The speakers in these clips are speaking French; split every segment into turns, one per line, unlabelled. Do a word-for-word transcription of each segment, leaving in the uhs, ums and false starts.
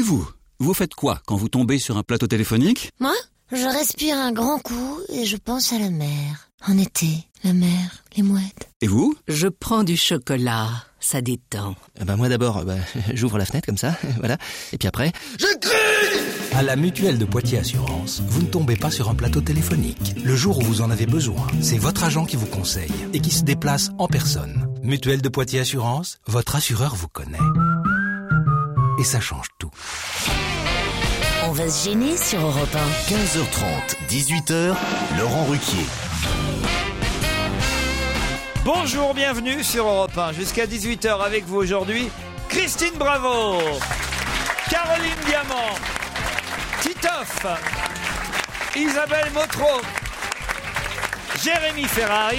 vous, vous faites quoi quand vous tombez sur un plateau téléphonique ?
Moi, je respire un grand coup et je pense à la mer. En été, la mer, les mouettes.
Et vous ?
Je prends du chocolat, ça détend.
Ben moi d'abord, ben, j'ouvre la fenêtre comme ça, voilà. Et puis après...
Je crie ! À la Mutuelle de Poitiers Assurance, vous ne tombez pas sur un plateau téléphonique. Le jour où vous en avez besoin, c'est votre agent qui vous conseille et qui se déplace en personne. Mutuelle de Poitiers Assurance, votre assureur vous connaît. Et ça change tout.
On va se gêner sur Europe un.
quinze heures trente, dix-huit heures, Laurent Ruquier.
Bonjour, bienvenue sur Europe un. Jusqu'à dix-huit heures avec vous aujourd'hui, Christine Bravo, Caroline Diamant, Titoff, Isabelle Motro, Jérémy Ferrari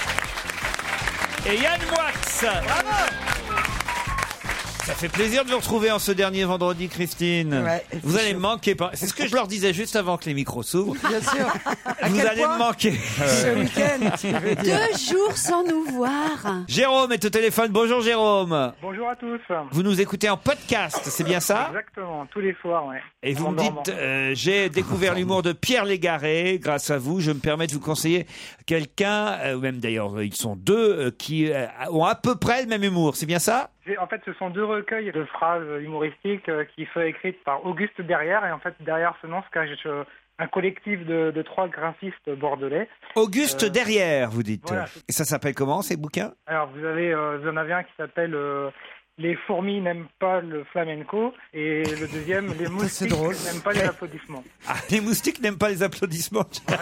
et Yann Moix. Bravo! Ça fait plaisir de vous retrouver en ce dernier vendredi, Christine.
Ouais,
vous allez
chaud.
me manquer. C'est ce que je leur disais juste avant que les micros s'ouvrent.
Bien sûr. À
Vous
quel
allez
point
me manquer.
Ce week-end, tu veux dire.
Deux jours sans nous voir.
Jérôme est au téléphone. Bonjour Jérôme.
Bonjour à tous.
Vous nous écoutez en podcast, c'est bien ça ?
Exactement, tous les soirs, ouais.
Et vous
En
me
dormant.
dites, euh, j'ai découvert l'humour de Pierre Légaré. Grâce à vous, je me permets de vous conseiller quelqu'un, euh, ou même d'ailleurs, ils sont deux, euh, qui euh, ont à peu près le même humour. C'est bien ça ?
J'ai- En fait, ce sont deux recueils de phrases humoristiques euh, qui sont écrites par Auguste Derrière. Et en fait, derrière ce nom se cache euh, un collectif de, de trois graphistes bordelais.
Auguste
Euh,
Derrière, vous dites.
voilà.
Et ça s'appelle comment, ces bouquins ?
Alors, vous avez, euh, vous en avez un qui s'appelle euh, Les fourmis n'aiment pas le flamenco. Et le deuxième, Les moustiques
drôle.
n'aiment pas les applaudissements.
Ah, les moustiques n'aiment pas les applaudissements.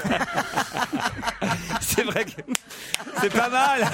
C'est vrai que c'est pas mal.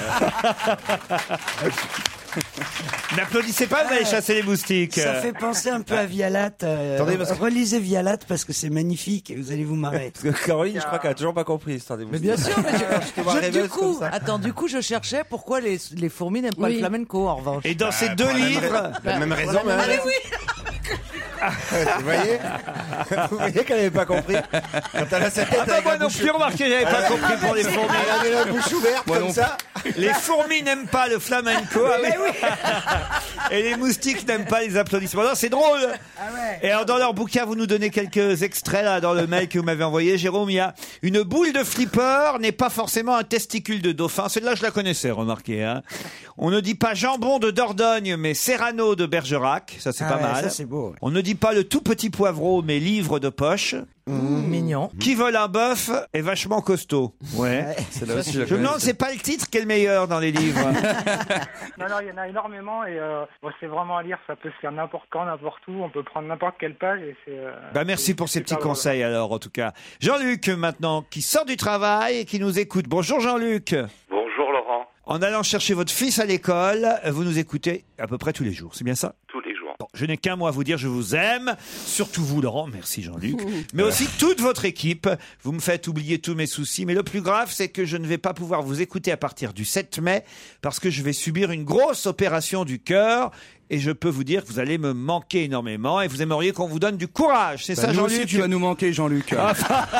N'applaudissez pas, vous allez chasser les moustiques.
Ça fait penser un peu à Vialat. Euh,
Attendez, parce que-
Relisez Vialat parce que c'est magnifique et vous allez vous marrer.
Parce que Caroline, je crois qu'elle a toujours pas compris l'histoire des moustiques.
Mais bien sûr, mais je-
te vois
je-
rêveuse
du coup,
comme ça.
attends, du coup, je cherchais pourquoi les, les fourmis n'aiment pas
Oui.
le flamenco, en revanche.
Et dans ces deux
Pour la même
livres,
ra- La même raison, mais...
Ah, mais oui.
Vous voyez Vous voyez qu'elle n'avait pas compris. Quand elle a sa tête
ah bah
avec
moi
la
non
bouche...
plus, remarquez, j'avais pas compris pour les fourmis.
Elle avait la bouche ouverte comme ça.
Les fourmis n'aiment pas le flamenco. Ah, mais Et les moustiques n'aiment pas les applaudissements. Non, c'est drôle. Et alors, dans leur bouquin, vous nous donnez quelques extraits, là, dans le mail que vous m'avez envoyé. Jérôme, il y a une boule de flipper n'est pas forcément un testicule de dauphin. Celle-là, je la connaissais, remarquez, hein. On ne dit pas jambon de Dordogne, mais Serrano de Bergerac. Ça, c'est
Ah
pas
ouais,
mal.
ça, c'est beau, ouais.
On ne dit pas le tout petit poivreau, mais livre de poche.
Mignon.
Qui vole un bœuf est vachement costaud. Ouais.
C'est là aussi, je la
Je me demande, c'est pas le titre qui est le meilleur dans les livres.
Non, non, il y en a énormément et euh, bon, c'est vraiment à lire. Ça peut se faire n'importe quand, n'importe où. On peut prendre n'importe quelle page et c'est. euh,
Bah merci pour ces
c'est
petits
pas
conseils alors en tout cas. Jean-Luc maintenant qui sort du travail et qui nous écoute. Bonjour Jean-Luc.
Bonjour Laurent,
En allant chercher votre fils à l'école, vous nous écoutez à peu près tous les jours, c'est bien ça ?
tous les jours.
Bon, je n'ai qu'un mot à vous dire, je vous aime, surtout vous Laurent, merci Jean-Luc, mais aussi toute votre équipe. Vous me faites oublier tous mes soucis, mais le plus grave c'est que je ne vais pas pouvoir vous écouter à partir du sept mai parce que je vais subir une grosse opération du cœur. Et je peux vous dire que vous allez me manquer énormément et vous aimeriez qu'on vous donne du courage. C'est
Bah,
ça,
nous
Jean-Luc?
aussi, tu vas nous manquer, Jean-Luc.
Ah,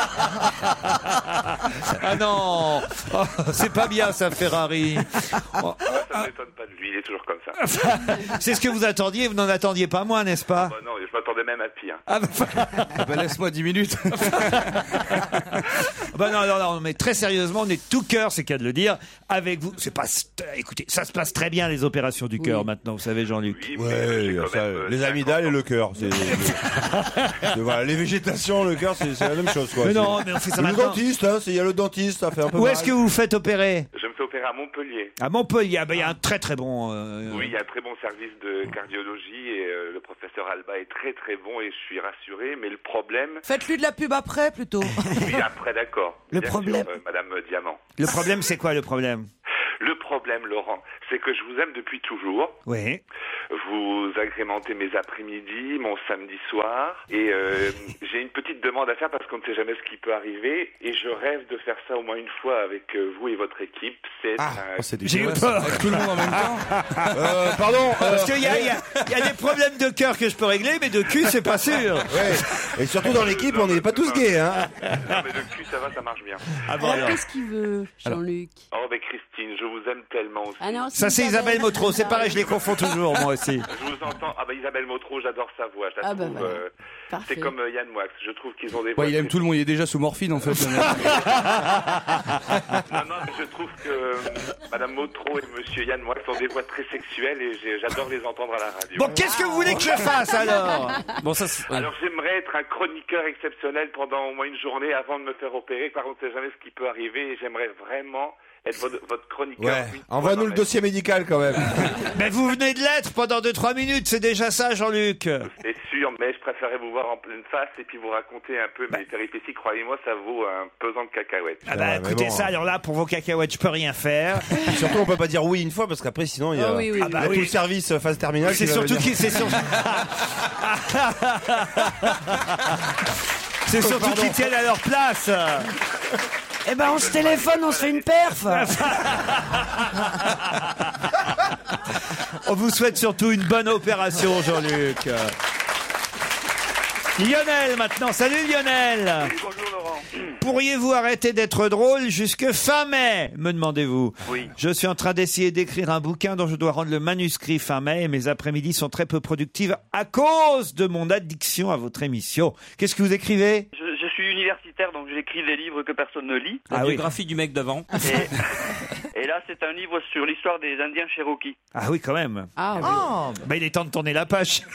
ah non, oh, c'est pas bien ça, Ferrari. Oh,
Ça ne m'étonne pas de lui, il est toujours comme ça.
c'est ce que vous attendiez, vous n'en attendiez pas moins, n'est-ce pas?
Bah non, je m'attendais même à pire.
Ah bah,
Bah, laisse-moi dix minutes.
bah non, non, non, mais très sérieusement, on est tout cœur, c'est qu'à de le dire, avec vous. C'est pas, écoutez, ça se passe très bien les opérations du cœur maintenant, vous savez, Jean-Luc.
Oui, mais
Ouais,
j'ai quand
ça,
même, euh,
les amygdales et le cœur. C'est, c'est- voilà, les végétations, le cœur, c'est, c'est la même chose, quoi.
Mais
C'est-
non, mais on fait ça
le
maintenant.
dentiste, hein, c'est- il y a le dentiste, ça fait un peu
Où
mal.
est-ce que vous vous faites opérer?
Je me fais opérer à Montpellier.
À Montpellier. Ah bah, il y a un très très bon. euh,
Oui, il y a un très bon service de cardiologie et euh, le professeur Alba est très très bon et je suis rassuré. Mais le problème,
Faites-lui de la pub après, plutôt.
oui, après d'accord.
Le
Bien
problème-
sûr, euh, Madame Diamant.
Le problème, c'est quoi le problème?
Le problème, Laurent, c'est que je vous aime depuis toujours.
Oui.
Vous agrémentez mes après-midi, mon samedi soir, et euh, j'ai une petite demande à faire parce qu'on ne sait jamais ce qui peut arriver, et je rêve de faire ça au moins une fois avec euh, vous et votre équipe. C'est
Ah,
un...
oh, c'est
J'ai eu
dégueulasse.
peur.
Avec tout le monde en même temps. Euh, pardon. euh,
Parce qu'il y a, il y, a, il y a des problèmes de cœur que je peux régler, mais de cul, c'est pas sûr.
ouais. Et surtout dans l'équipe, on n'est pas tous gays, hein.
Non, mais le cul, ça va, ça marche bien.
Ah bon,
Alors,
alors.
qu'est-ce qu'il veut, Jean-Luc?
Oh, mais Christine, je vous aime tellement aussi.
Ah non,
Ça, c'est Isabelle Motro. C'est pareil, je les confonds toujours, moi aussi.
Je vous entends. Ah bah Isabelle Motro, j'adore sa voix. Je la
Ah bah
trouve,
voilà.
euh,
Parfait.
c'est comme euh, Yann Moix. Je trouve qu'ils ont des voix.
Ouais, il aime tout le monde, il est déjà sous morphine en fait.
Non, non, mais je trouve que euh, Madame Motro et Monsieur Yann Moix ont des voix très sexuelles et j'ai- j'adore les entendre à la radio.
Bon, qu'est-ce que vous voulez que je fasse alors? Bon, ça. c'est-
Alors j'aimerais être un chroniqueur exceptionnel pendant au moins une journée avant de me faire opérer. Par contre, on ne sait jamais ce qui peut arriver et j'aimerais vraiment être votre, votre chroniqueur.
Ouais,
une fois
envoie-nous
dans
le
ma
dossier médical quand même.
Mais vous venez de l'être pendant deux trois minutes, c'est déjà ça, Jean-Luc.
C'est sûr, mais je préférais vous voir en pleine face et puis vous raconter un peu mes péripéties. Croyez-moi, ça vaut un pesant de cacahuètes.
Ah bah écoutez ça, alors là, pour vos cacahuètes, je peux rien faire.
Et surtout, on peut pas dire oui une fois parce qu'après, sinon, il y a,
Ah oui, oui,
il y a
oui.
tout le service euh, phase terminale.
C'est
qui va
surtout
venir.
qui, c'est sur- C'est surtout qu'ils tiennent à leur place.
Eh ben, on se téléphone, on se fait une perf.
On vous souhaite surtout une bonne opération, Jean-Luc. Lionel, maintenant. Salut, Lionel.
Oui, bonjour Laurent.
Pourriez-vous arrêter d'être drôle jusque fin mai, me demandez-vous?
Oui.
Je suis en train d'essayer d'écrire un bouquin dont je dois rendre le manuscrit fin mai et mes après-midi sont très peu productives à cause de mon addiction à votre émission. Qu'est-ce que vous écrivez?
Je, je suis universitaire, donc j'écris des livres que personne ne lit.
La
Ah oui.
biographie du mec d'avant.
Et, et là, c'est un livre sur l'histoire des Indiens Cherokee.
Ah oui, quand même.
Ah oui.
Oh,
Bah, il est temps de tourner la page.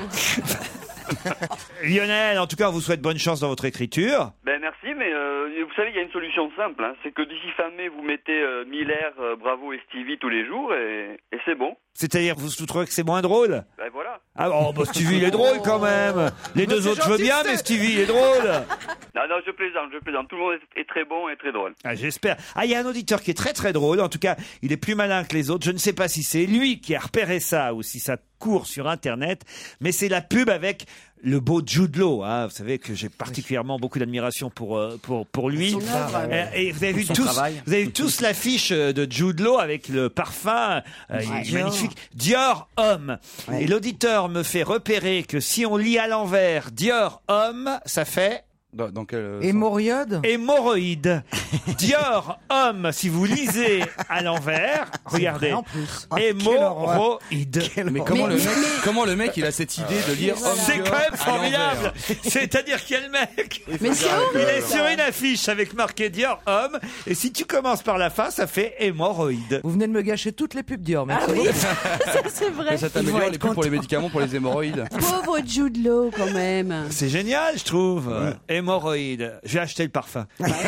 Lionel, en tout cas, on vous souhaite bonne chance dans votre écriture.
Ben merci, mais euh, vous savez, il y a une solution simple. Hein, c'est que d'ici fin mai, vous mettez euh, Miller, euh, Bravo et Stevie tous les jours, et, et c'est bon.
C'est-à-dire, vous vous trouvez que c'est moins drôle?
Ben voilà.
Ah oh, bah Stevie, il est drôle quand même. Les deux autres, je veux bien, mais Stevie, il est drôle.
Non, non, je plaisante, je plaisante. Tout le monde est, est très bon et très drôle.
Ah, j'espère. Ah, il y a un auditeur qui est très très drôle. En tout cas, il est plus malin que les autres. Je ne sais pas si c'est lui qui a repéré ça ou si ça court sur Internet, mais c'est la pub avec le beau Jude Law. Hein. Vous savez que j'ai particulièrement beaucoup d'admiration pour euh, pour pour lui.
Son œuvre.
Euh, Et vous avez vu
Son
tous,
travail.
vous avez vu tous l'affiche de Jude Law avec le parfum, euh, il est
Dior.
magnifique. Dior Homme. Et l'auditeur me fait repérer que si on lit à l'envers Dior Homme, ça fait
Dans, dans quel euh,
hémorroïde.
hémorroïde. Dior Homme, si vous lisez à l'envers, regardez.
vrai, en plus.
Ah, quelle horreur.
Hémorroïde.
Mais comment le mec, comment le mec il a cette idée de lire homme
C'est
Dior
quand même
à
formidable.
l'envers.
C'est-à-dire qu'il y a le mec.
Mais c'est
Il
horrible.
est sur une affiche avec marqué Dior Homme. Et si tu commences par la fin, ça fait hémorroïde.
Vous venez de me gâcher toutes les pubs Dior.
Ah
Merci
oui,
beaucoup.
ça c'est vrai.
Mais ça t'améliore
être
les pubs pour les médicaments pour les hémorroïdes.
Pauvre Jude Law quand même.
C'est génial, je trouve. Hémorroïde. Je vais acheter le parfum.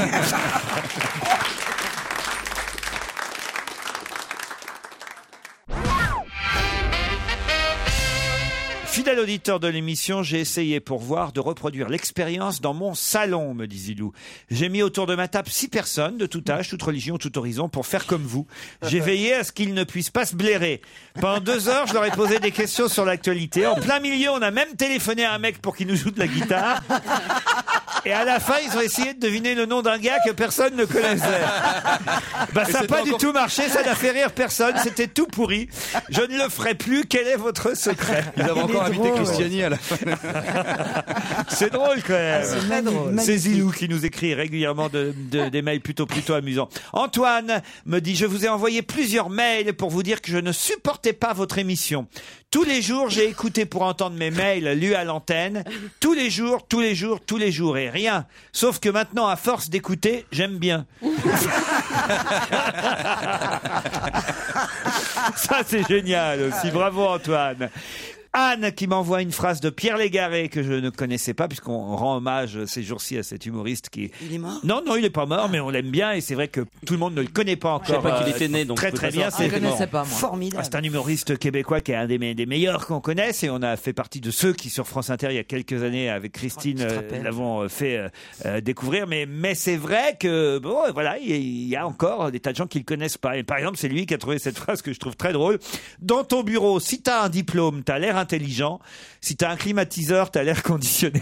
Fidèle auditeur de l'émission, j'ai essayé pour voir de reproduire l'expérience dans mon salon, me dit Zilou. J'ai mis autour de ma table six personnes de tout âge, toute religion, tout horizon pour faire comme vous. J'ai veillé à ce qu'ils ne puissent pas se blairer. Pendant deux heures, je leur ai posé des questions sur l'actualité. En plein milieu, on a même téléphoné à un mec pour qu'il nous joue de la guitare. Et à la fin, ils ont essayé de deviner le nom d'un gars que personne ne connaissait. Bah, ça n'a pas du tout marché, ça n'a fait rire personne, c'était tout pourri. Je ne le ferai plus, quel est votre secret?
Ils avaient encore invité Christiani à la fin.
C'est drôle quand même.
Ah, c'est très drôle.
C'est Zilou qui nous écrit régulièrement de, de- des mails plutôt plutôt amusants. Antoine me dit: je vous ai envoyé plusieurs mails pour vous dire que je ne supportais pas votre émission. Tous les jours, j'ai écouté pour entendre mes mails lus à l'antenne. Tous les jours, tous les jours, tous les jours. Et rien. Sauf que maintenant, à force d'écouter, j'aime bien. Ça, c'est génial aussi. Bravo, Antoine. Anne qui m'envoie une phrase de Pierre Légaré que je ne connaissais pas, puisqu'on rend hommage ces jours-ci à cet humoriste qui...
Il est mort?
Non, non, il est pas mort, mais on l'aime bien et c'est vrai que tout le monde ne le connaît pas encore.
Je sais pas qu'il
euh,
était né, donc
très
je peux
très
pas
bien.
savoir.
Je ne connaissais pas, moi.
Ah,
Formidable.
c'est un humoriste québécois qui est un des, me- des meilleurs qu'on connaisse et on a fait partie de ceux qui sur France Inter il y a quelques années avec Christine
Oh, tu te
euh,
rappelles.
l'avons euh, fait euh, euh, découvrir. Mais mais c'est vrai que bon voilà, il y a- il y a encore des tas de gens qui le connaissent pas. Et par exemple, c'est lui qui a trouvé cette phrase que je trouve très drôle. Dans ton bureau, si t'as un diplôme, t'as l'air intelligent. Si t'as un climatiseur, t'as l'air conditionné.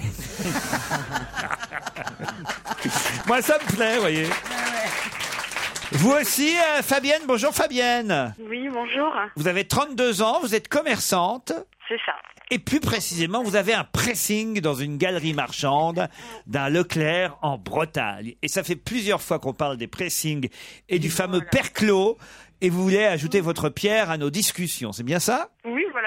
Moi, ça me plaît, vous voyez. Vous aussi, euh, Fabienne. Bonjour, Fabienne.
Oui, bonjour.
Vous avez trente-deux ans, vous êtes commerçante.
C'est ça.
Et plus précisément, vous avez un pressing dans une galerie marchande d'un Leclerc en Bretagne. Et ça fait plusieurs fois qu'on parle des pressings et du fameux perclos. Et vous voulez ajouter votre pierre à nos discussions, c'est bien ça?
Oui, voilà,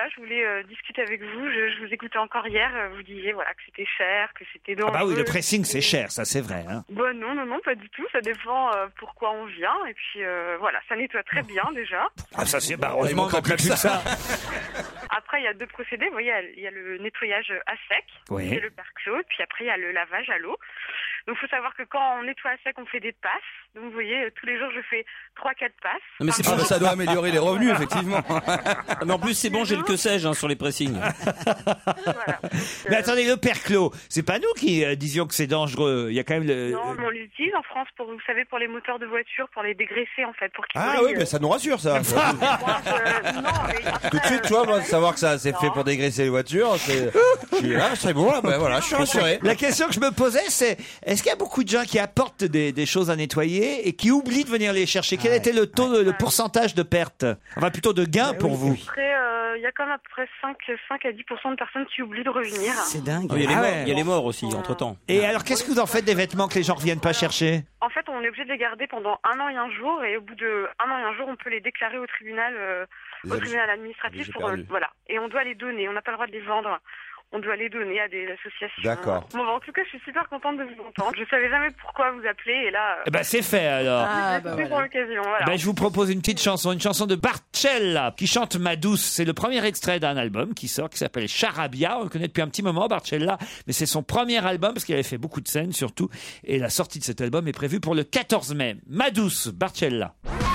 je voulais euh, discuter avec vous. Je, je vous écoutais encore hier. euh, Vous disiez voilà que c'était cher, que c'était
Ah
dangereux.
bah oui, le pressing c'est cher, ça c'est vrai. Hein.
Bah non, non, non, pas du tout. Ça dépend euh, pourquoi on vient. Et puis euh, voilà, ça nettoie très bien déjà.
Ah ça c'est bah, heureusement qu'on n'a plus que ça.
Après, il y a deux procédés. Vous voyez, il y a le nettoyage à sec,
Oui.
c'est le perclos. Et puis après, il y a le lavage à l'eau. Donc, il faut savoir que quand on nettoie à sec, on fait des passes. Donc, vous voyez, tous les jours, je fais trois quatre passes.
Non, mais c'est
Par
pas
jour.
ça doit améliorer les revenus, effectivement.
Mais en plus, c'est bon, j'ai le que sais-je hein, sur les pressings.
Mais attendez, le perclos, c'est pas nous qui euh, disions que c'est dangereux. Il y a quand même le.
Non, mais on l'utilise en France pour, vous savez, pour les moteurs de voiture, pour les dégraisser, en fait, pour qu'ils
Ah
brillent.
oui, mais ça nous rassure, ça.
Euh, non, mais
Tout de suite, tu vois, moi, de savoir que ça c'est fait pour dégraisser les voitures, c'est. Je dis, ah, c'est bon, là, ben voilà, je suis rassuré.
La question que je me posais, c'est est-ce qu'il y a beaucoup de gens qui apportent des, des choses à nettoyer et qui oublient de venir les chercher? Quel était le taux, le pourcentage de perte? Enfin, plutôt de gain pour vous.
après, euh, il y a quand même à peu près cinq à dix pour cent de personnes qui oublient de revenir.
C'est dingue. Il y a les
Ah
morts,
ouais.
il y a les morts aussi, entre-temps.
Et alors, qu'est-ce que vous en faites des vêtements que les gens reviennent pas chercher?
En fait, on est obligé de les garder pendant un an et un jour, et au bout de un an et un jour, on peut les déclarer au tribunal, euh,
Les
au
objets-
tribunal administratif
objets
pour, euh,
perdus.
voilà. Et on doit les donner. On n'a pas le droit de les vendre. On doit les donner à des associations.
D'accord.
Bon, bah, en tout cas, je suis super contente de vous entendre. Je savais jamais pourquoi vous appeler, et là.
Eh ben, c'est fait alors.
Ah, bah, pour l'occasion, voilà.
Ben, je vous propose une petite chanson, une chanson de Barcella qui chante Ma douce. C'est le premier extrait d'un album qui sort, qui s'appelle Charabia. On le connaît depuis un petit moment, Barcella, mais c'est son premier album parce qu'il avait fait beaucoup de scènes surtout. Et la sortie de cet album est prévue pour le quatorze mai. Ma douce, Barcella.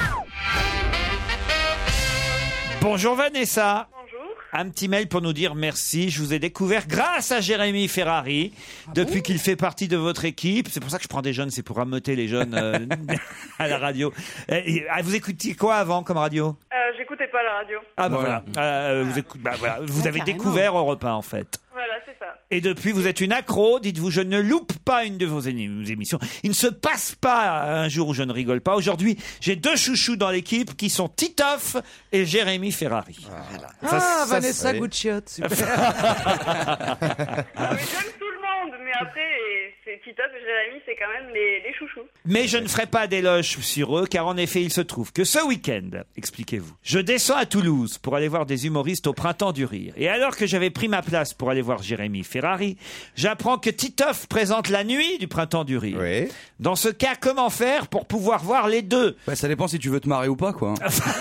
Bonjour Vanessa. Un petit mail pour nous dire merci. Je vous ai découvert grâce à Jérémy Ferrari depuis qu'il fait partie de votre équipe. C'est pour ça que je prends des jeunes, c'est pour ameuter les jeunes euh, à la radio. Euh, ah, vous écoutiez quoi avant comme radio?
Euh, J'écoutais pas la radio.
Ah bah voilà. Euh, vous, écoute- bah, voilà. Vous avez découvert Europe un en fait.
Voilà, c'est ça.
Et depuis, vous êtes une accro. Dites-vous, je ne loupe pas une de vos émi- émissions. Il ne se passe pas un jour où je ne rigole pas. Aujourd'hui, j'ai deux chouchous dans l'équipe qui sont Titoff et Jérémy Ferrari.
Ah,
Ça, ça,
Vanessa
ça-
Gucciot, super.
Ah, mais j'aime tout le monde, mais après, c'est Titoff et Jérémy, c'est quand même les, les chouchous.
Mais je ne ferai pas d'éloge sur eux, car en effet, il se trouve que ce week-end, expliquez-vous, je descends à Toulouse pour aller voir des humoristes au Printemps du Rire. Et alors que j'avais pris ma place pour aller voir Jérémy Ferrari, j'apprends que Titoff présente la nuit du Printemps du Rire. Dans ce cas, comment faire pour pouvoir voir les deux?
Bah, ça dépend si tu veux te marrer ou pas, quoi.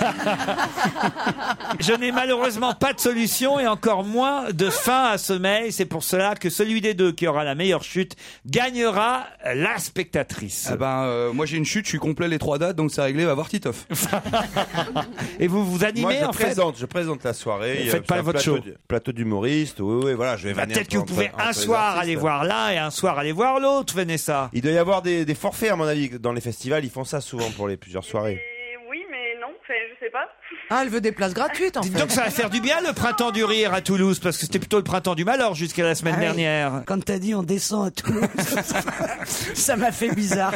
Je n'ai malheureusement pas de solution et encore moins de fin à ce mail. C'est pour cela que celui des deux qui aura la meilleure chute gagnera la spectatrice.
Ah ben, euh, moi j'ai une chute, je suis complet les trois dates, donc c'est réglé, va voir Titoff.
Et vous vous animez
Moi, je
en fait
présente, je présente la soirée.
Vous
Il y a-
faites pas
c'est un
votre
plateau
show.
du- Plateau d'humoriste. Oui, oui, voilà, je vais
Bah,
vanner
peut-être
un
que
peu
vous pouvez
entre-
un
entre les
soir
artistes.
aller voir l'un et un soir aller voir l'autre, Vanessa.
Il doit y avoir des, des forfaits, à mon avis, dans les festivals. Ils font ça souvent pour les plusieurs soirées.
Et oui, mais non, enfin, je sais pas.
Ah, elle veut des places gratuites en
Dites
fait.
donc ça va faire du bien le Printemps du Rire à Toulouse, parce que c'était plutôt le Printemps du Malheur jusqu'à la semaine
Ah oui.
dernière.
Quand t'as dit on descend à Toulouse, ça m'a fait bizarre.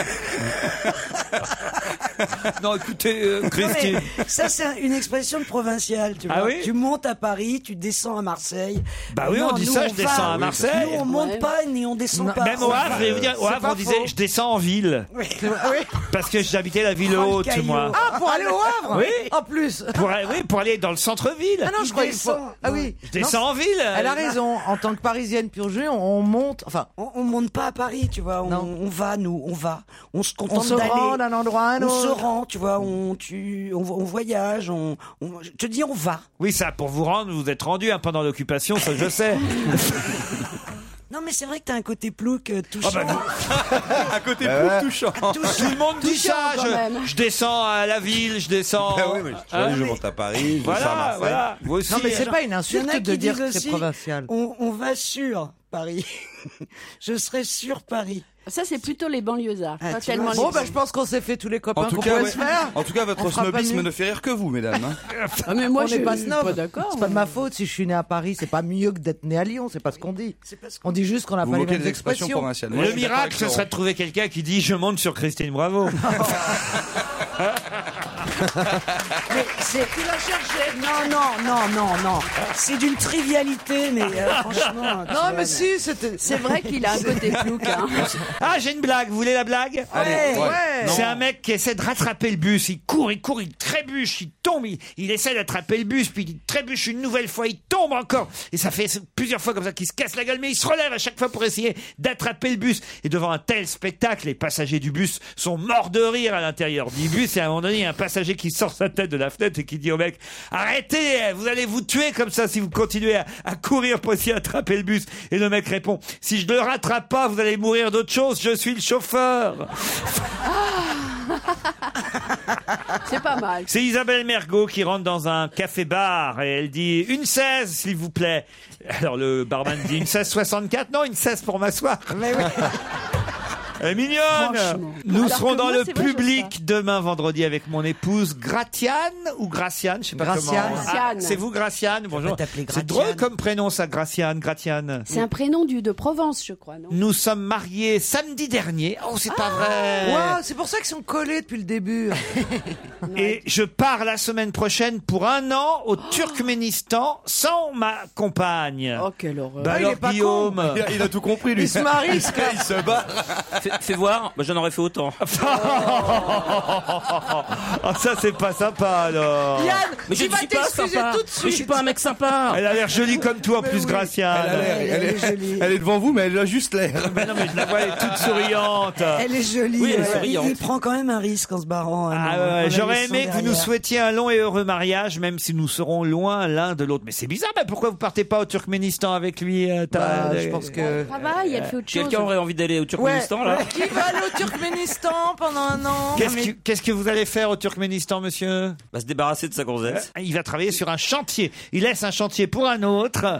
Non, écoutez, euh,
Non,
Christine.
mais ça, c'est une expression de provinciale, tu vois.
Ah oui
Tu montes à Paris, tu descends à Marseille.
Bah oui,
Non,
on dit
nous,
ça,
on
je
va.
descends à Marseille.
Nous, on monte
Ouais.
pas ni on descend
Non,
pas.
Même au Havre, je vais vous dire, au
C'est
Havre,
pas
on disait
faux.
je descends en ville.
Oui.
Parce que j'habitais la ville
Oh, le
haute,
caillou.
moi.
Ah, pour aller au Havre
Oui.
En plus.
Pour, aller- oui, pour aller dans le centre-ville.
Ah non, je
Il
croyais qu'il faut...
descend.
Ah oui.
Je descends
Non,
en ville.
Elle a raison. En tant que parisienne pur jus, on, on monte. Enfin,
On, on monte pas à Paris, tu vois. On,
Non.
on va, nous, on va. On se
on
contente
se
d'aller.
rend d'un endroit à un
On
autre.
se rend, tu vois. On, tu, on, on voyage. On, on- je te dis, on va.
Oui, ça, pour vous rendre, vous êtes rendu hein, pendant l'occupation, ça je sais.
Non, mais c'est vrai que t'as un côté plouc euh, touchant.
Ah bah,
À côté
Bah
plouf
ouais.
touchant.
Tout le monde dit
Touchant,
ça.
quand
Je,
même.
je descends à la ville, je descends.
Ah oui, mais je,
Hein
je monte à Paris, je descends à
Voilà,
Marseille.
voilà. Vous aussi.
Non, mais c'est
hein.
pas une
Il y en
insulte
a
de
qui
dire
disent
que c'est
aussi,
provincial.
On, on va sur Paris. Je serai sur Paris.
Ça, c'est plutôt les banlieusards.
Ah,
pas
tu
tellement
vois,
les
Bon, bah, je pense qu'on s'est fait tous les copains
En tout
qu'on
cas,
pouvait
ouais.
se faire.
En tout cas, votre
On fera pas
snobisme
mieux.
ne fait rire que vous, mesdames. hein.
Ah, mais moi,
on
je
n'est pas
suis
snob.
pas d'accord.
C'est pas de ma faute si je suis né à Paris. C'est pas mieux que d'être né à Lyon. C'est pas ce qu'on dit.
C'est parce qu'on
On dit juste qu'on n'a
Vous
pas les
moquez
mêmes
des expressions
expressions.
provinciales. Moi,
Le
je suis d'accord
miracle,
avec
ce
Laurent.
serait de trouver quelqu'un qui dit je monte sur Christine Bravo.
Mais c'est tu l'as cherché. Non, non, non, non, non. C'est d'une trivialité, mais euh, franchement. tu
Non,
vois,
mais si, c'était.
C'est vrai qu'il a un côté plouc. Hein.
Ah, j'ai une blague. Vous voulez la blague?
Allez, ouais. Ouais.
C'est
Non.
un mec qui essaie de rattraper le bus. Il court, il court, il trébuche, il tombe. Il, il essaie d'attraper le bus, puis il trébuche une nouvelle fois. Il tombe encore. Et ça fait plusieurs fois comme ça qu'il se casse la gueule. Mais il se relève à chaque fois pour essayer d'attraper le bus. Et devant un tel spectacle, les passagers du bus sont morts de rire à l'intérieur du bus. Et à un moment donné, il y a un passager qui sort sa tête de la fenêtre et qui dit au mec: arrêtez, vous allez vous tuer comme ça si vous continuez à, à courir pour essayer d'attraper le bus. Et le mec répond: si je ne le rattrape pas, vous allez mourir d'autre chose, je suis le chauffeur.
C'est pas mal.
C'est Isabelle Mergo qui rentre dans un café-bar et elle dit: une seize, s'il vous plaît. Alors le barman dit: une seize soixante-quatre? Non, une seize pour m'asseoir.
Mais oui.
Elle est mignonne.
Franchement.
Nous
Alors
serons
que
dans
moi,
le
c'est vrai, je
public demain vendredi avec mon épouse Gratiane ou Graciane, je sais pas
Graciane.
comment.
Graciane.
c'est vous Graciane? Bonjour.
t'appeler
C'est
Gratiane.
drôle comme prénom ça, Graciane, Gratiane.
C'est un prénom du, de Provence, je crois, non?
Nous sommes mariés samedi dernier. Oh, c'est pas vrai.
Wow, c'est pour ça qu'ils sont collés depuis le début.
Et je pars la semaine prochaine pour un an au Turkménistan sans ma compagne.
Oh, quelle horreur.
Bah
Ah, il
alors,
est pas
Guillaume.
Il a, il a tout compris, lui.
Il se marie,
il,
ce
se,
gars.
il se bat.
Fais, fais voir, bah, j'en aurais fait autant.
Ah, ça c'est pas sympa alors.
Yann,
Mais je
tu
ne
vas
suis pas
t'excuser
sympa.
tout de
Mais je suis
suite.
pas un mec sympa.
Elle a l'air jolie comme toi en plus,
oui.
Graciane.
Elle, a l'air-
Elle
elle
est
est,
jolie.
elle est devant vous, mais elle a juste l'air.
Mais non, mais je la vois, elle est toute souriante.
Elle est jolie.
Oui, elle est
ouais.
souriante.
Il, il prend quand même un risque en se barrant. hein,
Ah
non,
ouais,
on a
j'aurais
le sang
aimé que vous nous
derrière.
souhaitiez un long et heureux mariage, même si nous serons loin l'un de l'autre. Mais c'est bizarre, mais pourquoi vous partez pas au Turkménistan avec lui euh, t'as-
Bah, je pense que.
Elle travaille, elle fait autre chose.
Quelqu'un aurait envie d'aller au Turkménistan, là?
Qui va aller au Turkménistan pendant un an?
Qu'est-ce que, qu'est-ce que vous allez faire au Turkménistan, monsieur?
Va se débarrasser de sa gonzesse.
Il va travailler sur un chantier. Il laisse un chantier pour un autre.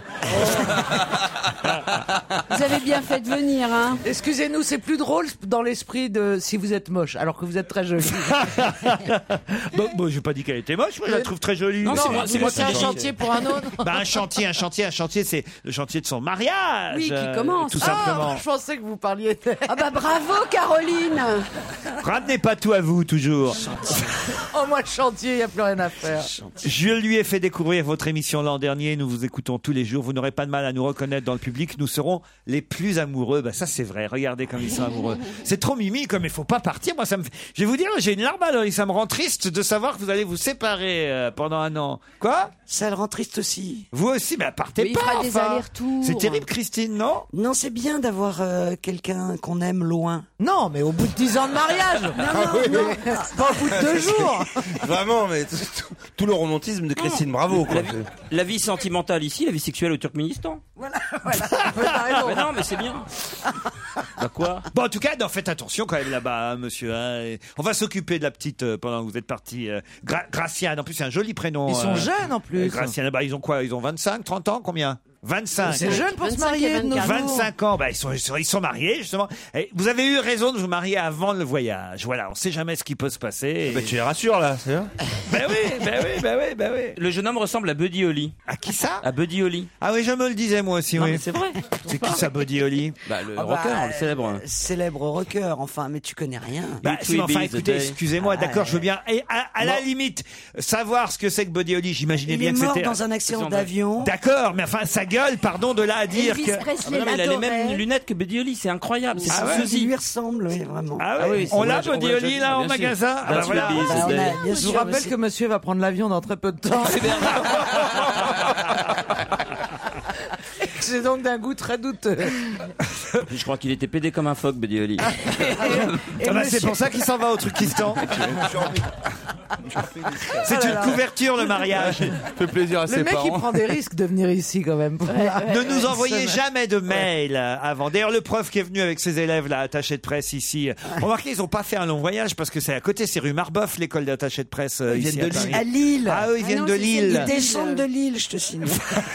Vous avez bien fait de venir, hein.
Excusez-nous, c'est plus drôle dans l'esprit de si vous êtes moche, alors que vous êtes très jolie.
Bon, bon, j'ai pas dit qu'elle était moche, moi je la trouve très jolie.
Non, c'est moi, c'est moi
c'est
qui
un
dis.
chantier pour un autre.
Bah, un chantier, un chantier, un chantier, c'est le chantier de son mariage.
Oui, qui
euh,
commence.
Tout
Ah,
simplement.
je pensais que vous parliez de...
Ah bah bravo, Caroline.
Ramenez pas tout à vous, toujours.
Oh, moi, le chantier, il n'y a plus rien à faire.
Je lui ai fait découvrir votre émission l'an dernier. Nous vous écoutons tous les jours. Vous n'aurez pas de mal à nous reconnaître dans le public. Nous serons les plus amoureux. Bah, ça, c'est vrai. Regardez comme ils sont amoureux. C'est trop mimi, comme il faut pas partir. Moi, ça me fait... Je vais vous dire, j'ai une larme à l'œil. Ça me rend triste de savoir que vous allez vous séparer euh, pendant un an. Quoi?
Ça le rend triste aussi.
Vous aussi? Bah, partez
Mais il
pas.
fera des
enfin.
allers-retours.
C'est terrible, Christine, non?
Non, c'est bien d'avoir euh, quelqu'un qu'on aime loin. Non, mais au bout de dix ans de mariage. Non, non, non. Pas au bout de deux jours.
Vraiment, mais tout, tout- tout le romantisme de Christine Bravo. Quoi.
La vie, la vie sentimentale ici, la vie sexuelle au Turkménistan.
Voilà, voilà. T'as raison.
Mais non, mais c'est bien. Bah quoi?
Bon, en tout cas, non, faites attention quand même là-bas, hein, monsieur. hein. Et on va s'occuper de la petite euh, pendant que vous êtes parti. Euh, Gra- Graciane, en plus, c'est un joli prénom.
Ils sont
euh,
jeunes en plus.
euh, Graciane, bah, ils ont quoi? Ils ont vingt-cinq, trente ans? Combien? vingt-cinq.
C'est jeune pour se
vingt-cinq
marier
et
de nos jours.
vingt-cinq ans, bah, ils sont, ils sont, ils sont mariés, justement. Et vous avez eu raison de vous marier avant le voyage. Voilà, on sait jamais ce qui peut se passer.
Bah, tu les rassures là, c'est bien.
Ben oui, ben oui, ben oui, ben oui.
Le jeune homme ressemble à Buddy Holly.
À qui ça?
À Buddy Holly.
Ah oui, je me le disais moi aussi,
Non,
oui.
mais c'est vrai.
C'est qui ça, Buddy Holly?
Bah, le
Ah bah,
rocker, le célèbre.
euh, Célèbre rocker, enfin, mais tu connais rien.
Bah,
You
si, mais enfin,
Tweety,
écoutez,
the day.
excusez-moi,
Ah,
d'accord,
ouais.
je veux bien. Et à, à la
Bon.
limite, savoir ce que c'est que Buddy Holly, j'imaginais
Il
bien
est
que
mort
c'était.
dans un accident
Accident
d'avion.
D'accord, mais enfin, sa gueule, pardon de là à dire
Elvis
que.
Ah,
Presley
mais non, mais il a les
l'adorait.
mêmes lunettes que Buddy Holly, c'est incroyable. C'est
Ah
son
ouais
Il
sosie.
lui ressemble, oui, vraiment.
Ah,
Ah
ouais.
oui,
On
c'est
l'a,
vrai,
Buddy
on l'a
Holly,
déjà
là,
dit,
en
bien sûr.
magasin? Ah, bah
That's
voilà.
Buddy,
Bah,
c'est
on a-
day.
bien
Je
sûr,
vous
mais
rappelle
c'est-
que monsieur va prendre l'avion dans très peu de temps. C'est donc d'un goût très douteux.
Je crois qu'il était pédé comme un phoque, Buddy Holly.
Ah bah, c'est pour ça qu'il s'en va au Turkistan. C'est une couverture, le mariage.
Fait plaisir à ses
Le mec, il
parents.
prend des risques de venir ici quand même.
Ne nous envoyez jamais de mail euh, avant. D'ailleurs, le prof qui est venu avec ses élèves là, attaché de presse ici. Remarquez, ils n'ont pas fait un long voyage parce que c'est à côté, c'est rue Marbeuf, l'école d'attaché de presse euh,
Ils
ici
viennent de
à
Lille.
Paris.
À Lille.
Ah, eux, ils
Ah
viennent
non,
de
c'est
Lille.
celle
Ils descendent de Lille, je te signale.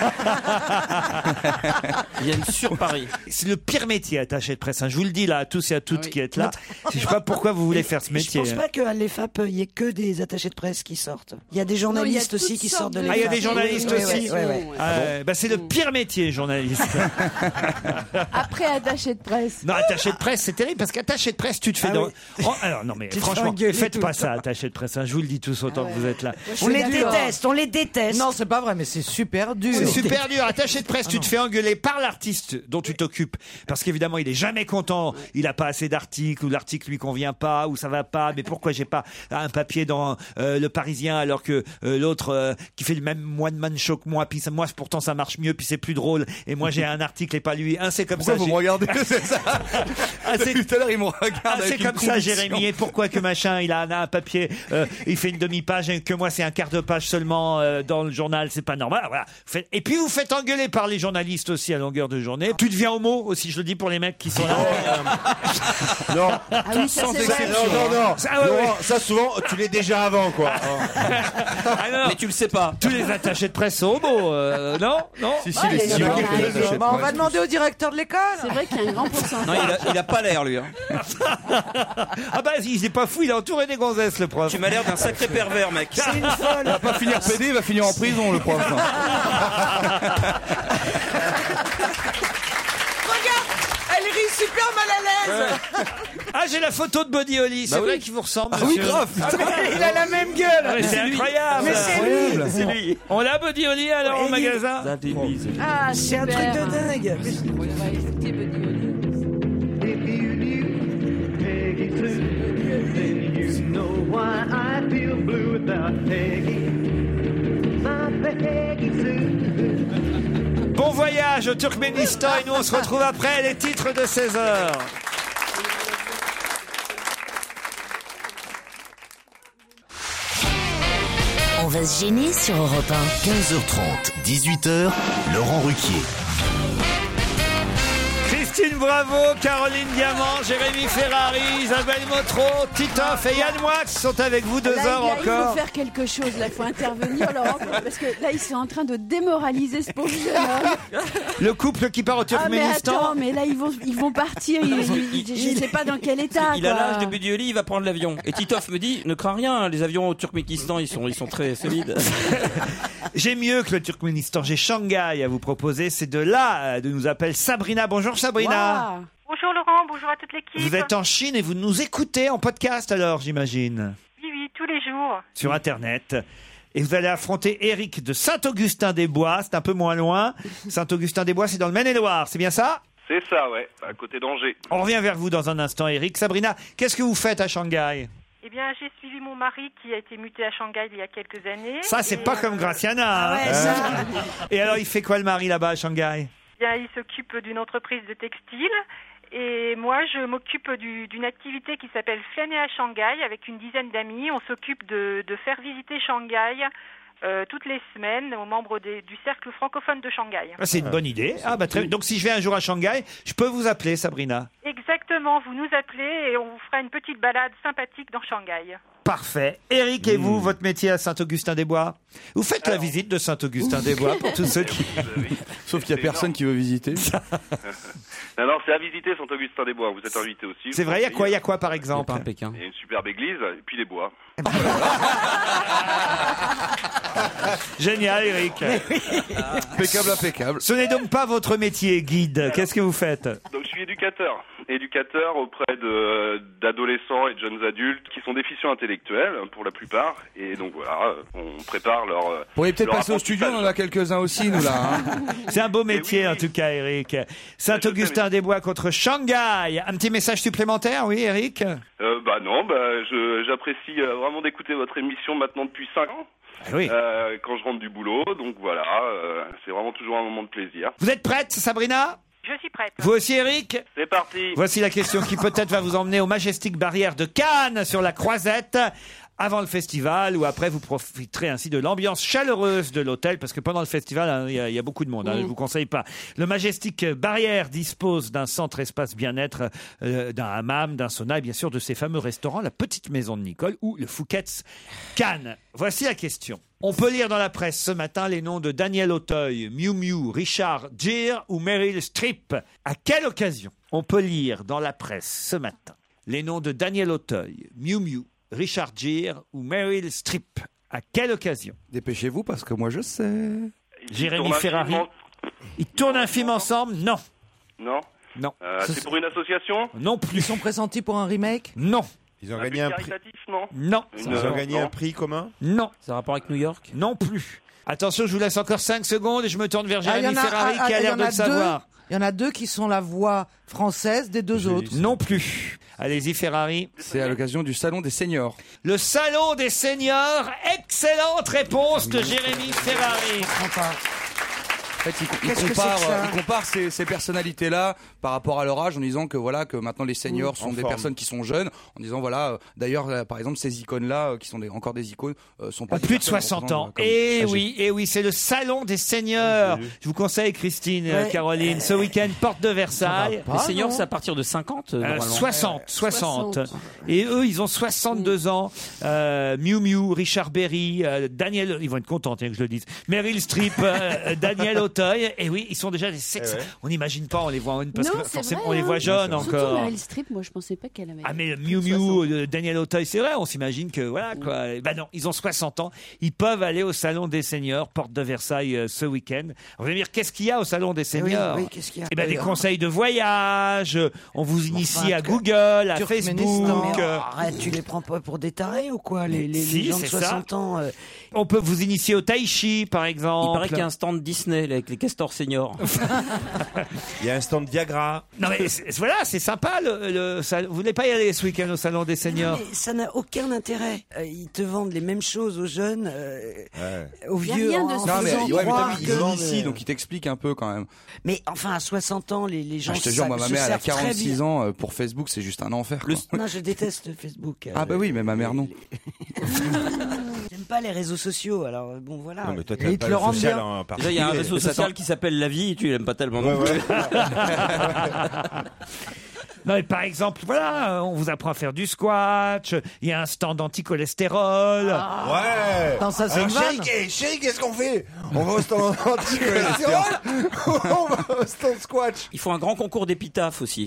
Il y a une sur Paris.
C'est le pire métier, attaché de presse. hein. Je vous le dis là, à tous et à toutes qui êtes là. Je sais pas pourquoi vous voulez faire ce métier.
Je pense pas qu'à l'E F A P, il y ait que des attachés de presse qui sortent. Il y a des
Non, il y a
journalistes
toutes
aussi qui
sortes
sortent de
de-
l'E F A P.
Ah, il y a des journalistes
Oui, oui,
aussi.
oui, oui, oui.
Ah, euh, bah, c'est le pire métier, journaliste.
Après attaché de presse.
Non, attaché de presse, c'est terrible parce qu'attaché de presse, tu te fais.
Ah
dans-
oui.
Oh, alors non, mais
Tu te fais
franchement,
engueuler
faites
tout
pas
le
ça, attaché de presse. hein. Je vous le dis tous autant que vous êtes là.
On les déteste, on les déteste.
Non, c'est pas vrai, mais c'est super dur.
C'est super dur. Attaché de presse, tu te fais engueuler. engueuler par l'artiste dont tu t'occupes. Parce qu'évidemment, il est jamais content. Il a pas assez d'articles, ou l'article lui convient pas, ou ça va pas. Mais pourquoi j'ai pas un papier dans euh, Le Parisien alors que euh, l'autre euh, qui fait le même one-man show que moi, puis ça, moi pourtant ça marche mieux, puis c'est plus drôle. Et moi j'ai un article et pas lui. Un c'est comme
Pourquoi
ça.
vous
j'ai-
me regardez C'est ça.
Ah, c'est-
Depuis tout à l'heure, il me regarde
Ah,
avec
c'est
une
comme ça,
conviction.
Jérémy. Et pourquoi que machin, il a un, un papier, euh, il fait une demi-page et que moi c'est un quart de page seulement euh, dans le journal, c'est pas normal. Voilà. Vous faites- Et puis vous faites engueuler par les journalistes aussi à longueur de journée. Tu deviens homo aussi, je le dis pour les mecs qui sont là.
Non.
Ah oui, ça,
Sans
c'est vrai.
exception. Non, non, non.
Ça, ouais,
Laurent,
ouais.
ça souvent, tu l'es déjà avant, quoi.
Ah, non, non.
Mais tu le sais pas.
Tous les attachés de presse sont homos, euh, non, non.
Si, si,
Ah,
les
les
six
gens,
mois
ils
que
disent,
j'achète
bah, on
pas.
va demander au directeur de l'école.
C'est vrai qu'il y a un grand pourcentage.
Non, il a, il a pas l'air, lui. Hein.
Ah bah il est pas fou, il est entouré des gonzesses le prof.
Tu m'as l'air d'un sacré pervers, mec.
C'est une folle.
Il va pas finir pédé, il va finir en prison, le prof.
Regarde, elle rit super mal à l'aise.
Ah j'ai la photo de Buddy Holly, c'est
Bah
vrai
oui.
qu'il vous ressemble.
Ah oui,
monsieur.
grave. putain.
Il a la même gueule.
Ah, mais c'est incroyable.
Mais c'est lui.
C'est lui.
On l'a Buddy Holly alors
Ouais,
au
il-
magasin.
Ça débise.
Ah,
C'est un
super.
truc de dingue.
On va écouter Buddy Holly.
Bon voyage au Turkménistan et nous on se retrouve après les titres de seize heures.
On va se gêner sur Europe un.
quinze heures trente, dix-huit heures, Laurent Ruquier.
Christine Bravo, Caroline Diamant, Jérémy Ferrari, Isabelle Motro, Titoff et Yann Moix sont avec vous deux
Là,
heures
là, il
encore.
faut faire quelque chose, là, il faut intervenir, Laurent, parce que là, ils sont en train de démoraliser ce pauvre jeune homme.
Le couple qui part au
Ah, mais
Turkménistan.
attends, mais là, ils vont, ils vont partir, ils- ils- je ne sais pas dans quel état.
Il a
quoi.
l'âge de Buddy Holly, il va prendre l'avion. Et Titoff me dit, ne crains rien, les avions au Turkménistan, ils sont, ils sont très solides.
J'ai mieux que le Turkménistan, j'ai Shanghai à vous proposer. C'est de là euh, de nous appelle Sabrina. Bonjour Sabrina.
Waouh.
Bonjour Laurent, bonjour à toute l'équipe.
Vous êtes en Chine et vous nous écoutez en podcast alors, j'imagine,
Oui, oui, tous les jours.
sur Internet. Et vous allez affronter Eric de Saint-Augustin-des-Bois. C'est un peu moins loin. Saint-Augustin-des-Bois, c'est dans le Maine-et-Loire. C'est bien ça?
C'est ça, ouais, à côté d'Angers.
On revient vers vous dans un instant, Eric. Sabrina, qu'est-ce que vous faites à Shanghai?
Eh bien, j'ai suivi mon mari qui a été muté à Shanghai il y a quelques années.
Ça, c'est
Et,
pas
euh,
comme Graciana. hein.
Ouais, ça.
Et alors, il fait quoi le mari là-bas à Shanghai?
eh bien, il s'occupe d'une entreprise de textile. Et moi, je m'occupe du- d'une activité qui s'appelle Flâner à Shanghai avec une dizaine d'amis. On s'occupe de, de faire visiter Shanghai euh, toutes les semaines aux membres des- du cercle francophone de Shanghai.
Ah, c'est une bonne idée. Ah, bah, très... Donc, si je vais un jour à Shanghai, je peux vous appeler, Sabrina.
Exactement, vous nous appelez et on vous fera une petite balade sympathique dans Shanghai.
Parfait. Eric et vous, votre métier à Saint-Augustin-des-Bois? Vous faites la visite de Saint-Augustin-des-Bois pour tous ceux qui...
Sauf qu'il y a personne qui veut visiter.
Non, non, c'est à visiter Saint-Augustin-des-Bois. Vous êtes invité aussi.
C'est vrai, il y a quoi, il y a quoi par exemple?
Il y a une superbe église et puis les bois.
Génial, Eric.
Impeccable, impeccable.
Ce n'est donc pas votre métier, guide. Qu'est-ce que vous faites?
Donc je suis éducateur. Éducateur auprès de d'adolescents et de jeunes adultes qui sont déficients intellectuels pour la plupart. Et donc voilà, on prépare leur...
Vous pourriez peut-être
leur
passer au studio, on en a quelques-uns aussi, nous, là. hein.
C'est un beau métier, en tout cas, Eric. Saint-Augustin-des-Bois contre Shanghai. Un petit message supplémentaire, oui, Eric?
Euh, bah non, bah je j'apprécie euh, vraiment d'écouter votre émission maintenant depuis cinq ans.
Oui.
Euh, quand je rentre du boulot, donc voilà, euh, c'est vraiment toujours un moment de plaisir.
Vous êtes prête, Sabrina?
Je suis prête.
Vous aussi, Eric?
C'est parti.
Voici la question qui peut-être va vous emmener au Majestic Barrière de Cannes sur la Croisette. Avant le festival ou après, vous profiterez ainsi de l'ambiance chaleureuse de l'hôtel parce que pendant le festival, hein, il y, a- il y a beaucoup de monde. Hein,
Mmh.
Je vous conseille pas. Le Majestic Barrière dispose d'un centre espace bien-être, euh, d'un hammam, d'un sauna et bien sûr de ces fameux restaurants, la Petite Maison de Nicole ou le Fouquet's Cannes. Voici la question. On peut lire dans la presse ce matin les noms de Daniel Auteuil, Miu Miu, Richard Gere ou Meryl Streep. À quelle occasion on peut lire dans la presse ce matin les noms de Daniel Auteuil, Miu Miu, Richard Gere ou Meryl Streep? À quelle occasion?
Dépêchez-vous parce que moi je sais.
Jérémy
tournent un
Ferrari.
film en-
Ils tournent un film ensemble? Non.
Non.
Non.
Euh, c'est pour une association.
Non plus.
Ils sont pressentis pour un remake?
Non.
Ils ont
Un
gagné
but
un prix.
caritatif, non.
Non.
Une-
Ils ont
euh,
gagné
non.
un prix commun?
Non.
C'est un rapport avec New York?
Non plus. Attention, je vous laisse encore cinq secondes et je me tourne vers
Ah, il y
Jérémy
en a-
Ferrari
ah,
qui a
ah, il y
l'air
en
de
a
le savoir.
deux. Il y en a deux qui sont la voix française des deux autres.
Non plus. Allez-y, Ferrari.
C'est à l'occasion du Salon des Seniors.
Le Salon des Seniors. Excellente réponse de Jérémy Ferrari.
En fait, il, il
Qu'est-ce que
compare,
c'est que ça
il compare ces, ces personnalités-là par rapport à leur âge en disant que voilà que maintenant les seniors
Mmh,
sont
en
des
forme.
personnes qui sont jeunes. En disant voilà, euh, d'ailleurs euh, par exemple ces icônes-là euh, qui sont des, encore des icônes euh, sont pas
À
des
plus de
personnes
soixante
représentant,
ans.
euh, comme
Et
âgées.
oui, et oui, c'est le Salon des Seniors. Je vous conseille, Christine, euh,
Ouais.
Caroline, ce week-end, porte de Versailles.
Les seniors, c'est à partir de cinquante, euh,
Euh,
normalement.
soixante, soixante. Et eux, ils ont soixante-deux ans. Euh, Miu Miu, Richard Berry, euh, Daniel, ils vont être contents tiens, que je le dise. Meryl Streep, euh, Daniel Auteuil. Et oui, ils sont déjà des sexes.
Eh ouais.
On n'imagine pas, on les voit, parce
Non,
que
c'est
forcément,
vrai,
on les
hein.
voit jeunes
Surtout
encore.
Meryl Streep, moi je pensais pas qu'elle avait.
Ah mais Miu Miu, euh, Daniel Auteuil, c'est vrai, on s'imagine que voilà quoi. Bah non, ils ont soixante ans, ils peuvent aller au Salon des Seniors, porte de Versailles euh, ce week-end. On va me dire qu'est-ce qu'il y a au Salon des Seniors
oui, qu'est-ce qu'il y a
Eh ben des
d'ailleurs
conseils de voyage, on vous initie
Enfin,
à
que-
Google, à
Turkménistan,
Facebook.
mais
euh,
arrête, tu les prends pas pour des tarés ou quoi, les, les,
Si,
les gens de
c'est ça.
soixante ans euh,
On peut vous initier au tai chi par exemple.
Il paraît qu'il y a un stand Disney là, avec les castors seniors.
Il y a un stand Viagra.
Non mais c'est- voilà, c'est sympa le, le ça- vous voulez pas y aller ce week-end au Salon des Seniors?
mais ça n'a aucun intérêt. Euh, ils te vendent les mêmes choses aux jeunes, euh,
Ouais.
aux
Y a
vieux.
rien
en-
de
en
Non mais,
faisant
ouais, mais
croire
t'as vu,
que-
ils initient, donc ils t'expliquent un peu quand même.
Mais enfin, à soixante ans, les, les gens
Ah, je te jure,
sa-
moi, ma
se
mère, elle a
servent très
quarante-six
bien.
ans, euh, pour Facebook, c'est juste un enfer. quoi.
Non, je déteste Facebook.
Ah bah oui, mais ma mère non.
J'aime pas les réseaux sociaux, alors euh, bon voilà.
Non, mais toi,
Et
t'as
ils
pas
te
le
le rendent
social
bien.
en
Déjà, il y a un
particulier.
réseau
Mais ça
social
t'en-
qui s'appelle La Vie, et tu l'aimes pas tellement
Ouais,
non plus.
ouais.
Non mais par exemple, voilà, on vous apprend à faire du squash, il y a un stand anti-cholestérol.
Ouais.
Non, ça, c'est
Alors,
une
chérie,
vanne.
qu'est- chérie, qu'est-ce qu'on fait? On va au stand anti-cholestérol ou on va au stand squash?
Il faut un grand concours d'épitaphe aussi.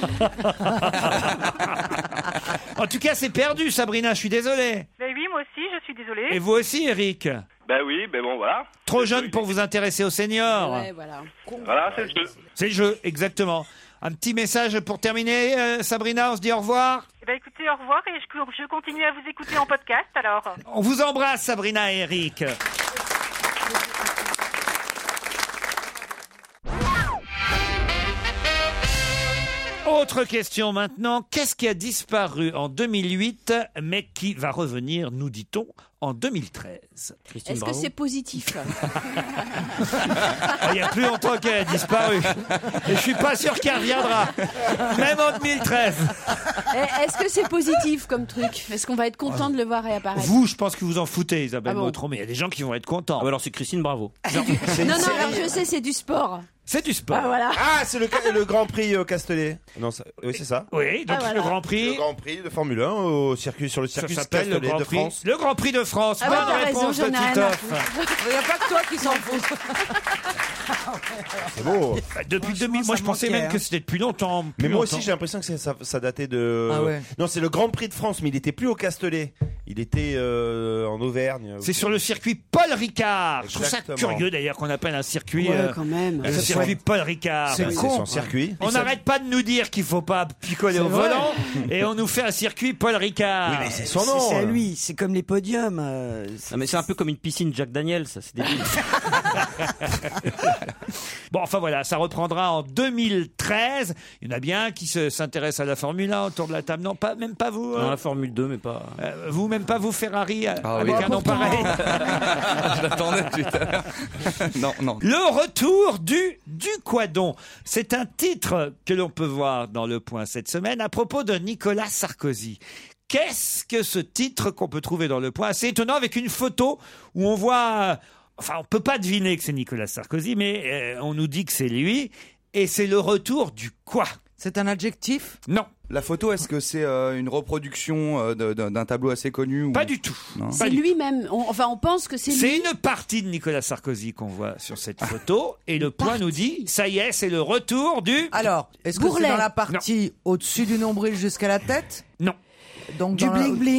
En tout cas, c'est perdu, Sabrina, je suis désolé.
Ben oui, moi aussi, je suis désolée.
Et vous aussi, Eric?
Ben oui, ben bon, voilà.
Trop jeune pour vous intéresser aux seniors.
Ouais, voilà.
Voilà, c'est le jeu.
C'est le jeu, exactement. Un petit message pour terminer, euh, Sabrina, on se dit au revoir.
Eh ben écoutez, au revoir et je, je continue à vous écouter en podcast alors.
On vous embrasse, Sabrina et Eric. Autre question maintenant. Qu'est-ce qui a disparu en deux mille huit, mais qui va revenir, nous dit-on, en deux mille treize?
Christine
Est-ce que
Bravo.
c'est positif?
Il y a plus longtemps qu'elle a disparu. Et je suis pas sûr qu'elle reviendra. Même en deux mille treize.
Eh, Est-ce que c'est positif comme truc? Est-ce qu'on va être content de le voir réapparaître?
Vous, je pense que vous en foutez, Isabelle
Ah bon
Motron, mais il y a des gens qui vont être contents.
Ah bah alors c'est Christine Bravo.
Non, non, alors je sais, c'est du sport.
C'est du sport.
Ah voilà.
Ah, c'est le, ca- le Grand Prix euh, Castellet. Non, ça- oui, c'est ça.
Oui, donc
Ah, voilà.
le Grand Prix.
Le Grand Prix de Formule un au circuit, sur le
Ça
circuit
s'appelle le
Castellet
Grand
de
Prix.
France.
Le Grand Prix de France.
Ah bah,
Bonne
t'as raison,
réponse de
j'en ai rien à
Titoff.
Il n'y a pas que toi qui s'en fous.
C'est beau.
Bah, depuis deux mille, moi je
ça
pensais
manquait,
même
hein.
que c'était depuis longtemps.
Mais
plus
moi
longtemps.
aussi, j'ai l'impression que c'est- ça, ça datait de.
Ah ouais.
Non, c'est le Grand Prix de France, mais il était plus au Castellet. Il était euh, en Auvergne.
C'est sur le circuit Paul Ricard. Je trouve ça
Exactement.
curieux d'ailleurs qu'on appelle un circuit.
Ouais,
euh,
quand même.
le circuit Paul Ricard.
C'est
Bah,
son circuit.
On n'arrête pas de nous dire qu'il faut pas picoler au
vrai.
volant et on nous fait un circuit Paul Ricard.
Oui, mais c'est son
C'est
nom.
c'est à
là.
lui, c'est comme les podiums. euh, c'est-
Non mais c'est un peu comme une piscine Jack Daniel, ça c'est débile.
Bon, enfin voilà, ça reprendra en deux mille treize. Il y en a bien qui se- s'intéressent à la Formule un autour de la table. Non, pas, même pas vous.
Dans
hein.
la Formule deux mais pas...
Euh, vous, même pas vous, Ferrari, euh,
Ah
avec
oui.
un nom pareil.
Je l'attendais tout à l'heure. Non, non.
Le retour du du Quadon. C'est un titre que l'on peut voir dans Le Point cette semaine à propos de Nicolas Sarkozy. Qu'est-ce que ce titre qu'on peut trouver dans Le Point? C'est étonnant avec une photo où on voit... Enfin, on peut pas deviner que c'est Nicolas Sarkozy, mais euh, on nous dit que c'est lui. Et c'est le retour du quoi?
C'est un adjectif?
Non,
La photo, est-ce que c'est euh, une reproduction euh, de- d'un d'un tableau assez connu ou...
pas du tout.
Non.
C'est lui-même. On- Enfin, on pense que c'est lui.
C'est une partie de Nicolas Sarkozy qu'on voit sur cette photo. Et Le Point nous dit, ça y est, c'est le retour du...
Alors, est-ce que c'est
Bourrelet.
dans la partie au-dessus du nombril jusqu'à la tête?
Non.
Donc
Du
dans la-
bling bling.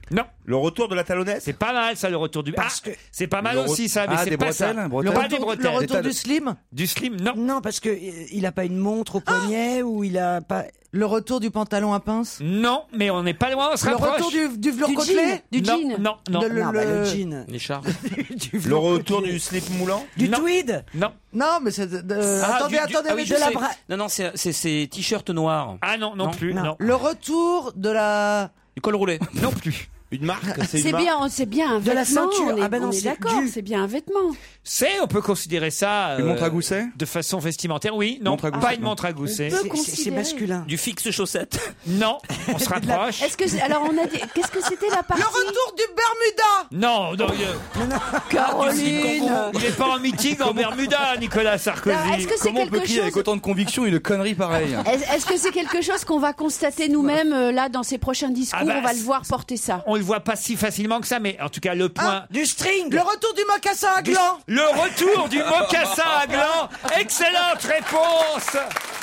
Non.
Le retour de la talonnette.
C'est pas mal ça, le retour du.
Parce
ah,
que-
c'est pas mal
Le re-
aussi ça, mais
Ah,
c'est
des
pas ça.
bretelles,
Le
bretelles.
Pas
retour,
des bretelles.
le retour
Des tas de-
du slim.
Du slim, non.
Non, parce que euh, il a pas une montre au poignet ou il a pas.
Le retour du pantalon à pince.
Non, mais on n'est pas loin, on se
Le
rapproche.
retour du, du velours
Du
côtelé.
jean. Du
non,
jean.
Non, non,
Le- le-
Non, bah, le jean.
L'écharpe.
Du
Le
velours
retour
côtelé.
du slip moulant.
Du
Non.
tweed.
non.
Non, mais c'est. de- de-
Ah,
attendez,
du- du-
attendez,
ah oui,
mais
je
de la
sais.
bra-
Non, non, c'est c'est ces t-shirts noirs.
Ah non, non,
Non.
plus,
Non.
non.
Le retour de la.
Du col roulé.
Non plus.
Une marque. C'est une
C'est
marque.
bien, c'est bien un
De la
vêtement.
ceinture.
On est,
Ah ben non,
on est
c'est
d'accord,
du-
c'est bien un vêtement.
C'est, on peut considérer ça.
Une
euh,
montre à gousset
De façon vestimentaire, oui. Non,
Montre à
pas
gousset,
une
non.
montre à gousset.
On peut
C'est- C'est
considérer.
c'est masculin.
Du fixe chaussette.
Non, on se rapproche.
Est-ce que c'est- alors on a dit qu'est-ce que c'était la partie
Le retour du Bermuda.
Non, non, il,
Caroline.
il est pas en meeting en Bermuda, Nicolas Sarkozy.
Alors, est-ce que c'est
Comment on peut
quelque
crier avec
chose
autant de conviction une connerie pareille?
Est- Est-ce que c'est quelque chose qu'on va constater nous-mêmes euh, là dans ces prochains discours?
Ah bah,
On va le voir porter ça.
On le voit pas si facilement que ça, mais en tout cas, le point.
Ah, du string. Le retour du mocassin à gland.
Le retour du mocassin à gland. Excellente réponse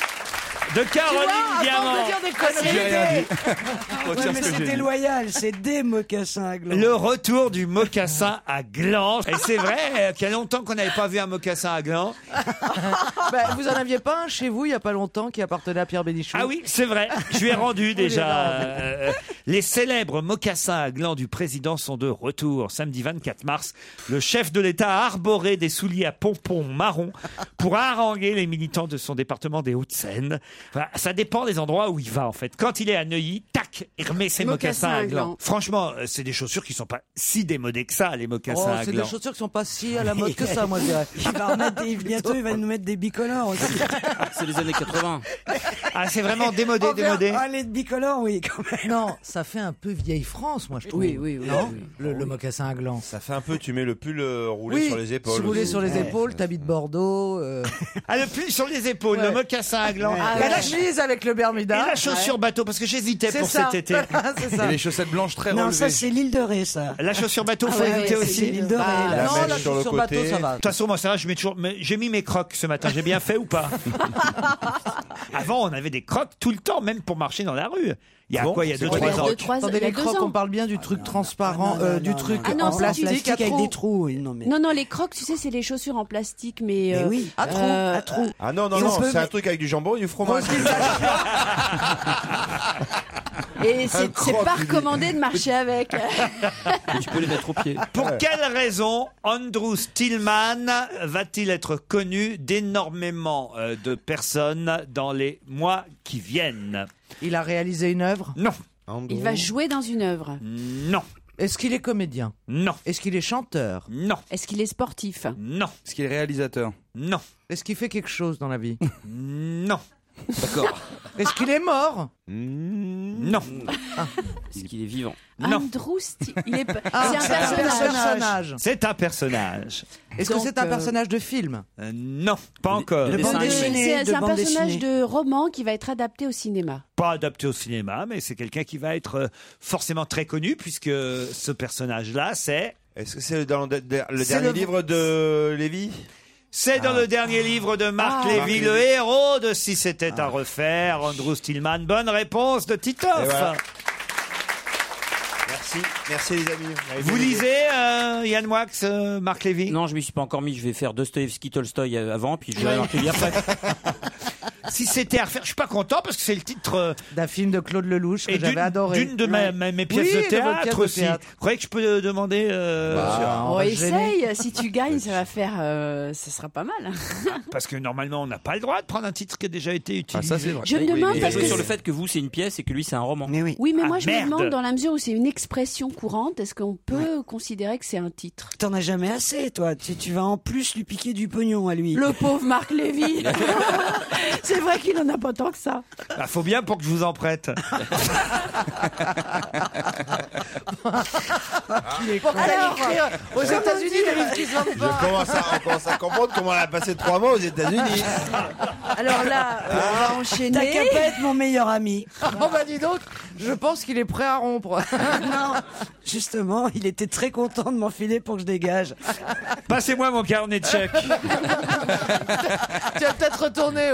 de Caroline
Tu vois, avant
Diamant.
de dire des conneries.
J'ai rien dit.
Ouais, mais c'est déloyal, c'est des mocassins à gland.
Le retour du mocassin à gland. Et c'est vrai euh, qu'il y a longtemps qu'on n'avait pas vu un mocassin à gland.
Bah, vous en aviez pas un chez vous il y a pas longtemps qui appartenait à Pierre Bénichou?
Ah oui, c'est vrai. Je lui ai rendu déjà.
l'avez rendu.
Euh, les célèbres mocassins à gland du président sont de retour. Samedi vingt-quatre mars, le chef de l'État a arboré des souliers à pompons marron pour haranguer les militants de son département des Hauts-de-Seine. Enfin, ça dépend des endroits où il va en fait. Quand il est à Neuilly, tac, il remet ses mocassins à gland. Franchement, euh, c'est des chaussures qui sont pas si démodées que ça, les mocassins
Oh,
à
c'est
gland.
des chaussures qui sont pas si à la mode que ça, moi je dirais.
Il va remettre des- bientôt, il va nous mettre des bicolores aussi.
C'est les années quatre-vingts.
Ah, c'est vraiment démodé,
Oh,
démodé.
Ah, les bicolores, oui, quand même.
Non, ça fait un peu vieille France, moi je trouve.
Oui, oui, oui,
Non,
oui.
le, le mocassin à gland.
Ça fait un peu. Tu mets le pull euh, roulé
Oui,
sur les épaules.
roulé
aussi.
sur les
Ouais.
épaules, t'habites Bordeaux. euh,
Ah, le pull sur les épaules,
Ouais.
le mocassin à gland.
Ah,
Et
la chemise avec le Bermuda.
Et la chaussure bateau, parce que j'hésitais
C'est
pour
ça.
cet été.
C'est ça.
Et les chaussettes blanches très
Non,
relevées.
ça, c'est l'île de Ré, ça.
La chaussure bateau,
Ah
faut
ouais,
éviter
ouais, c'est
aussi.
l'île de Ré,
Ah,
là.
non,
mèche
la
sur le
chaussure
côté.
bateau, ça va.
De toute façon, moi, ça va, je mets toujours. mais j'ai mis mes crocs ce matin. J'ai bien fait ou pas? Avant, on avait des crocs tout le temps, même pour marcher dans la rue. Il y a
Bon,
quoi? Il y a
c'est
deux,
quoi,
trois
les
ans.
Deux, trois-
Attendez,
il y a
les
deux
crocs,
ans.
on parle bien du truc transparent,
non,
euh,
non,
du
non,
truc
Ah non,
en
ça,
plastique,
tu-
à
avec
trous.
des trous, oui, non mais.
Non, non, les crocs, tu sais, c'est les chaussures en plastique, mais.
Mais
euh,
oui, à trous,
euh,
à trous.
Ah non, non,
Et on
non,
peut
c'est un
mettre-
truc avec du jambon et du fromage.
Et c'est
croc,
c'est pas
tu dis.
recommandé de marcher avec.
Et tu peux les mettre au pied.
Pour quelle raison Andrew Stillman va-t-il être connu d'énormément euh, de personnes dans les mois qui viennent?
Il a réalisé une œuvre?
Non.
Il va jouer dans une œuvre.
Non.
Est-ce qu'il est comédien?
Non.
Est-ce qu'il est chanteur?
Non.
Est-ce qu'il est sportif?
Non.
Est-ce qu'il est réalisateur?
Non.
Est-ce qu'il fait quelque chose dans la vie?
Non.
D'accord.
Est-ce qu'il est mort?
Non.
Est-ce qu'il est vivant?
Non.
Andrew Sti- il est...
Ah,
c'est un
c'est un
personnage.
personnage.
C'est un personnage.
Est-ce que
Donc,
c'est un
euh,
personnage de film?
Euh, non, pas encore.
de
De bande
dessin animé.
dessinée,
C'est
de
c'est un
bande
personnage
dessinée.
de roman qui va être adapté au cinéma.
Pas adapté au cinéma, mais c'est quelqu'un qui va être euh, forcément très connu puisque ce personnage-là, c'est
Est-ce que c'est dans le, de- le
C'est
dernier
le-
livre de Lévy?
c'est dans le dernier livre de Marc
Ah.
Lévy,
Marc
le
Lévy.
héros de Si c'était à refaire, Andrew Stillman. Bonne réponse de Titoff.
Et voilà. Merci, merci les amis.
Vous lisez euh, Yann Moix, euh, Marc Lévy?
Non, je m'y suis pas encore mis. Je vais faire Dostoevsky, Tolstoy avant, puis je vais Marc Lévy après.
Si c'était à refaire, je suis pas content parce que c'est le titre euh,
D'un film de Claude Lelouch que
et
j'avais
d'une
adoré.
d'une de ma- ma- mes pièces
Oui,
de
de votre
théâtre
pièce de
aussi.
théâtre.
Vous croyez que je peux euh, demander euh,
Bah, on
Oh,
va se gêner.
essaye, si tu gagnes, ça va faire. euh, ça sera pas mal.
parce que normalement on n'a pas le droit de prendre un titre qui a déjà été utilisé.
Ah, ça, c'est vrai.
Je me
Oui,
demande
oui,
Il a
parce
joué
que.
sur le fait que vous, c'est une pièce et que lui, c'est un roman.
Mais oui.
Oui, mais
Ah,
moi je
merde.
me demande, dans la mesure où c'est une expression courante, est-ce qu'on peut considérer que c'est un titre?
T'en as jamais assez, toi. Tu, tu vas en plus lui piquer du pognon à lui.
Le pauvre Marc Lévy. C'est vrai qu'il en a pas tant que ça.
Bah, faut bien pour que je vous en prête.
Pour qu'elle écrire aux États-Unis des livres qui se vendent
Je
pas.
commence à, on commence à comprendre comment elle a passé trois mois aux États-Unis.
Alors là, euh, on va
T'as
enchaîner.
qu'à pas être mon meilleur ami.
Oh bah dis donc, je pense qu'il est prêt à rompre.
Non, justement, il était très content de m'enfiler pour que je dégage.
Passez-moi mon carnet de chèques.
Tu vas peut-être retourner au Turkménistan.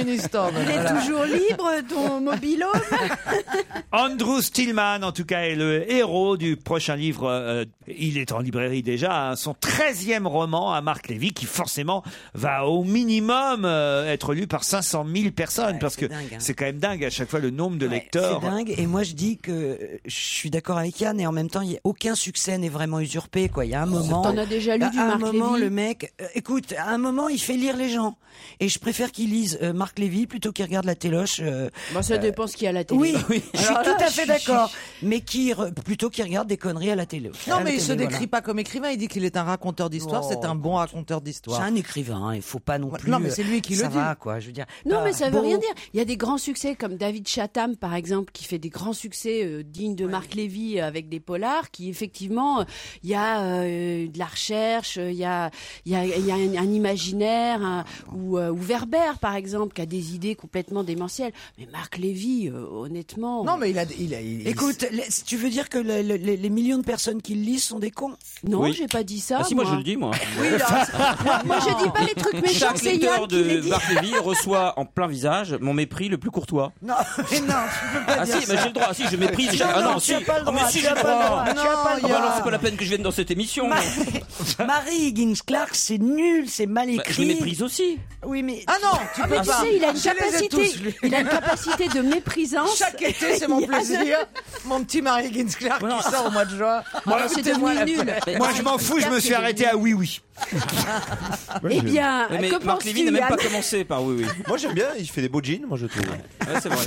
Turkménistan.
Il est toujours libre, ton mobilhome.
Andrew Stillman, en tout cas, est le héros du prochain livre. Euh, il est en librairie déjà. Hein, son treizième roman à Marc Lévy, qui forcément va au minimum euh, être lu par cinq cent mille personnes, ouais, parce que dingue, hein. C'est quand même dingue à chaque fois le nombre de ouais, lecteurs.
C'est dingue. Et moi, je dis que je suis d'accord avec Yann, et en même temps, il y a aucun succès n'est vraiment usurpé. Quoi. Il y a un moment.
T'en as déjà lu
à
du
un
Marc
moment,
Lévy.
Le mec, euh, écoute, à un moment, il fait lire les gens. Et je préfère qu'ils lisent euh, Marc Lévy plutôt qu'ils regardent la téloche. Euh,
bah, ça dépend ce qu'il y a à la télé.
Oui, oui. Je suis
Alors
tout
là,
à fait
je-
d'accord. Mais qui re- plutôt qu'ils regardent des conneries à la télé.
Non,
À la
mais il
télé,
se décrit
voilà.
pas comme écrivain. Il dit qu'il est un raconteur d'histoire.
Oh,
c'est un bon raconteur d'histoire.
C'est un écrivain. Il faut pas non plus.
Non, mais c'est lui qui
ça
le dit.
va, quoi. Je veux dire.
Non,
pas
mais ça veut
beau.
rien dire. Il y a des grands succès comme David Chatham, par exemple, qui fait des grands succès euh, dignes de Marc Lévy euh, avec des polars, qui effectivement, euh, il y a euh, de la recherche, euh, il y a, il y a, il y a un, un imaginaire, un- ou, euh, ou Werber, par exemple, qui a des idées complètement démentielles. Mais Marc Lévy, euh, honnêtement.
Non, mais il a, il a, il-
Écoute, les- tu veux dire que le- le- les, les millions de personnes qui le lisent sont des cons?
Non,
Oui.
j'ai pas dit ça.
Ah si, moi je le dis, moi.
Oui, alors, moi, moi, je dis pas les trucs méchants,
Chaque
c'est
lecteur
Yann qui les
de
dit.
Marc Lévy reçoit en plein visage mon mépris le plus courtois.
Non, mais non, tu peux pas
Ah
dire
si,
ça.
mais j'ai le droit. Ah si, je méprise.
Non,
chaque- ah
non,
non,
tu
si.
as pas le
Ah, mais
droit,
si,
tu
j'ai
as
le
pas le
droit.
droit, tu as pas le
Ah bah
droit.
alors, c'est pas la peine que je vienne dans cette émission.
Marie Higgins Clark, c'est nul, c'est mal
Bah,
écrit.
je les méprise aussi.
Oui, mais.
Ah non, tu
Ah,
peux
mais tu
pas.
sais, il a une
Je les ai
capacité,
tous lus.
il a une capacité de méprisance.
Chaque été, c'est mon
Yann.
plaisir. Mon petit Marie Higgins Clark
Non.
qui sort au mois de juin.
Moi, c'est
Écoutez-moi
devenu
la
nul.
paix.
Moi, je m'en fous, je me suis arrêté à oui, oui.
Eh bien,
Ouais, mais
que
Marc
penses-tu,
Lévy n'a même pas
Yann
commencé par oui, oui.
Moi j'aime bien, il fait des beaux jeans, moi je trouve.
Ouais, c'est vrai.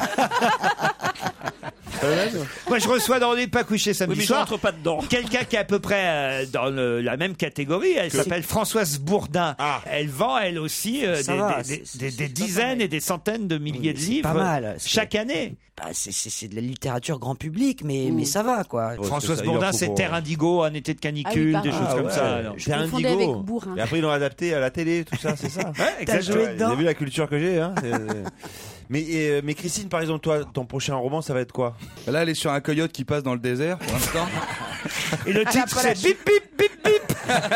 Moi, je reçois dans Les Pas couchés
Oui,
samedi
mais je
soir
rentre pas dedans.
quelqu'un qui est à peu près euh, dans le- la même catégorie. Elle s'appelle Françoise Bourdin.
Ah.
Elle vend, elle aussi, euh,
Ça
des,
va,
des-
c'est-
des-
c'est-
des-
c'est
des
pas
dizaines
pareil.
et des centaines de milliers de
C'est
livres
pas mal. C'est-
chaque année.
Bah, c'est, c'est, c'est de la littérature grand public, mais,
Mm.
mais ça va, quoi.
Ouais,
Françoise
c'est ça, il
Bourdin,
en faut
c'est
pour-
Terre Indigo, Un été de canicule,
Ah oui,
des
pardon.
choses
Ah
comme
ouais,
ça. alors.
Je
Terre
confondais
Indigo.
avec Bourrin.
Et après ils l'ont adapté à la télé, tout ça, c'est ça.
Ouais,
T'as
exactement.
joué
Ouais,
dedans
Vous avez vu la culture que j'ai, hein c'est- mais, euh, mais Christine, par exemple, toi, ton prochain roman, ça va être quoi?
Là, elle est sur un coyote qui passe dans le désert pour l'instant.
Et le titre, c'est Bip Bip Bip Bip.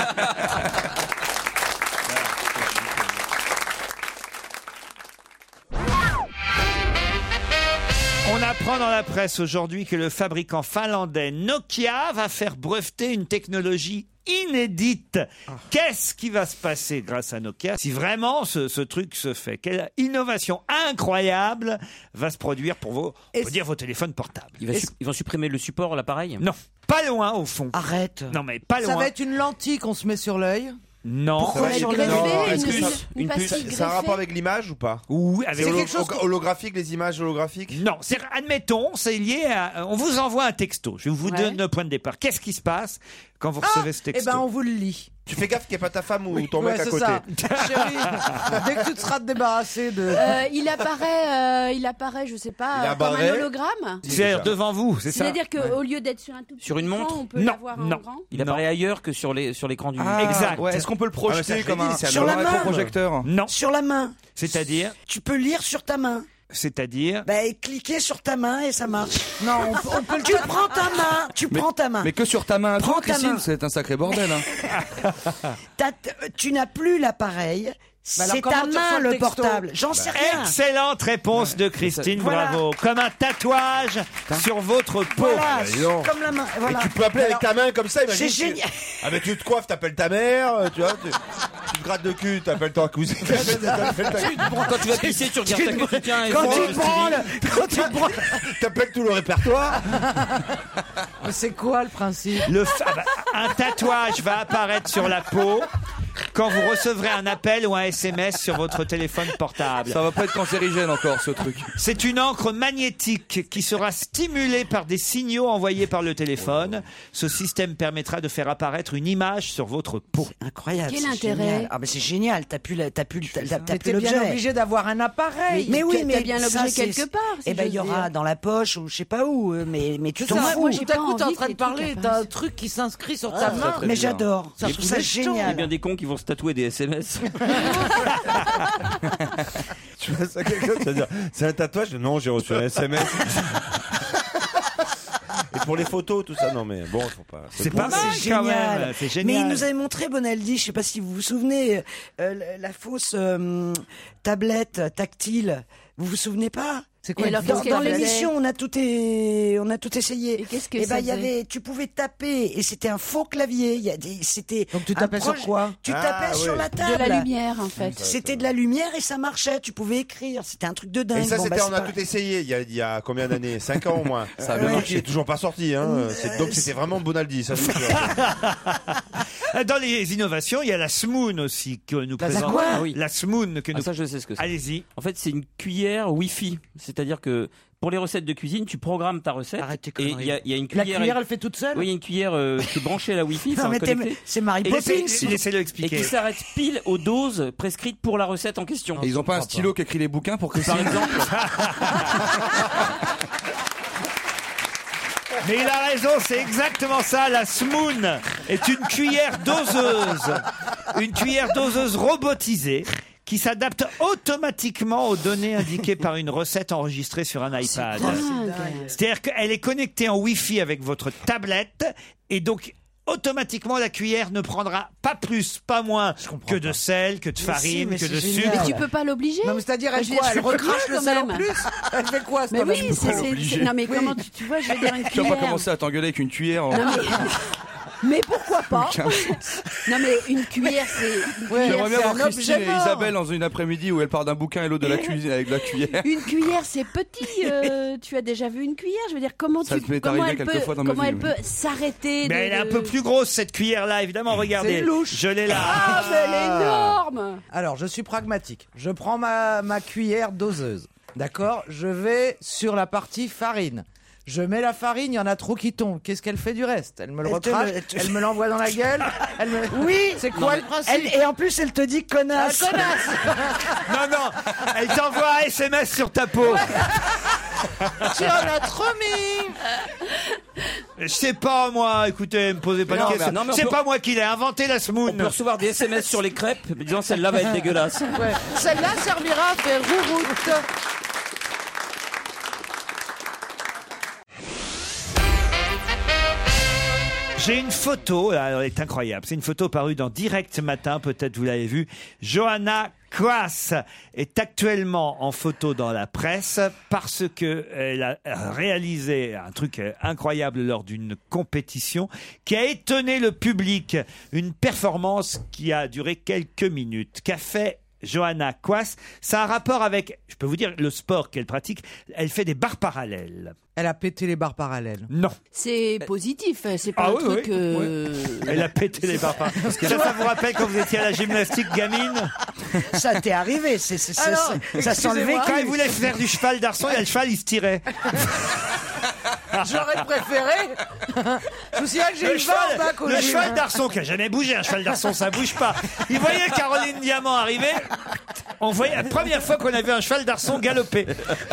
On apprend dans la presse aujourd'hui que le fabricant finlandais Nokia va faire breveter une technologie inédite. Qu'est-ce qui va se passer grâce à Nokia si vraiment ce, ce truc se fait? Quelle innovation incroyable va se produire pour vos, on peut dire vos téléphones portables?
Il va su- Ils vont supprimer le support, l'appareil.
Non, pas loin au fond.
Arrête.
Non mais pas
Ça
loin.
va être une lentille qu'on se met sur l'œil.
Non.
Pourquoi
Ça va
sur
être-
le
non,
greffé,
est-ce
une,
que
une,
ça-
une
une
pastille
puce,
Ça a un
greffée.
rapport avec l'image ou pas?
Oui, avec
C'est
le-
holo-
quelque chose qu'on-
holographique, les images holographiques?
Non, c'est admettons, c'est lié à. On vous envoie un texto. Je vous
Ouais.
donne le point de départ. Qu'est-ce qui se passe quand vous
Ah,
recevez ce
eh
texto?
ben on vous le lit.
Tu fais gaffe qu'il n'y ait pas ta femme ou ton
Ouais,
mec à
c'est
côté.
ça. Chérie, dès que tu te seras débarrassé de...
Euh, il apparaît, euh, il apparaît, je sais pas,
Il
euh, comme
apparaît.
un hologramme.
C'est devant vous, c'est ça?
C'est-à-dire qu'au lieu d'être sur un tout petit
Sur une
écran,
montre
on peut
Non,
l'avoir
non.
en grand.
Il apparaît ailleurs que sur les sur l'écran du.
Ah,
Exact.
Ouais, est-ce qu'on peut le
Ah, mais ça,
projeter
je
comme
l'ai
un
dit, c'est un
Sur la main.
projecteur?
Non.
Sur la main.
C'est-à-dire,
Tu peux lire sur ta main.
c'est-à-dire.
Bah, cliquer sur ta main et ça marche.
Non, on, peut- on peut le
Tu prends ta main, tu prends ta main.
Mais que sur ta main,
Prends
toi,
ta
Christine,
main.
c'est un sacré bordel. Hein.
T'as- tu n'as plus l'appareil.
Bah alors
C'est
comment
ta
tu reçois
main
le
le
texto
portable. J'en sais rien.
Excellente réponse de Christine,
Voilà.
bravo. Comme un tatouage sur votre peau.
Voilà,
dis donc.
comme la main. Voilà.
Et tu peux appeler avec ta main comme ça, imagine.
C'est
tu-
génial.
Ah mais tu te coiffes, t'appelles ta mère, euh, tu vois, tu, tu te grattes le cul, t'appelles ta cousine. t'appelles ta-
Quand tu vas pisser, tu regardes ta quotidien. et
Quand
vois
tu
le
te
Stevie.
branles, quand tu te branles.
T'appelles tout le répertoire.
Mais c'est quoi le principe?
Le fa- ah bah, un tatouage va apparaître sur la peau quand vous recevrez un appel ou un S M S sur votre téléphone portable.
Ça va pas être cancérigène encore, ce truc.
C'est une encre magnétique qui sera stimulée par des signaux envoyés par le téléphone. Ce système permettra de faire apparaître une image sur votre peau.
Incroyable.
Quel
c'est
intérêt?
génial. Ah, mais c'est génial. T'as plus, la- t'as plus, t'as, t'as
Mais
plus
t'es bien
l'objet.
obligé d'avoir un appareil.
Mais oui,
T'as
mais
bien
ça,
l'objet
c'est-
quelque part, si
Eh ben, il y
j'ose
aura
dire.
dans la poche ou je sais pas où. euh, Mais, mais tu
C'est
t'en
ça,
fous.
moi, j'ai
tout à
pas
coup, t'es en
envie
train
que
de
les trucs
parler, t'as un truc qui s'inscrit sur ta
Ah,
main.
mais j'adore.
Ça
Je
fout
trouve ça
des jetons.
Il y a
génial.
bien des cons qui vont se tatouer des S M S.
Tu vois ça quelqu'un, tu vas dire, c'est un tatouage? Non, j'ai reçu un S M S. Et pour les photos, tout ça. Non, mais bon, faut pas.
C'est pas mal,
C'est
quand
génial.
même. C'est
Mais
génial.
il nous avait montré, Bonaldi, je sais pas si vous vous souvenez, euh, la, la fausse euh, tablette tactile. Vous vous souvenez pas?
C'est quoi,
Et
alors,
dans,
qu'est-ce qu'elle
dans
faisait
l'émission, on a tout é- on a tout essayé.
Et qu'est-ce que
Et
ça
ben, il y
faisait
avait, tu pouvais taper et c'était un faux clavier. Il y a des, c'était.
Donc tu
un
tapais sur
projet-
quoi?
Tu
Ah,
tapais sur
oui.
la table.
De la lumière, en fait.
C'était de la lumière et ça marchait. Tu pouvais écrire. C'était un truc de dingue.
Et ça,
Bon,
c'était,
bah,
on
c'est
a
pas-
tout essayé il y a, il y a combien d'années? cinq ans au moins.
Ça a
le
bien
truc
marché.
il est toujours pas sorti. Hein. C'est- donc c'était vraiment Bonaldi. Ça, c'est sûr.
Dans les innovations, il y a la Smoon aussi que nous
La
présente.
quoi Ah oui.
La Smoon que
Ah,
nous.
ça, je sais ce que c'est.
Allez-y.
En fait, c'est une cuillère Wi-Fi. C'est-à-dire que pour les recettes de cuisine, tu programmes ta recette.
Arrête tes
et il
conneries.
y, a- il y a une
La
cuillère.
cuillère, elle fait toute seule?
Oui, il y a une cuillère euh, qui est branchée à la Wi-Fi.
Non,
enfin,
mais t'es-
connectée.
c'est Mary
Et
Poppins.
laissez-
Laissez-le
Et
expliquer.
qui s'arrête pile aux doses prescrites pour la recette en question.
Et ils ont pas un stylo qui écrit les bouquins pour que
Par exemple.
Mais il a raison, c'est exactement ça. La Smoon est une cuillère doseuse. Une cuillère doseuse robotisée qui s'adapte automatiquement aux données indiquées par une recette enregistrée sur un iPad. C'est-à-dire qu'elle est connectée en Wi-Fi avec votre tablette et donc automatiquement la cuillère ne prendra pas plus, pas moins que de sel, que de
Mais
farine,
si, mais
que
c'est
de
génial.
sucre.
Mais tu peux pas l'obliger.
Non, mais c'est-à-dire,
Bah,
elle
je veux
quoi?
dire,
Elle
je peux
recrache le
quand
sel en
même.
plus? Elle fait quoi,
Mais
cette
oui,
femme?
c'est, c'est,
l'obliger.
c'est- non mais
Oui.
comment tu, tu vois, je veux dire une
Tu vas
cuillère.
pas commencer à t'engueuler avec une cuillère.
Non, mais... mais pourquoi pas? Non mais une cuillère, c'est. Une
Ouais,
cuillère,
J'aimerais bien
c'est
voir
un
Christine
objet
et
mort.
Isabelle dans une après-midi où elle part d'un bouquin et l'autre de la cuisine avec de la cuillère.
Une cuillère, c'est petit. euh, tu as déjà vu une cuillère? Je veux dire, comment
Ça
tu,
m'est
comment
arrivé
elle peut,
quelques fois dans ma
comment
vie,
elle
oui.
peut s'arrêter?
Mais
de-
elle est un
de-
peu plus grosse cette cuillère-là, évidemment. Regardez,
C'est louche.
je l'ai là.
Ah, mais elle est énorme.
Alors, je suis pragmatique. Je prends ma, ma cuillère doseuse. D'accord? Je vais sur la partie farine. Je mets la farine, il y en a trop qui tombent. Qu'est-ce qu'elle fait du reste? Elle me le
Elle te
recrache,
le- elle te-
elle me l'envoie dans la gueule. Elle me...
Oui.
C'est quoi
Non,
le principe?
elle- Et en plus, elle te dit connasse.
Ah, connasse.
Non, non, elle t'envoie un S M S sur ta peau.
Tu en as trop mis.
Je sais pas, moi, écoutez, me posez pas
Non,
de
mais-
questions.
non, mais on
C'est
peut-
pas moi qui l'ai inventé, la
On
Smoon.
peut recevoir des S M S sur les crêpes disant celle-là va être dégueulasse.
Ouais. Celle-là servira à faire rouroute.
J'ai une photo, alors elle est incroyable. C'est une photo parue dans Direct Matin, peut-être vous l'avez vue. Johanna Quas est actuellement en photo dans la presse parce que elle a réalisé un truc incroyable lors d'une compétition qui a étonné le public. Une performance qui a duré quelques minutes. Qu'a fait Johanna Quas? Ça a un rapport avec, je peux vous dire, le sport qu'elle pratique. Elle fait des barres parallèles.
Elle a pété les barres parallèles.
Non.
C'est positif, c'est pas
Ah
un
oui,
truc.
oui,
euh,
Elle a pété les barres parallèles. Ça, ça vous rappelle quand vous étiez à la gymnastique gamine?
Ça t'est arrivé. C'est, c'est, c'est-
Alors,
c'est- ça sent le vécu.
Quand il voulait faire du cheval d'arçon, et le cheval, il se tirait.
J'aurais préféré. Je me souviens que j'ai
Le
eu vingt au
cheval,
bac au
le
gym.
cheval d'arçon qui a jamais bougé, un cheval d'arçon ça bouge pas. Il voyait Caroline Diamant arriver. On voyait la première fois qu'on a vu un cheval d'arçon galoper.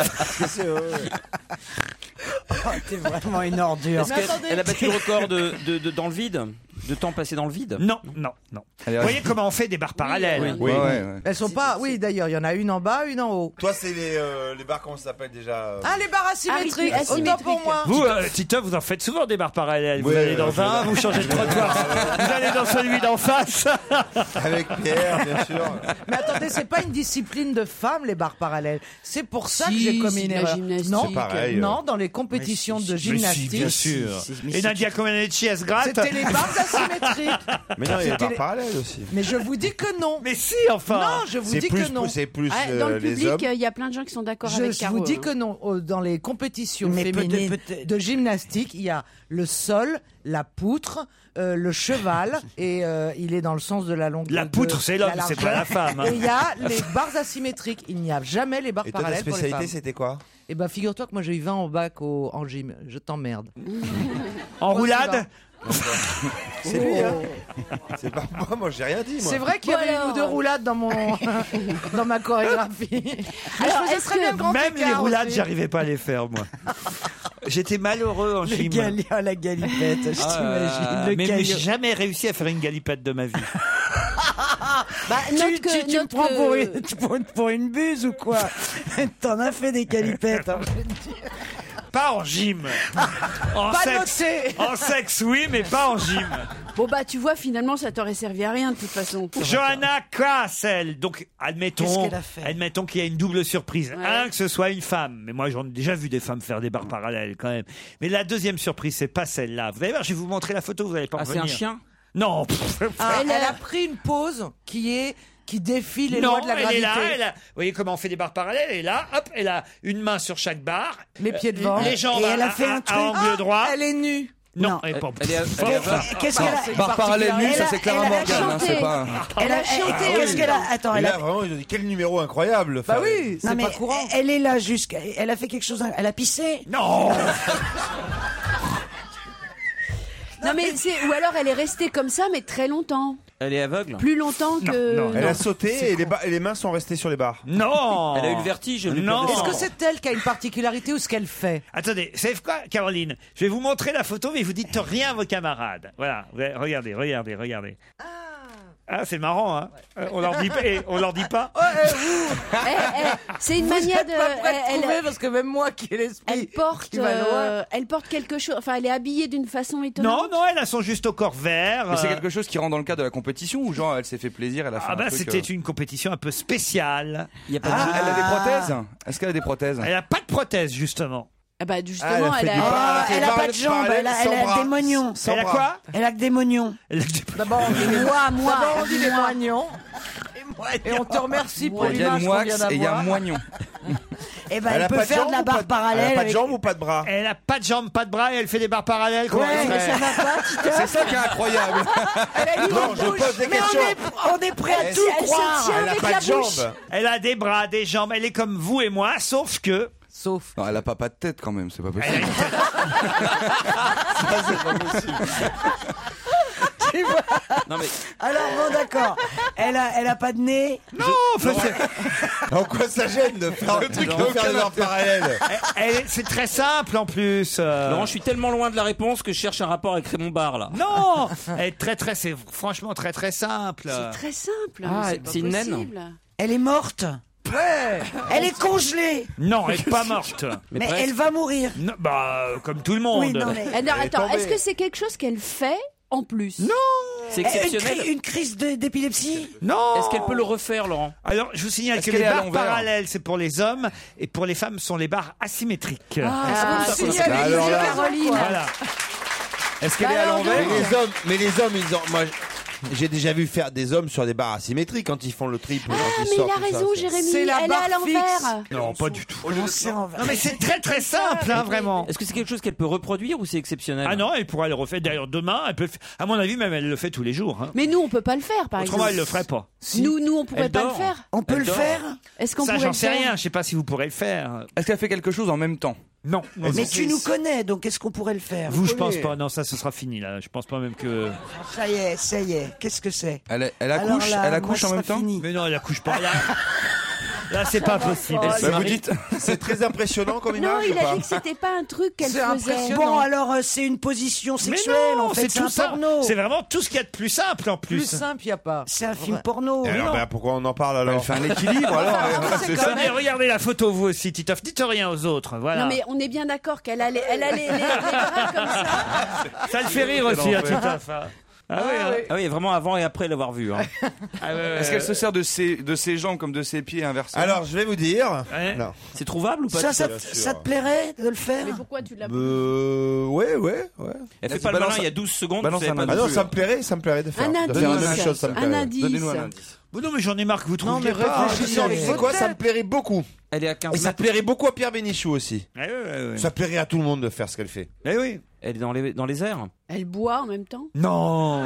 Oh, t'es vraiment une ordure.
Est-ce qu'elle elle a battu le record de, de, de- dans le vide? De temps passé dans le vide?
Non, non, non. Vous voyez comment on fait des barres parallèles?
Oui, oui. Ouais, ouais, ouais.
Elles sont pas. Oui, d'ailleurs, il y en a une en bas, une en haut.
Toi, c'est les, euh, les barres, comment ça s'appelle déjà euh,
Ah, les barres asymétriques.
Asymétriques.
Autant pour moi.
Vous, euh, Tito, vous en faites souvent des barres parallèles. Vous
Oui,
allez
euh,
dans
je-
un, vous changez de trottoir. Vous allez dans celui d'en face.
Avec Pierre, bien sûr.
Mais attendez, c'est pas une discipline de femmes, les barres parallèles. C'est pour ça
Si,
que j'ai commis
c'est
une
de la
erreur.
gymnastique.
Non,
C'est pareil, euh.
non, dans les compétitions de
Mais si,
gymnastique.
bien sûr.
mais
Et
si
Nadia Comaneci, elle se gratte.
C'était les barres asymétriques.
Mais non, il y a des
C'était
barres
les-
parallèles aussi.
Mais je vous dis que non.
Mais si, enfin.
Non, je vous
C'est
dis
plus,
que non.
c'est plus
Ah,
euh,
dans le
les
public,
hommes.
il y a plein de gens qui sont d'accord
Je
avec Caro.
vous dis
hein.
que non. Oh, dans les compétitions
Mais
féminines
peut-être- peut-être-
de gymnastique, il y a le sol, la poutre, euh, le cheval, et euh, il est dans le sens de la longueur.
La poutre, c'est l'homme, c'est pas la femme, hein.
Et il y a les barres asymétriques. Il n'y a jamais les barres
Et toi, ta
parallèles pour les
spécialité,
femmes.
c'était quoi?
Eh ben, figure-toi que moi j'ai eu vingt au bac au, en gym. Je t'emmerde.
En roulade?
C'est lui, hein. C'est pas moi, moi j'ai rien dit. Moi.
C'est vrai qu'il y avait
Voilà.
une ou deux roulades dans mon dans ma chorégraphie. Mais
Alors,
je faisais
est-ce
très
que
bien le grand
Même les
écart
roulades,
aussi.
j'arrivais pas à les faire, moi. J'étais malheureux en
Le
gym.
gali- ah, la galipette, je
Ah,
t'imagine. Le
mais mais
caillou.
j'ai jamais réussi à faire une galipette de ma vie.
Bah,
Tu,
note que,
tu- tu me
note
prends
que-
pour une, pour, une, pour une buse ou quoi? T'en as fait des galipettes. hein, je veux te dire.
pas en gym. En
Pas
sexe,
noté.
en sexe, oui, mais pas en gym.
Bon bah tu vois, finalement ça t'aurait servi à rien de toute façon.
Johanna Kassel. Donc, admettons,
Qu'est-ce qu'elle a fait
admettons qu'il y a une double surprise.
Ouais.
Un, que ce soit une femme. Mais moi, j'en ai déjà vu des femmes faire des barres parallèles, quand même. Mais la deuxième surprise, c'est pas celle-là. Vous allez voir, je vais vous montrer la photo, vous allez pas
Ah, c'est
revenir.
un chien?
Non.
Ah,
Elle
elle
a-
a pris une pause qui est qui défie les
Non,
lois de la
elle
gravité.
est là, elle a- vous voyez comment on fait des barres parallèles, elle est là, hop, elle a une main sur chaque barre.
Les pieds devant.
Les jambes
Et
à,
elle a fait
à-
un
à
truc.
angle
Ah,
droit.
Elle est nue.
Non,
Non.
elle est pas.
Elle est, elle est aveugle.
Qu'est-ce qu'elle a
Barre parallèle nue, ça
Elle a-
c'est Clara
elle a
Morgan, hein,
chanté.
c'est pas.
Elle a
Elle a chanté.
chanté. Qu'est-ce qu'elle a Attends,
Et
elle
là,
a.
vraiment, ils ont dit quel numéro incroyable.
Bah
Enfin,
oui, c'est
Non mais
pas courant.
elle est là jusqu'à. Elle a fait quelque chose. Elle a pissé.
Non.
Non mais c'est ou alors elle est restée comme ça mais très longtemps,
Elle est aveugle.
plus longtemps que.
non,
Elle a sauté et les, ba- et les mains sont restées sur les barres.
Non.
Elle a eu le vertige. elle lui
Non.
perdait
Est-ce
son-
que c'est elle qui a une particularité ou ce qu'elle fait?
Attendez, vous savez quoi, Caroline? Je vais vous montrer la photo, mais vous dites rien à vos camarades. Voilà, vous allez- regardez, regardez, regardez. Ah, c'est marrant, hein. Euh, On leur dit pas. eh, On leur dit pas.
Eh, eh, c'est une
Vous
manière
êtes
de.
pas prêt de
elle,
trouver parce que même moi qui ai l'esprit
elle porte,
qui va loin.
euh, elle porte quelque chose. Enfin, elle est habillée d'une façon étonnante.
Non, non, elle a son juste au corps vert.
Mais c'est
euh,
quelque chose qui rentre dans le cadre de la compétition ou genre elle s'est fait plaisir, elle a fait
Ah
un
bah
truc,
c'était
euh,
une compétition un peu spéciale.
Il y a pas de
Ah,
jeu.
elle a des prothèses. Est-ce qu'elle a des prothèses?
Elle a pas de prothèse justement.
Ah bah
Ah, elle
justement,
a fait
elle
du
a.
bar-
Ah,
fait
elle a
barre-
pas de jambes. Elle a,
sans
elle a
bras.
des moignons.
Sans
Elle a
bras.
quoi?
Elle a que des moignons.
Elle a-
D'abord on dit les
Moi, moi,
D'abord on dit les
moi.
moignons. Et on te remercie pour
Il y a
l'image
le
qu'on
moix
vient
et il y a
d'avoir.
moignon.
Eh ben,
Elle
elle
a
peut
pas de
faire
jambes
de la
ou pas
barre
de- Elle a
parallèle.
pas de
avec-
jambes ou pas de bras?
Elle a pas de jambes, pas de bras et elle fait des barres parallèles. Comment
Ouais,
elle
mais
ferait
ça va pas, Titoff.
C'est ça qui est incroyable.
Non, je pose des
Mais
questions.
on est, on est prêt à
Elle-
tout
elle se
croire.
tient
Elle a
avec
pas
la
de
bouche.
jambes.
Elle a des bras, des jambes. Elle est comme vous et moi, sauf que.
Sauf.
Non, elle a pas pas de tête quand même, c'est pas possible.
Ça, c'est pas possible.
Tu vois
Non mais
Alors bon, d'accord. Elle a, elle a pas de nez.
Non, enfin, c'est-
En quoi ça gêne de faire, de faire des barres parallèles?
elle- elle- c'est très simple en plus. euh.
Laurent, je suis tellement loin de la réponse que je cherche un rapport avec Raymond Barre là.
Non, elle est très très, c'est franchement très très simple.
C'est très simple.
Ah,
mais c'est pas
c'est une naine.
possible.
Elle est morte.
Ouais.
Elle est congelée.
Non, elle est pas morte.
Mais,
presque.
elle va mourir.
Non, bah euh, comme tout le monde.
Oui, non, mais.
Eh non,
Elle est
attends,
tombée.
est-ce que c'est quelque chose qu'elle fait en plus?
Non,
C'est
Une,
exceptionnel.
cri- une crise de- d'épilepsie.
non.
Est-ce qu'elle peut le refaire, Laurent?
Alors, je vous signale
Est-ce
que
qu'elle
les
est à
barres
l'envers
parallèles, c'est pour les hommes, et pour les femmes, sont les barres asymétriques.
Ah,
Vous
c'est
signalez
Bah,
que
alors
j'ai
là-
raison,
Caroline.
quoi.
Voilà.
Est-ce qu'elle est
Bah
à
alors
l'envers?
Mais les hommes, mais les hommes, ils ont. Moi, j'ai déjà vu faire des hommes sur des barres asymétriques quand ils font le triple.
Ah,
quand ils
mais il
sortent,
a
tout ça,
raison,
c'est-
Jérémy.
C'est la
Elle est
barre
à l'envers.
Non, pas du tout.
Comment c'est en-
Non, mais c'est très très simple, hein, vraiment.
Est-ce que c'est quelque chose qu'elle peut reproduire ou c'est exceptionnel?
Ah non, elle pourra le refaire. D'ailleurs, demain, elle peut. le f- À mon avis, même elle le fait tous les jours. Hein.
Mais nous, on peut pas le faire, par
Autrement, elle
exemple.
le ferait pas.
Nous, nous, on pourrait
Elle
pas
dort.
le faire.
On peut
Elle
le
dort.
faire.
Est-ce qu'on
Ça,
pourrait
j'en
le
sais
faire?
rien. Je sais pas si vous pourrez le faire.
Est-ce qu'elle fait quelque chose en même temps?
Non. non,
Mais
non.
tu nous connais, donc est-ce qu'on pourrait le faire?
Vous, je pense pas. Non, ça, ce sera fini là. Je pense pas même que.
Ça y est, ça y est. Qu'est-ce que c'est?
Elle, elle
Alors
accouche,
là,
elle
moi,
accouche
ça
en même
sera
temps?
fini.
Mais non, elle accouche pas. Là, là c'est pas possible.
Elle se
Bah, vous
marie.
dites.
C'est très impressionnant comme
Non,
image
il
ou
a
pas?
dit que c'était pas un truc qu'elle
C'est
faisait.
impressionnant.
Bon, alors euh, c'est une position
Mais
sexuelle.
non,
en fait,
c'est
c'est
tout
un
ça.
porno.
C'est vraiment tout ce qu'il y a de plus simple en plus.
Plus simple, il n'y a pas.
C'est un film porno.
Et alors, ben, pourquoi on en parle
Elle
alors?
fait un équilibre alors.
C'est ça. Mais regardez la photo vous aussi, Titoff. Dites rien aux autres. Voilà.
Non, mais on est bien d'accord qu'elle a les, elle a les, les- les bras comme ça.
Ça le fait rire aussi, hein, Titoff. hein. Ah, oui, hein.
Ah oui, vraiment avant et après l'avoir vu. Hein.
Ah, ouais, ouais,
Est-ce qu'elle
ouais.
se sert de ses, de ses jambes comme de ses pieds inversés?
Alors, je vais vous dire.
Ouais.
Non.
C'est trouvable ou pas?
Ça, ça,
Bien
te-
sûr.
ça te plairait de le faire?
Mais pourquoi tu l'as pas?
Euh, ouais, ouais, ouais.
Elle fait
Vas-y,
pas le
balance
malin
un-
il y a douze secondes.
balance
vous savez
un
pas
Ah
non
non,
plus.
ça me plairait, ça me plairait de faire,
Un
de faire la même
indice.
chose, ça me
Un
plairait.
indice.
Donnez-nous un indice.
Bon, non, mais j'en ai marre que vous
Non,
trouviez
mais
pas.
réfléchissez
Non,
avec
mais
votre
c'est quoi? Ça
tête.
me plairait beaucoup.
Elle est à quinze
Et ça
mètres.
plairait beaucoup à Pierre Bénichou aussi.
Ouais, ouais, ouais, ouais.
Ça plairait à tout le monde de faire ce qu'elle fait.
Eh oui.
Elle est dans les, dans les airs.
Elle boit en même temps.
Non.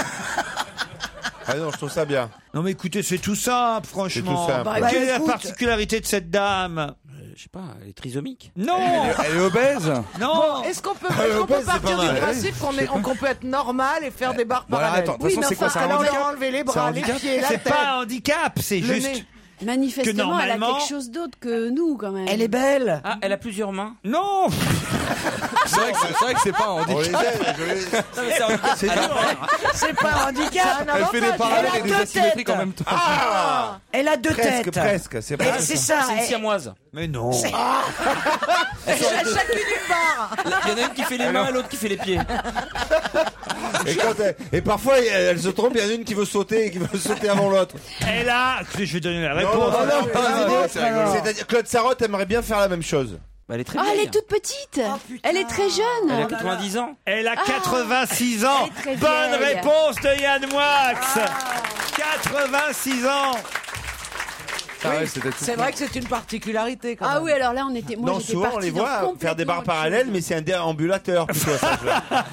Ah non, je trouve ça bien.
Non, mais écoutez, c'est tout simple, franchement.
C'est tout simple.
Bah,
Quelle est la
écoute.
particularité de cette dame?
Euh, je sais pas, elle est trisomique.
Non.
Elle est obèse?
Non.
Est-ce qu'on peut,
Ah,
est-ce qu'on peut
l'opèse, c'est
partir
pas
du
mal.
principe qu'on est, qu'on peut être normal et faire des barres
Bon, alors,
parallèles?
attends, de toute façon, c'est quoi, c'est un
alors, on
handicap?
leur a enlevé les
C'est un
bras, les
handicap
pieds, la
C'est
tête.
pas un handicap, c'est
Le
juste.
nez.
Manifestement,
que
elle a
normalement-
quelque chose d'autre que nous, quand même.
Elle est belle.
Ah, elle a plusieurs mains.
Non.
C'est vrai que c'est, c'est vrai que c'est pas un
On les
handicap.
aide, je les-
Non, mais c'est un handicap.
C'est dur, hein.
C'est pas un handicap.
Elle fait des parallèles et des asymétriques en même temps.
Ah, elle a deux
Presque,
têtes.
presque. C'est
Et
pas
c'est ça.
C'est une
elle-
siamoise.
Mais non.
Elle a chacune une barre.
Il y en a une qui fait les mains, l'autre qui fait les pieds.
Et, quand elle- et parfois, elle, elle se trompe, il y en a une qui veut sauter et qui veut sauter avant l'autre.
Elle a. Je vais donner la
Non,
réponse.
non, non, non,
vas-y,
non,
c'est rigolo.
C'est-à-dire, Claude Sarraute aimerait bien faire la même chose.
Bah, elle est très
Ah, elle
vieille.
est toute petite. Elle est très jeune.
Elle a quatre-vingt-dix ans.
Elle a quatre-vingt-six ans.
elle est très
Bonne
vieille.
réponse de Yann Moix. quatre-vingt-six ans.
Ah ouais, c'était tout.
C'est vrai que c'est une particularité quand
Ah
même.
oui, alors là, on était. Moi,
Non,
j'étais
souvent on
partie
les
dans
voit faire des
complètement
barres
autre chose.
parallèles, mais c'est un déambulateur plutôt à ça.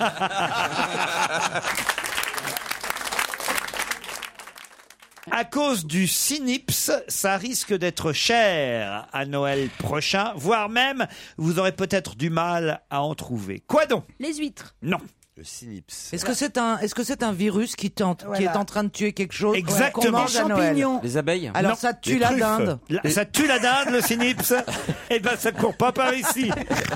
À cause du Cynips, ça risque d'être cher à Noël prochain, voire même vous aurez peut-être du mal à en trouver. Quoi donc?
Les huîtres.
Non.
Le Cynips.
Est-ce que c'est un, est-ce que c'est un virus qui tente, qui
Voilà.
est en train de tuer quelque chose
Exactement.
qu'on mange à Noël?
Champignons.
Les abeilles.
Alors
Non.
ça tue
Les
la
truffes.
dinde.
Là, ça tue la dinde, le Cynips. Eh ben, ça court pas par ici.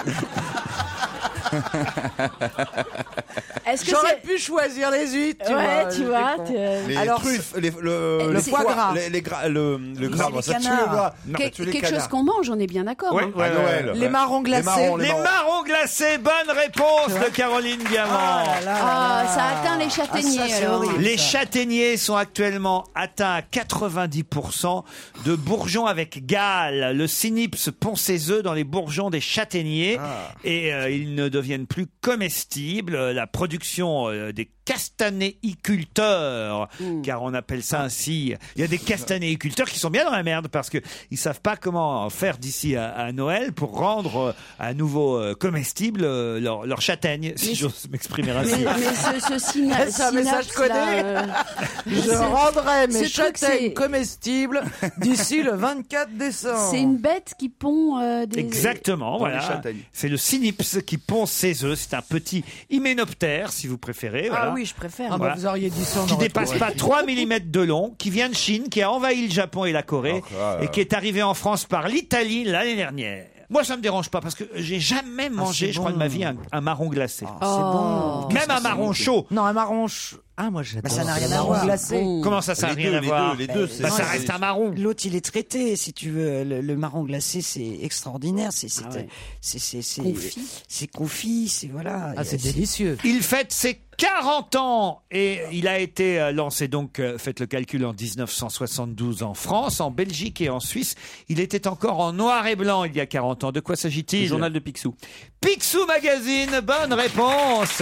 Est-ce que
J'aurais
c'est.
pu choisir les huîtres. Tu
Ouais,
vois,
tu
j'étais
vois.
con.
tu-
Les
Alors,
truffes, les, le,
le
les
foie gras.
les, les gras, le, le gras,
les
ça tue
canards.
le gras. Non,
Que-
ça tue les
quelque chose
canards.
qu'on mange, on est bien d'accord.
Ouais,
hein.
ouais,
À
ouais.
Noël.
Les marrons glacés.
marrons,
Les
marrons.
marrons glacés, bonne réponse de Caroline Diamant.
Ah, là, là,
Ah,
là.
ça atteint les châtaigniers,
Ah, ça, c'est
alors.
horrible.
Les châtaigniers sont actuellement atteints à quatre-vingt-dix pour cent de bourgeons avec gale. Le Cynips pond ses œufs dans les bourgeons des châtaigniers et euh, ils ne deviennent plus comestibles. La production euh, des castanéiculteurs, car on appelle ça ainsi. Il y a des castanéiculteurs qui sont bien dans la merde parce que ils savent pas comment faire d'ici à, à Noël pour rendre euh, à nouveau euh, comestible euh, leur, leur châtaigne, si
Mais-
j'ose m'exprimer
Mais,
ainsi.
mais ce, ce syna-
C'est un message
synapse, là,
codé.
euh,
Je
ce-
rendrai mes
ce truc,
châtaignes
c'est-
comestibles d'ici le vingt-quatre décembre.
C'est une bête qui pond euh, des.
Exactement,
Dans
voilà.
les châtaignes.
C'est le Cynips qui pond ses œufs. C'est un petit hyménoptère, si vous préférez.
Ah
voilà.
oui, je préfère.
Ah bah,
Voilà.
vous auriez dit ça. on
Qui
aurait
dépasse
trouvé.
pas trois millimètres de long, qui vient de Chine, qui a envahi le Japon et la Corée,
Oh, ah,
et qui est arrivé en France par l'Italie l'année dernière. Moi, ça me dérange pas parce que j'ai jamais mangé,
c'est
je crois,
bon.
de ma vie, un, un marron glacé.
C'est bon.
Même un marron chaud.
Non, un marron. ch- Ah, moi j'adore.
Bah, ça n'a rien
le
à
marron
voir.
glacé.
Bon.
Comment ça, ça n'a
Les
rien
deux,
à
les
voir
deux, les deux, c'est-
Bah, ça
c'est-
reste un marron.
L'autre, il est traité, si tu veux. Le, le marron glacé, c'est extraordinaire. C'est c'est
Ah ouais.
c'est c'est c'est
Confit.
c'est confit. C'est voilà.
Ah, c'est
C'est-
délicieux.
Il fête ses quarante ans et il a été euh, lancé donc, euh, faites le calcul, en dix-neuf cent soixante-douze en France, en Belgique et en Suisse. Il était encore en noir et blanc il y a quarante ans. De quoi s'agit-il?
Le journal de Picsou.
Picsou Magazine, bonne réponse.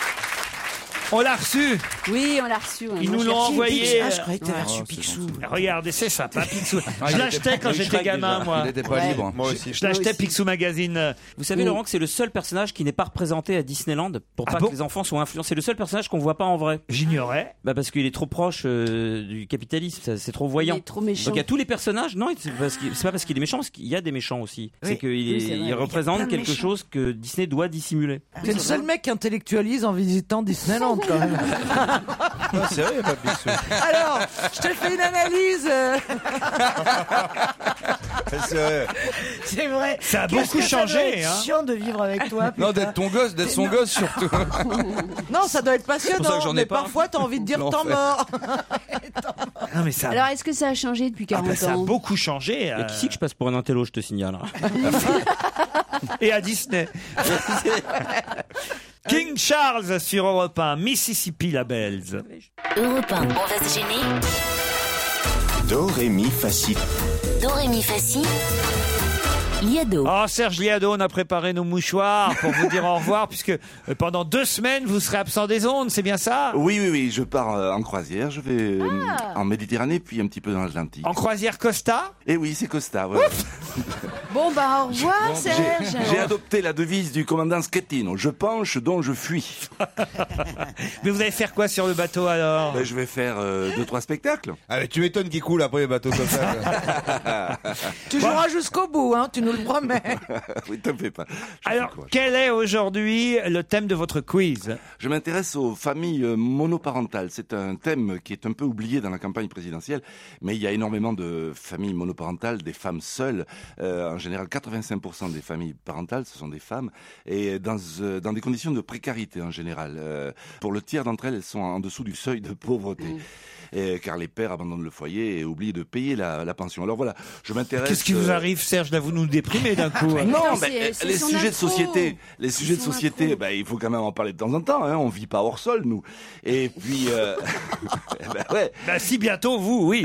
On l'a reçu.
Oui, on l'a reçu. ouais.
Ils
Moi,
nous
je
l'ont
l'ai reçu.
envoyé.
Picsou. Ah, je croyais que t'avais
Ouais.
reçu
Oh, c'est
Picsou.
Regardez, c'est sympa, Picsou.
Ah,
Je
il
l'achetais
était-
quand
le
j'étais
Shrek,
gamin,
déjà.
moi.
Il était pas
Ouais.
libre.
Moi aussi.
Je l'achetais
aussi.
Picsou Magazine.
Vous savez,
Mm.
Laurent, que c'est le seul personnage qui n'est pas représenté à Disneyland pour
Ah
pas
bon
que les enfants soient influencés. C'est le seul personnage qu'on voit pas en vrai.
J'ignorais.
Bah parce qu'il est trop proche euh, du capitalisme, ça, c'est trop voyant.
Il est trop méchant.
Donc il y a tous les personnages, non, c'est parce qu'il- c'est pas parce qu'il est méchant, parce qu'il y a des méchants aussi.
Oui.
C'est qu'il
Oui,
est-
c'est vrai.
il
Il y a
représente
plein de
quelque
méchants.
chose que Disney doit dissimuler.
C'est le seul mec qui intellectualise en visitant Disneyland quand même.
Non, c'est vrai, il y a pas Picsou.
Alors, je te fais une analyse. euh,
C'est vrai.
C'est vrai.
Ça a
Qu'est-ce
beaucoup
que ça doit
changé,
être
hein.
chiant de vivre avec toi.
Non,
putain.
d'être ton gosse, d'être son gosse surtout.
Non, ça doit être
pour ça
passionnant,
que j'en ai
mais
pas.
parfois t'as envie de dire temps
L'enfer.
mort.
Non, mais ça,
Alors, est-ce que ça a changé depuis
ah,
quarante
bah, ça a
ans
beaucoup changé.
Et
euh,
qui c'est que je passe pour un intello, je te signale.
et à Disney. King Charles sur Europe un, Mississippi Labels.
Europe un, on va se gêner.
Do, ré, mi, fa, si.
Do, ré, mi, fa, si. Liado.
Oh, Serge Liado, on a préparé nos mouchoirs pour vous dire au revoir, puisque euh, pendant deux semaines, vous serez absent des ondes, c'est bien ça?
Oui, oui, oui, je pars euh, en croisière, je vais euh,
Ah.
en Méditerranée, puis un petit peu dans l'Atlantique.
En croisière Costa?
Et oui, c'est Costa, ouais.
Bon, bah, au revoir,
Bon,
Serge.
j'ai- J'ai adopté la devise du commandant Schettino. Je penche, donc je fuis.
Mais vous allez faire quoi sur le bateau alors?
Ben, je vais faire euh, deux, trois spectacles.
Ah, mais tu m'étonnes qu'il coule après les bateaux comme ça.
Tu joueras jusqu'au bout, hein. Tu nous nous le promets.
Oui, t'en fais pas.
Alors, quel est aujourd'hui le thème de votre quiz?
Je m'intéresse aux familles euh, monoparentales. C'est un thème qui est un peu oublié dans la campagne présidentielle, mais il y a énormément de familles monoparentales, des femmes seules. Euh, en général, quatre-vingt-cinq pour cent des familles parentales, ce sont des femmes, et dans, euh, dans des conditions de précarité en général. Euh, pour le tiers d'entre elles, elles sont en dessous du seuil de pauvreté. Mmh. Et, car les pères abandonnent le foyer et oublient de payer la, la pension. Alors voilà, je m'intéresse...
Qu'est-ce qui vous arrive, Serge? Là, vous nous déprimez d'un coup.
Non, non mais les sujets de société, les sujets de société, bah, il faut quand même en parler de temps en temps. Hein. On vit pas hors sol, nous. Et puis, euh... bah, ouais.
Bah, si bientôt vous, oui.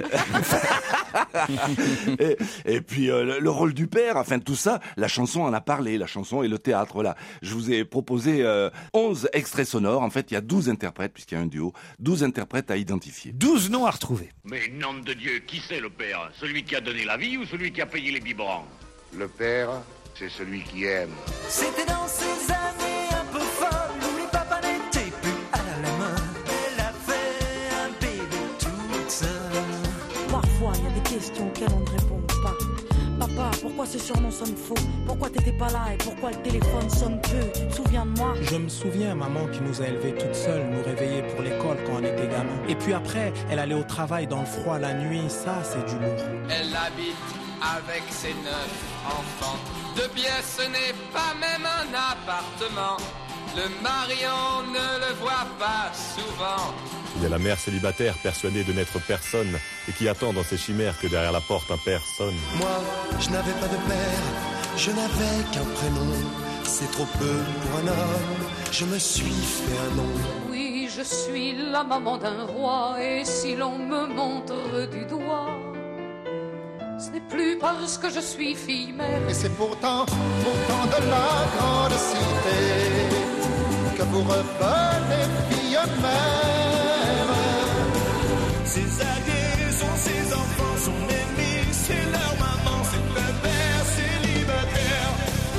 et, et puis euh, le, le rôle du père, enfin tout ça, la chanson en a parlé, la chanson et le théâtre. Voilà, je vous ai proposé euh, onze extraits sonores. En fait, il y a douze interprètes puisqu'il y a un duo, douze interprètes à identifier.
douze noms à retrouver.
Mais nom de Dieu, qui c'est le père? Celui qui a donné la vie ou celui qui a payé les biberons?
Le père, c'est celui qui aime.
C'était dans ces années un peu folles où les papas n'étaient plus à la main. Elle a fait un bébé toute seule.
Parfois, il y a des questions auxquelles on ne répond pas. Papa, pourquoi ce surnom sonne faux? Pourquoi t'étais pas là et pourquoi le téléphone sonne peu? Tu te souviens de moi?
Je me souviens, maman qui nous a élevés toute seule, nous réveillait pour l'école quand on était gamin. Et puis après, elle allait au travail dans le froid la nuit, ça c'est du lourd.
Elle habite avec ses neuf enfants. De bien, ce n'est pas même un appartement. Le Marion ne le voit pas souvent.
Il y a la mère célibataire persuadée de n'être personne et qui attend dans ses chimères que derrière la porte un père sonne.
Moi, je n'avais pas de père, je n'avais qu'un prénom. C'est trop peu pour un homme, je me suis fait un nom.
Oui, je suis la maman d'un roi et si l'on me montre du doigt, ce n'est plus parce que je suis fille mère.
Et c'est pourtant, pourtant de la grande cité que vous revenez fille mère. Ses alliés sont ses enfants, son ennemi, c'est leur maman, c'est un père célibataire.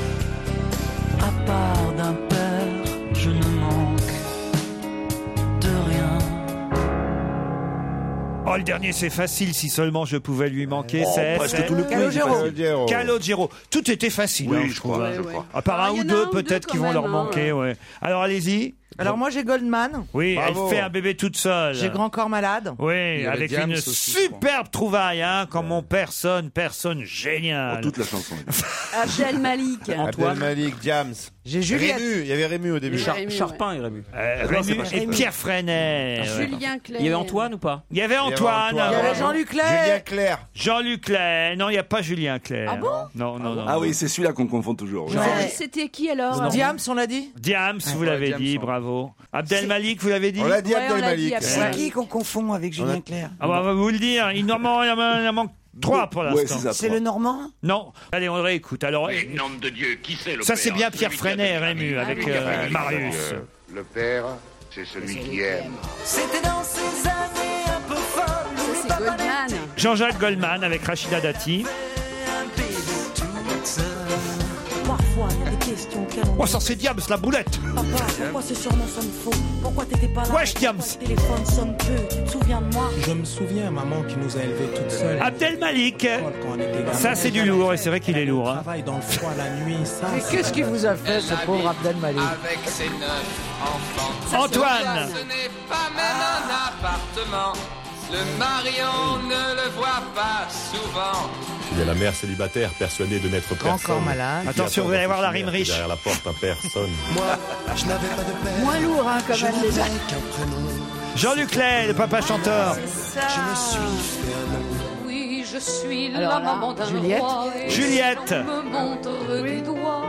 À part d'un père, je ne manque de rien.
Oh, le dernier, c'est facile, si seulement je pouvais lui manquer.
Oh,
c'est
presque
c'est-
tout le quiz,
Calogero.
presque.
Calogero. Tout était facile,
Oui,
hein,
je
je trouve.
crois,
hein.
je crois.
À part
Ah,
un
il y
ou
en a
deux,
un ou deux
peut-être, qui
quand
vont leur
même, hein.
manquer, ouais. Alors, allez-y.
Alors moi j'ai Goldman.
Oui,
Bravo.
elle fait un bébé toute seule.
J'ai Grand Corps Malade.
Oui,
Il y avait
avec
Diams
une
aussi, je
superbe trouvaille, hein, comme mon personne, personne géniale.
Oh, toute la chanson.
Abdel Malik.
Abdel Malik, Diams.
J'ai Juliette.
Rému, il y avait Rému au début.
Char-
Rému,
Charpin et Rému.
Euh,
Ah non, c'est
Rému
pas
et
Charpin.
Pierre Freinet. ouais.
Julien Clerc.
Il y avait Antoine ou pas?
Il y avait Antoine.
Antoine.
Il y avait Jean-Luc Clair.
Julien Clerc.
Jean-Luc Clair. Non, il n'y a pas Julien Clerc.
Ah bon
Non, non, non.
Ah oui, c'est celui-là qu'on confond toujours.
Ouais. C'était qui alors?
Diams, on l'a dit.
Diams, vous
Ouais,
l'avez
Diams,
dit,
on-
bravo. Abdel Malik, vous l'avez dit?
On l'a dit
Ouais, on
Abdel
l'a dit,
Malik.
Abdel
C'est
Malik.
qui qu'on confond avec Julien Clerc?
Ah bah, on va vous le dire, il en manque, il en manque trois pour
Ouais,
l'instant.
c'est ça.
C'est le Normand?
Non, allez, on réécoute. Alors,
Mais nom de Dieu, qui c'est le
ça
père?
c'est bien Pierre
Celui qui a
Freinet,
donné la
Rému,
vie.
avec
Celui qui a
euh,
payé
Marius.
Euh, le père, c'est celui qui aime.
C'était dans ces années un peu folles où
Ça,
les
c'est
papas
Goldman.
Jean-Jacques Goldman avec Rachida Dati.
un bébé toute seule.
Parfois, il y a des questions auxquelles on
Oh, ça c'est Diams, la boulette.
Papa, pourquoi ce surnom sonne faux? Pourquoi t'étais pas là?
Wesh,
et
Diams.
pourquoi le téléphone sonne peu? Tu te souviens de moi?
Je me souviens, maman qui nous a élevés toute seule.
Abdel Malik.
Quand on était gamin.
Ça c'est du lourd, et c'est vrai qu'il est lourd. Hein.
Travail dans le froid la nuit, ça.
Mais
c'est
qu'est-ce qu'il vous a fait ce pauvre Abdel Malik?
Avec ses neuf enfants.
Ça, c'est
Antoine.
Ce n'est pas même un appartement. Le Marion ne le voit pas souvent.
Il y a la mère célibataire persuadée de n'être
Grand
personne.
corps malade.
et qui
Attention,
attend
vous allez
dans
voir
ses
la
chimères
rime
que
riche.
Derrière la porte un père sonne.
Moi, je n'avais pas de père.
Moins lourd, hein,
Je
comme elle les
n'avais
a.
qu'un prénom.
Jean-Luc Clair, le papa chanteur.
C'est
Je
ça.
me suis fait un nom.
Oui, je suis
Alors
la
là,
maman d'un
Juliette.
roi et
Juliette.
si l'on me montre du doigt,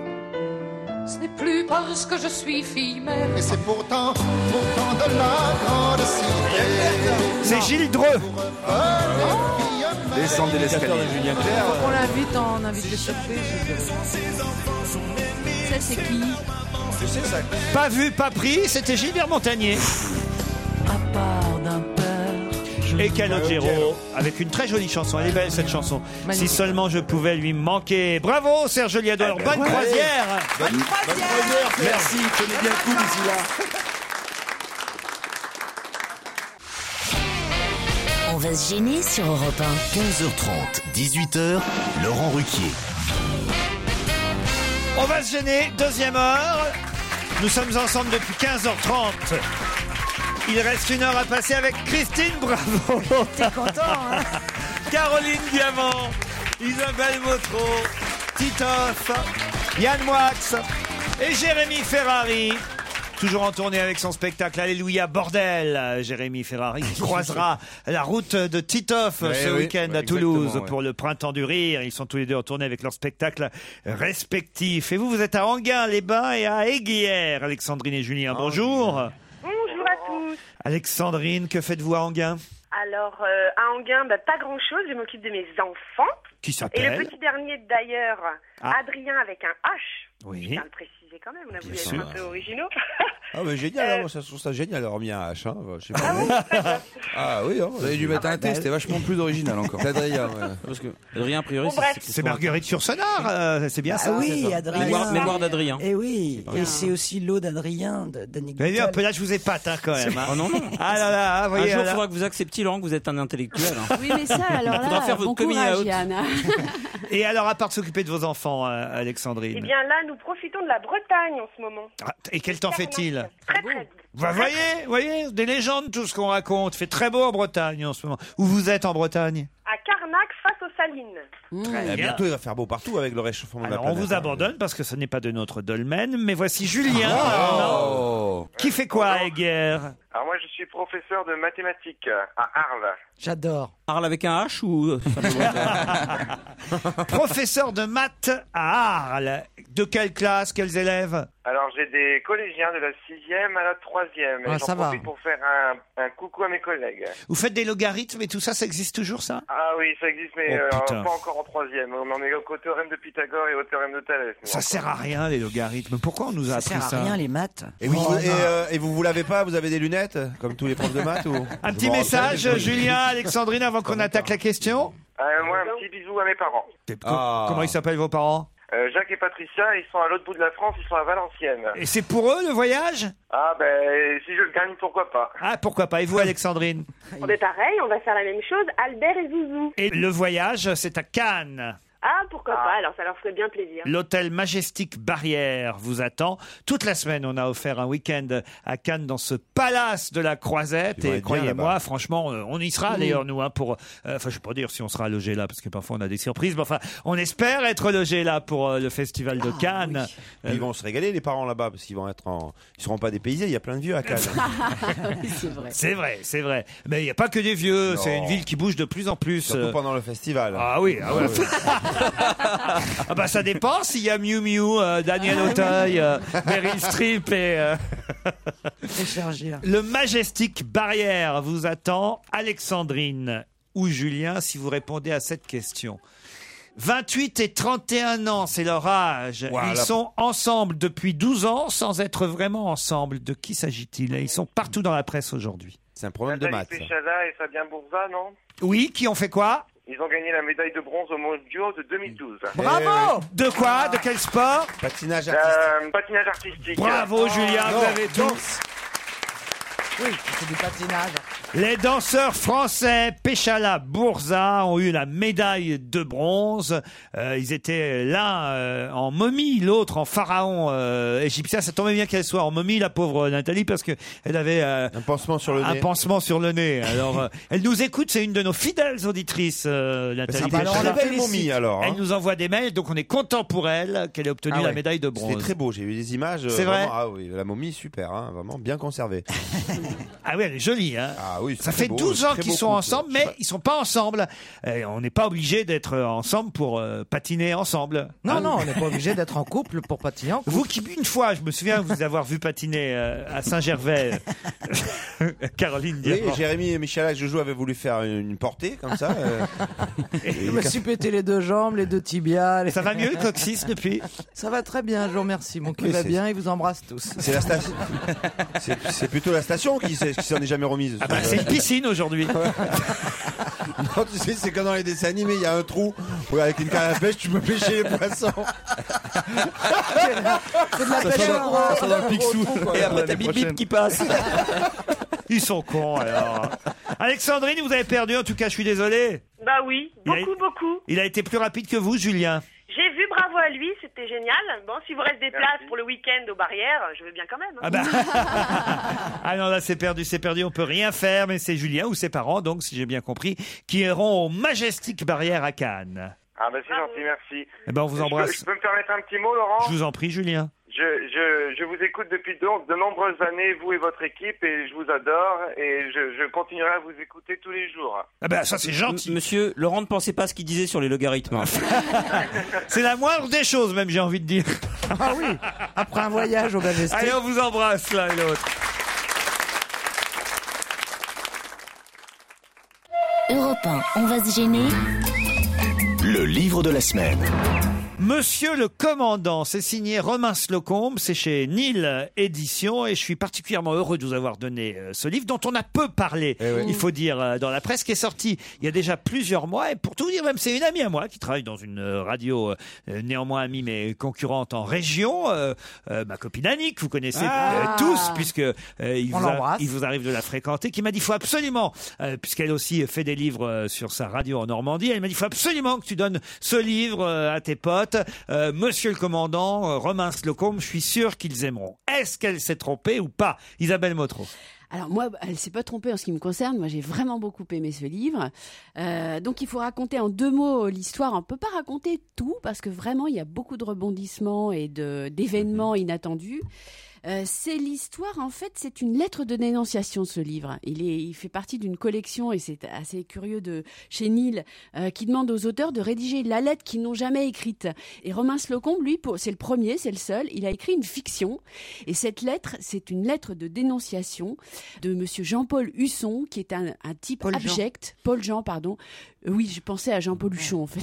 ce n'est plus parce que je suis fille mère.
Et c'est pourtant, pourtant de la grande cité.
C'est Gilles Dreux.
Descendez l'escalier.
Julien Clerc.
Faut qu'on l'invite en invité surprise.
Ça, c'est qui?
Tu sais ça.
Pas vu, pas pris, c'était Gilbert Montagnier.
À part d'un père, je
Et Calogero, avec une très jolie chanson. Elle est belle cette chanson.
Magnifique.
Si seulement je pouvais lui manquer. Bravo Serge Liado. Alors, bonne
ouais.
croisière.
Bonne croisière.
Merci, tenez bien le coup d'ici là.
On va se gêner sur Europe un.
quinze heures trente, dix-huit heures, Laurent Ruquier.
On va se gêner, deuxième heure. Nous sommes ensemble depuis quinze heures trente. Il reste une heure à passer avec Christine Bravo.
T'es content, hein?
Caroline Diamant, Isabelle Motro, Titoff, Yann Moix et Jérémy Ferrari. Toujours en tournée avec son spectacle Alléluia Bordel. Jérémy Ferrari qui croisera la route de Titoff
Ouais,
ce
oui,
week-end
ouais,
à Toulouse
exactement, ouais.
pour le Printemps du Rire. Ils sont tous les deux en tournée avec leurs spectacles respectifs. Et vous, vous êtes à Enghien-les-Bains et à Aiguière. Alexandrine et Julien, bonjour.
Bonjour à tous.
Alexandrine, que faites-vous à Enghien?
Alors, euh, à Enghien, bah, pas grand-chose. Je m'occupe de mes enfants.
Qui
Et
s'appelle
le petit dernier, d'ailleurs,
Ah.
Adrien avec un H.
Oui.
Je tiens à le préciser quand même. On a voulu
Bien
être
sûr.
un peu originaux.
Ah mais génial,
Euh,
hein, moi, ça, je trouve ça génial d'avoir mis un H. Hein. Je sais pas. Ah oui, hein.
Vous avez dû mettre un T, c'était vachement plus original encore.
Adrien, ouais.
Parce que Adrien, a priori,
Bon, bref.
C'est Marguerite Yourcenar, euh, c'est bien
Ah
ça.
oui,
c'est ça.
Adrien.
Mémoire, mémoire d'Adrien.
Et oui,
C'est
et
pas
c'est aussi l'eau d'Adrien, de- d'Annick
Vous avez vu un
Vittel.
peu là, je vous épate hein, quand même. hein.
Oh non, non.
Ah là là, vous
Un
voyez
jour, il
là.
faudra que vous acceptiez, Laurent, que vous êtes un intellectuel. hein.
Oui, mais ça, alors
Faudra
là,
faire votre
bon
coming
courage,
out.
Yann.
Et alors, à part s'occuper de vos enfants, euh,
Eh
Alexandrine.
bien là, nous profitons de la Bretagne en ce moment.
Ah, et quel temps fait-il?
Très très doux.
Vous voyez, voyez, des légendes, tout ce qu'on raconte. Il fait très beau en Bretagne en ce moment. Où vous êtes en Bretagne?
À Carnac, face aux Salines.
Très
Eh,
bien.
bientôt, il va faire beau partout avec le réchauffement de la
Alors, on
planète.
vous abandonne parce que ce n'est pas de notre dolmen, mais voici Julien.
Oh.
Qui fait quoi à Aiguière?
Alors moi je suis professeur de mathématiques à Arles.
J'adore.
Parle avec un H ou
Professeur de maths à Arles. De quelle classe, quels élèves?
Alors j'ai des collégiens de la sixième à la troisième.
Ah,
Et
ça
j'en
va.
profite pour faire un, un coucou à mes collègues.
Vous faites des logarithmes et tout ça, ça existe toujours ça?
Ah oui, ça existe, mais
Oh,
euh,
putain.
pas encore en troisième. On en est au théorème de Pythagore et au théorème de Thalès. nous,
Ça
encore.
sert à rien les logarithmes. Pourquoi on nous a
Ça
appris
sert à
ça?
rien, les maths.
Et vous,
Oh,
et,
non.
euh, et vous vous lavez pas? Vous avez des lunettes comme tous les profs de maths ou
Un
Je
petit
me
message,
renseigne.
Julien, Alexandrine, avant qu'on attaque la question.
Euh, moi un petit bisou à mes parents.
Ah.
Comment ils s'appellent vos parents?
Euh, Jacques et Patricia, ils sont à l'autre bout de la France, ils sont à Valenciennes.
Et c'est pour eux le voyage?
Ah ben si je le gagne, pourquoi pas.
Ah, pourquoi pas. Et vous, Alexandrine?
On est pareil, on va faire la même chose. Albert et Zouzou.
Et le voyage, c'est à Cannes.
Ah, pourquoi pas, alors ça leur ferait bien plaisir.
L'hôtel Majestic Barrière vous attend. Toute la semaine, on a offert un week-end à Cannes dans ce palace de la Croisette.
Ils vont
Et
être bien
croyez-moi,
là-bas.
franchement, euh, on y sera
Mmh.
d'ailleurs, nous, hein, pour... euh, Enfin, je ne vais pas dire si on sera logé là, parce que parfois on a des surprises. Mais enfin, on espère être logé là pour euh, le festival de Cannes.
Puis Ils vont se régaler les parents là-bas parce qu'ils vont être en, ils seront pas dépaysés. Il y a plein de vieux à Cannes.
Oui, c'est vrai.
C'est vrai, c'est vrai. Mais il n'y a pas que des vieux.
Non.
C'est une ville qui bouge de plus en plus.
Surtout
euh,
pendant le festival.
Ah oui, ah ouais. Ah bah ça dépend s'il y a Miu Miu, euh, Daniel Auteuil, euh, Meryl Streep et euh,
Et Cher
le Majestic Barrière vous attend. Alexandrine ou Julien, si vous répondez à cette question. vingt-huit et trente et un ans, c'est leur âge.
Voilà.
Ils sont ensemble depuis douze ans sans être vraiment ensemble. De qui s'agit-il? Ils sont partout dans la presse aujourd'hui.
C'est un problème de
Nathalie
maths. ça.
Péchala et Fabien Bourza, non?
Oui, qui ont fait quoi?
Ils ont gagné la médaille de bronze au mondiaux de deux mille douze.
Bravo! De quoi? De quel sport?
Patinage artistique.
Euh, patinage artistique.
Bravo Julien,
non,
vous avez tout.
danse.
Oui, c'est du patinage.
Les danseurs français Péchala Bourza ont eu la médaille de bronze. Euh, ils étaient l'un euh, en momie, l'autre en pharaon euh, égyptien. Ça tombait bien qu'elle soit en momie, la pauvre Nathalie, parce que elle avait euh,
Un pansement sur le
un
nez.
pansement sur le nez. Alors, euh, elle nous écoute, c'est une de nos fidèles auditrices, euh,
Bah,
Nathalie
c'est une
alors,
Péchala.
on la
très belle momie alors.
Elle
hein.
nous envoie des mails, donc on est content pour elle qu'elle ait obtenu
Ah
la
ouais.
médaille de bronze.
C'était très beau. J'ai vu des images. euh,
C'est vrai
vraiment- Ah oui, la momie super, hein, vraiment bien conservée.
Ah oui, elle est jolie, hein.
Ah oui.
Ça
très
fait
beau,
douze ans
très
qu'ils
beau
sont
couple.
ensemble,
Je sais
mais
pas.
ils sont pas ensemble. Euh, on n'est pas obligé d'être ensemble pour euh, patiner ensemble.
Non,
Hein
non, on n'est pas obligé d'être en couple pour patiner en couple.
Vous qui, une fois, je me souviens vous avoir vu patiner euh, à Saint-Gervais, Caroline
Oui,
Diamant.
Jérémy Michalak Joujou avait voulu faire une portée comme ça. euh,
Je me suis pété les deux jambes, les deux tibias. les-
Ça va mieux le coccyx depuis?
Ça va très bien, je vous remercie. Mon cul
Oui,
va
c'est-
bien, il vous embrasse tous.
C'est la station. C'est c'est plutôt la station qui s'est- qui s'en est jamais remise.
Ah bah, c'est une piscine aujourd'hui.
Non, tu sais, c'est comme dans les dessins animés, il y a un trou où avec une canne à pêche, tu peux pêcher les poissons.
C'est de la
Ça
pêche
sent
au
dans-
gros.
ça sent dans le Picsou, quoi.
Et après,
L'année
t'as Bip
prochaine.
Bip qui passe.
Ils sont cons alors. Alexandrine, vous avez perdu, en tout cas je suis désolé.
Bah oui,
Il a-
beaucoup, beaucoup.
Il a été plus rapide que vous, Julien.
J'ai vu, bravo à lui, c'est c'était génial. Bon, si vous reste des places pour le week-end aux Barrières, je veux bien quand même.
Ah bah. Ah non, là c'est perdu, c'est perdu, on peut rien faire, mais c'est Julien ou ses parents, donc si j'ai bien compris, qui iront au Majestic Barrière à Cannes.
Ah ben c'est gentil, merci.
Eh ben on vous embrasse.
Je peux, je peux me permettre un petit mot, Laurent?
Je vous en prie, Julien.
Je, je, je vous écoute depuis de, de nombreuses années, vous et votre équipe, et je vous adore, et je, je continuerai à vous écouter tous les jours.
Ah ben ça c'est gentil.
M- Monsieur, Laurent ne pensait pas ce qu'il disait sur les logarithmes.
C'est la moindre des choses, même, j'ai envie de dire.
Ah oui, après un voyage au Majestic.
Allez, on vous embrasse l'un et l'autre.
Europe un, on va se gêner.
Le livre de la semaine.
Monsieur le Commandant, c'est signé Romain Slocombe, c'est chez Nil Éditions et je suis particulièrement heureux de vous avoir donné euh, ce livre dont on a peu parlé,
Eh oui.
il faut dire, euh, dans la presse, qui est sorti il y a déjà plusieurs mois et pour tout vous dire, même c'est une amie à moi qui travaille dans une euh, radio euh, néanmoins amie mais concurrente en région, euh, euh, ma copine Annie que vous connaissez
Ah.
euh, tous puisque euh, il,
On
vous a-
l'embrasse.
il vous arrive de la fréquenter, qui m'a dit faut absolument, euh, puisqu'elle aussi fait des livres euh, sur sa radio en Normandie, elle m'a dit faut absolument que tu donnes ce livre euh, à tes potes. Euh, Monsieur le Commandant, euh, Romain Slocombe, je suis sûr qu'ils aimeront. Est-ce qu'elle s'est trompée ou pas, Isabelle Motro?
Alors moi, elle s'est pas trompée en ce qui me concerne. Moi, j'ai vraiment beaucoup aimé ce livre. Euh, donc, il faut raconter en deux mots l'histoire. On peut pas raconter tout parce que vraiment, il y a beaucoup de rebondissements et de d'événements inattendus. Euh, c'est l'histoire, en fait, c'est une lettre de dénonciation, ce livre. Il, est, il fait partie d'une collection, et c'est assez curieux, de chez Nil, euh, qui demande aux auteurs de rédiger la lettre qu'ils n'ont jamais écrite. Et Romain Slocombe, lui, pour- c'est le premier, c'est le seul, il a écrit une fiction. Et cette lettre, c'est une lettre de dénonciation de monsieur Jean-Paul Husson, qui est un, un type
Paul Jean.
abject. Paul Jean, pardon. Euh, Oui, je pensais à Jean-Paul Huchon, en fait.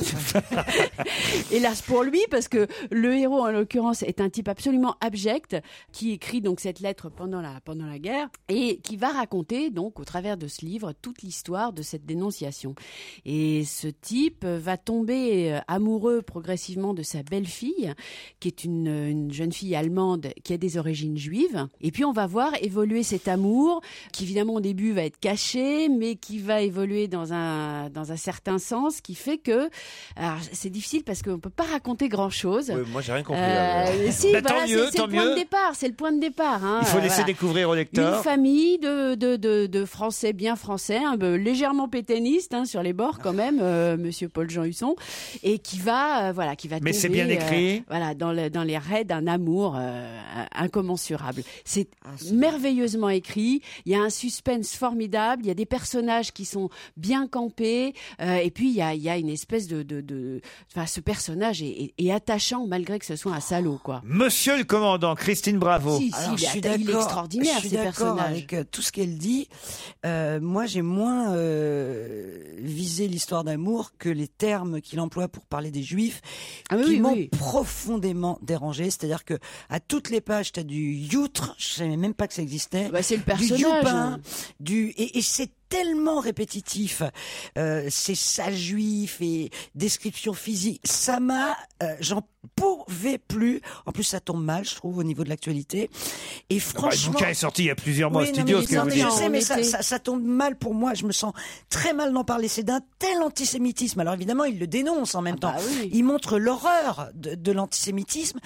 Hélas pour lui, parce que le héros, en l'occurrence, est un type absolument abject, qui écrit donc cette lettre pendant la, pendant la guerre, et qui va raconter, donc, au travers de ce livre, toute l'histoire de cette dénonciation. Et ce type va tomber euh, amoureux progressivement de sa belle-fille, qui est une, une jeune fille allemande qui a des origines juives. Et puis, on va voir évoluer cet amour, qui évidemment, au début, va être caché, mais qui va évoluer dans un, dans un certain sens, qui fait que, alors, c'est difficile parce qu'on peut pas raconter grand chose.
Oui, moi j'ai rien compris.
Euh,
là.
si,
Bah,
voilà,
tant
c'est-
mieux,
c'est
tant
le point
mieux.
de départ, c'est le point de départ. hein.
Il faut
Euh,
laisser
voilà.
découvrir au lecteur.
Une famille de, de, de, de Français bien français, un peu légèrement pétainistes hein, sur les bords quand même, euh, Monsieur Paul-Jean Husson, et qui va, euh, voilà, qui va
Mais
tomber,
c'est bien écrit.
euh, voilà, dans, le, dans les raids d'un amour euh, incommensurable. C'est merveilleusement écrit. Il y a un suspense formidable. Il y a des personnages qui sont bien campés, euh, et puis il y a, il y a une espèce de, de, de, enfin, ce personnage est, est, est attachant malgré que ce soit un salaud, quoi.
Monsieur le Commandant, Christine Bravo.
Si, si,
Alors,
il,
je
est,
suis
il est
d'accord-
extraordinaire,
je suis
ces
d'accord
personnages.
avec euh, tout ce qu'elle dit. Euh, moi, j'ai moins euh, visé l'histoire d'amour que les termes qu'il emploie pour parler des Juifs,
Ah oui,
qui
oui,
m'ont
oui.
profondément dérangé. C'est-à-dire que à toutes les pages, tu as du youtre, je savais même pas que ça existait.
Bah, c'est le
Du
personnage.
youpin, du et, et c'est tellement répétitif, euh, ces sales juifs et descriptions physiques, ça m'a, euh, j'en pouvais plus. En plus, ça tombe mal, je trouve, au niveau de l'actualité. Et
Ah bah, le
franchement,
bouquin est sorti il y a plusieurs mois
oui,
au
non,
studio,
mais
ce que
non,
vous
mais
dites.
je sais, mais
En
ça,
été.
ça, ça tombe mal pour moi. Je me sens très mal d'en parler. C'est d'un tel antisémitisme. Alors évidemment, il le dénonce en même temps.
bah oui.
Il montre l'horreur de, de l'antisémitisme.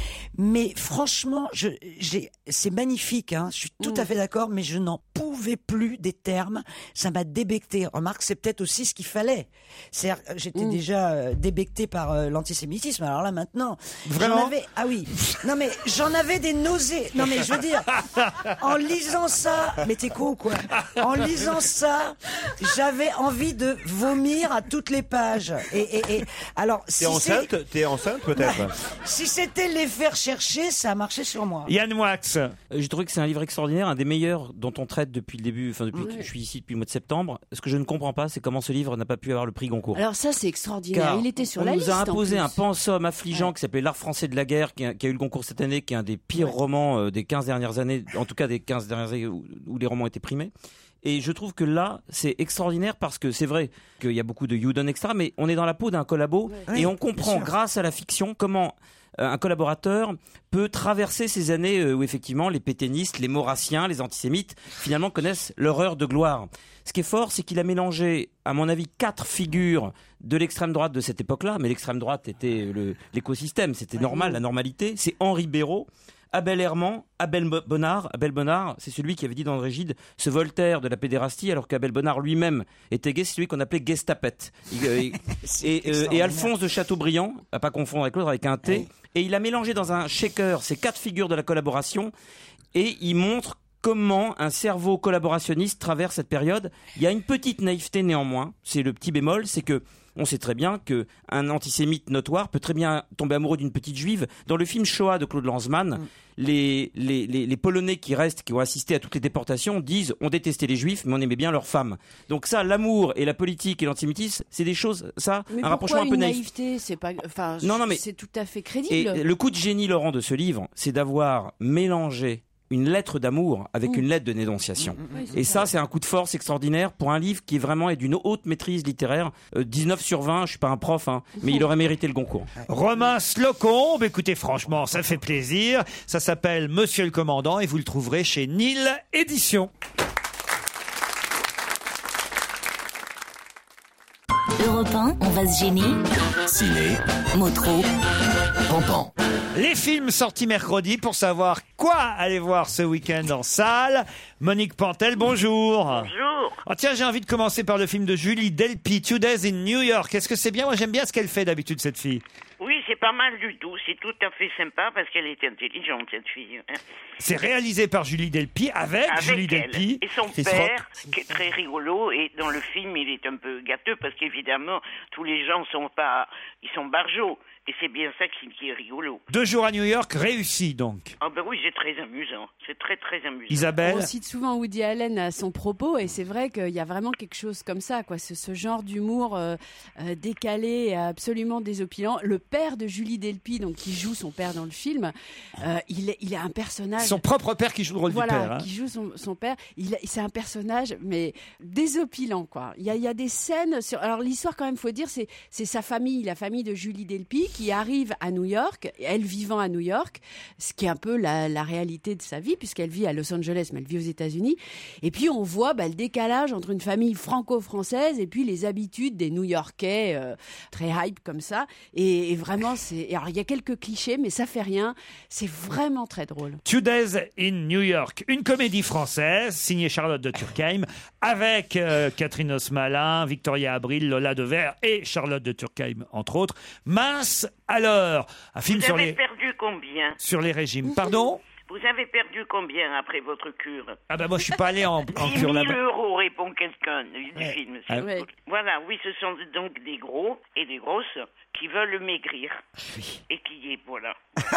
Mais franchement, je, j'ai, c'est magnifique. Hein. Je suis tout
Mm.
à fait d'accord, mais je n'en pouvais plus des termes. Ça m'a débecté. Remarque, c'est peut-être aussi ce qu'il fallait. C'est, j'étais
Mm.
déjà euh, débecté par euh, l'antisémitisme. Alors là, maintenant,
Vraiment
j'en avais. Ah oui. Non mais j'en avais des nausées. Non mais je veux dire, en lisant ça, mais t'es con ou quoi? En lisant ça, j'avais envie de vomir à toutes les pages. Et, et, et alors,
T'es
si, c'est-
enceinte T'es enceinte peut-être
si c'était les faire chercher, ça a marché sur moi.
Yann Moix.
Euh, J'ai trouvé que c'est un livre extraordinaire, un des meilleurs dont on traite depuis le début, enfin depuis
Ouais.
que je suis ici depuis le mois de septembre. Ce que je ne comprends pas, c'est comment ce livre n'a pas pu avoir le prix Goncourt.
Alors ça, c'est extraordinaire.
Car
Il était sur
on
la
nous
liste.
a
en
imposé
plus.
un pensum affligeant qui s'appelait L'Art français de la guerre, qui a, qui a eu le concours cette année, qui est un des pires romans euh, des quinze dernières années, en tout cas des quinze dernières années où, où les romans étaient primés. Et je trouve que là, c'est extraordinaire parce que c'est vrai qu'il y a beaucoup de Juden extra, mais on est dans la peau d'un collabo
Ouais.
et on
Oui,
comprend
bien sûr.
grâce à la fiction comment euh, un collaborateur peut traverser ces années euh, où effectivement les pétainistes, les maurassiens, les antisémites finalement connaissent leur heure de gloire. Ce qui est fort, c'est qu'il a mélangé, à mon avis, quatre figures de l'extrême droite de cette époque-là, mais l'extrême droite était le, l'écosystème, c'était normal, la normalité. C'est Henri Béraud, Abel Herman, Abel Bonnard. Abel Bonnard, c'est celui qui avait dit d'André Gide ce Voltaire de la pédérastie, alors qu'Abel Bonnard lui-même était gay, c'est celui qu'on appelait Gestapette. Et, et, euh, et Alphonse de Chateaubriand, à pas confondre avec l'autre, avec un T. Et il a mélangé dans un shaker ces quatre figures de la collaboration et il montre comment un cerveau collaborationniste traverse cette période. Il y a une petite naïveté néanmoins, c'est le petit bémol, c'est que on sait très bien qu'un antisémite notoire peut très bien tomber amoureux d'une petite juive. Dans le film Shoah de Claude Lanzmann, mm. les, les, les, les Polonais qui restent, qui ont assisté à toutes les déportations, disent on détestait les juifs, mais on aimait bien leurs femmes. Donc ça, l'amour et la politique et l'antisémitisme, c'est des choses, ça,
mais
un rapprochement un peu naïf.
Naïveté, c'est pas, enfin,
non, non, mais
c'est tout à fait crédible.
Et le coup de génie, Laurent, de ce livre, c'est d'avoir mélangé une lettre d'amour avec mmh. une lettre de dénonciation. Mmh, mmh, et ça, ça, c'est un coup de force extraordinaire pour un livre qui est vraiment est d'une haute maîtrise littéraire. Euh, dix-neuf sur vingt, je suis pas un prof, hein, mais il aurait mérité le Goncourt.
Romain Slocombe, écoutez, franchement, ça fait plaisir. Ça s'appelle Monsieur le Commandant et vous le trouverez chez Nil Éditions.
Europe un, on va se gêner.
Ciné,
Motro,
Pampan.
Les films sortis mercredi pour savoir quoi aller voir ce week-end en salle. Monique Pantel, bonjour.
Bonjour.
Oh, tiens, j'ai envie de commencer par le film de Julie Delpy, Two Days in New York. Est-ce que c'est bien? Moi, j'aime bien ce qu'elle fait d'habitude, cette fille.
Oui, c'est pas mal du tout. C'est tout à fait sympa parce qu'elle est intelligente, cette fille. Hein.
C'est réalisé par Julie Delpy, avec, avec Julie
elle.
Delpy.
Et son père, qui est très rigolo. Et dans le film, il est un peu gâteux parce qu'évidemment, tous les gens sont pas... Ils sont barjots. Et c'est bien ça qui, qui est rigolo.
Deux jours à New York, réussi donc.
Ah ben oui, c'est très amusant. C'est très très amusant.
Isabelle.
On cite souvent Woody Allen à son propos et c'est vrai qu'il y a vraiment quelque chose comme ça, quoi. Ce, ce genre d'humour euh, euh, décalé et absolument désopilant. Le père de Julie Delpy, donc qui joue son père dans le film, euh, il, est, il est un personnage.
Son propre père qui joue le rôle
voilà,
du père. Hein.
Qui joue son, son père. Il, c'est un personnage mais désopilant, quoi. Il y a, il y a des scènes. Sur, alors l'histoire quand même, faut dire, c'est, c'est sa famille, la famille de Julie Delpy, qui arrive à New York, elle vivant à New York, ce qui est un peu la, la réalité de sa vie, puisqu'elle vit à Los Angeles, mais elle vit aux États-Unis. Et puis on voit bah, le décalage entre une famille franco-française et puis les habitudes des New-Yorkais euh, très hype comme ça. Et, et vraiment, c'est. Alors il y a quelques clichés, mais ça fait rien. C'est vraiment très drôle.
Two Days in New York, une comédie française signée Charlotte de Turckheim, avec euh, Catherine Osmalin, Victoria Abril, Lola Devers et Charlotte de Turckheim entre autres. Mince alors, un film
Vous
sur
avez
les
perdu combien?
Sur les régimes. Pardon?
Vous avez perdu combien après votre cure?
Ah ben moi je suis pas allé en, en cure
dix
là-bas.
mille euros, répond quelqu'un du ouais. film.
Ah, ouais.
Voilà, oui, ce sont donc des gros et des grosses qui veulent maigrir. Oui. Et qui est, voilà.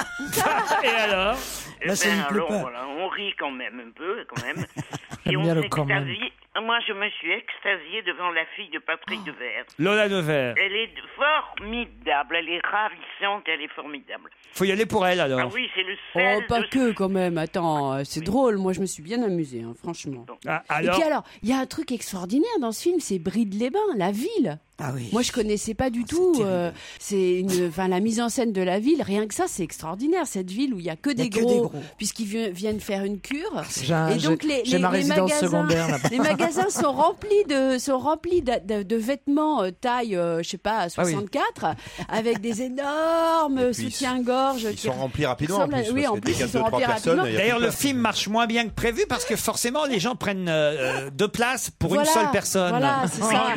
Et alors?
Eh ben, alors, voilà, on rit quand même un peu, quand même. Et on s'extasie. Moi, je me suis extasiée devant la fille de Patrick oh. Devers.
Lola Devers.
Elle est formidable, elle est ravissante, elle est formidable.
Faut y aller pour elle, alors.
Ah oui, c'est le sel.
Oh, pas
de...
que, quand même. Attends, c'est oui. drôle. Moi, je me suis bien amusée, hein, franchement.
Ah, alors...
Et puis alors, il y a un truc extraordinaire dans ce film, c'est Bride-les-Bains, la ville.
Ah oui.
Moi, je connaissais pas du tout. C'est, euh, c'est une, enfin, la mise en scène de la ville. Rien que ça, c'est extraordinaire. Cette ville où il y a que, des,
a
gros,
que des gros,
puisqu'ils viennent faire une cure.
J'ai un,
et donc
j'ai,
les,
j'ai
les,
ma
les
résidence
magasins,
secondaire là-bas.
les magasins sont remplis de, sont remplis de, de, de vêtements euh, taille, euh, je sais pas, soixante-quatre, ah oui. avec des énormes soutiens-gorge.
Ils sont remplis rapidement. En plus,
oui, en plus, ils sont remplis rapidement.
D'ailleurs, le film marche moins bien que prévu parce que forcément, les gens prennent euh, deux places pour
voilà,
une seule personne.
Voilà, c'est ça.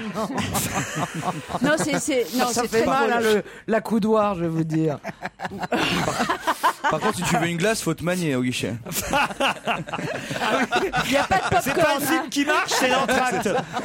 non, c'est, c'est, non,
ça
c'est
fait
très
mal, hein,
drôle.
le, la coudoir, je vais vous dire.
Par contre, si tu veux une glace, faut te manier au guichet.
Il n'y a pas de popcorn.
C'est pas le film qui marche, c'est l'entracte.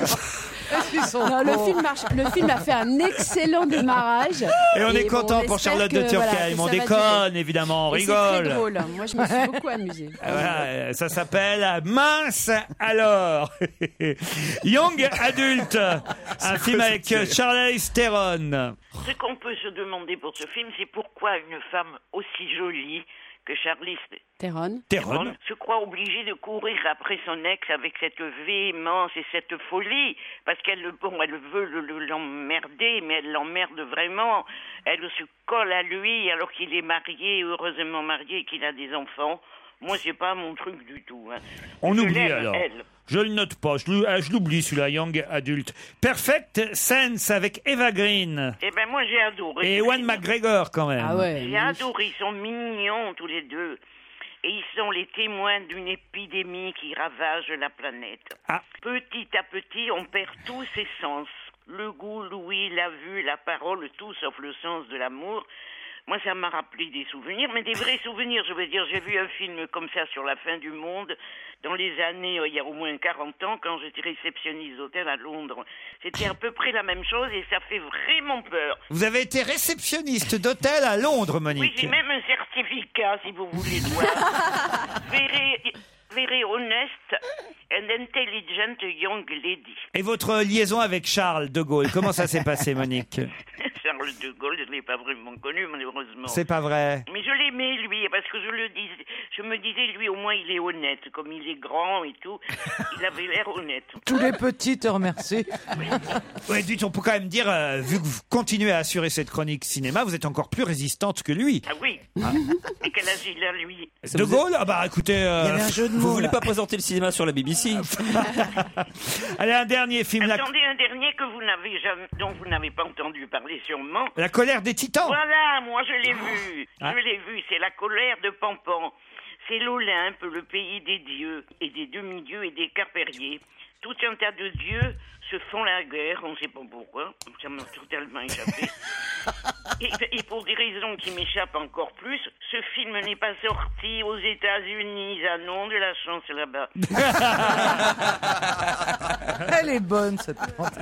Non, le film marche. Le film a fait un excellent démarrage.
Et on
et
est content
bon,
pour Charlotte
que,
de Turckheim.
Voilà,
on déconne, évidemment, on
et
rigole.
C'est très drôle. Moi, je me suis beaucoup amusée.
Voilà, ça s'appelle Mince alors. Young Adult, un film avec Charlize Theron.
Ce qu'on peut se demander pour ce film, c'est pourquoi une femme aussi jolie que Charlize
Theron.
Theron.
se croit obligée de courir après son ex avec cette véhémence et cette folie, parce qu'elle bon, elle veut le- le- l'emmerder, mais elle l'emmerde vraiment. Elle se colle à lui alors qu'il est marié, heureusement marié, et qu'il a des enfants. Moi, c'est pas mon truc du tout. hein.
On
Je
oublie
l'aime,
alors.
elle.
Je le note pas, je l'ou- ah, je l'oublie celui-là, Young Adult. Perfect Sense avec Eva Green.
Eh ben, moi, j'ai adoré.
Et Ewan McGregor quand même.
J'ai adoré, ils sont mignons tous les deux. Et ils sont les témoins d'une épidémie qui ravage la planète.
Ah.
Petit à petit, on perd tous ses sens. Le goût, l'ouïe, la vue, la parole, tout sauf le sens de l'amour. Moi, ça m'a rappelé des souvenirs, mais des vrais souvenirs. Je veux dire, j'ai vu un film comme ça sur la fin du monde dans les années, euh, il y a au moins quarante ans, quand j'étais réceptionniste d'hôtel à Londres. C'était à peu près la même chose et ça fait vraiment peur.
Vous avez été réceptionniste d'hôtel à Londres,
Oui,
Monique.
j'ai même un certificat, si vous voulez le voir. very, very honest and intelligent young lady.
Et votre liaison avec Charles de Gaulle, comment ça s'est passé, Monique?
Charles de Gaulle, je ne l'ai pas vraiment connu, malheureusement.
C'est pas vrai.
Mais je l'aimais, lui, parce que je le disais, je me disais, lui, au moins, il est honnête. Comme il est grand et tout, il avait l'air honnête.
Tous les petits te remercient.
Ouais, dites, on peut quand même dire, euh, vu que vous continuez à assurer cette chronique cinéma, vous êtes encore plus résistante que lui.
Ah oui. Et quel âge il a, lui?
De Gaulle? Ah bah écoutez... euh,
Il y avait un jeu de mots. Vous voulez pas présenter le cinéma sur la B B C?
Allez, un dernier film. La,
Attendez, un dernier que vous n'avez jamais, dont vous n'avez pas entendu parler sûrement.
La colère des titans.
Voilà, moi je l'ai vu.
Ah.
Je l'ai vu, c'est la colère de Pampan. C'est l'Olympe, le pays des dieux et des demi-dieux et des carpériers. Tout un tas de dieux se font la guerre, on ne sait pas pourquoi, ça m'a totalement échappé. Et, et pour des raisons qui m'échappent encore plus, ce film n'est pas sorti aux États-Unis. Ah non, de la chance là-bas.
Elle est bonne, cette plante.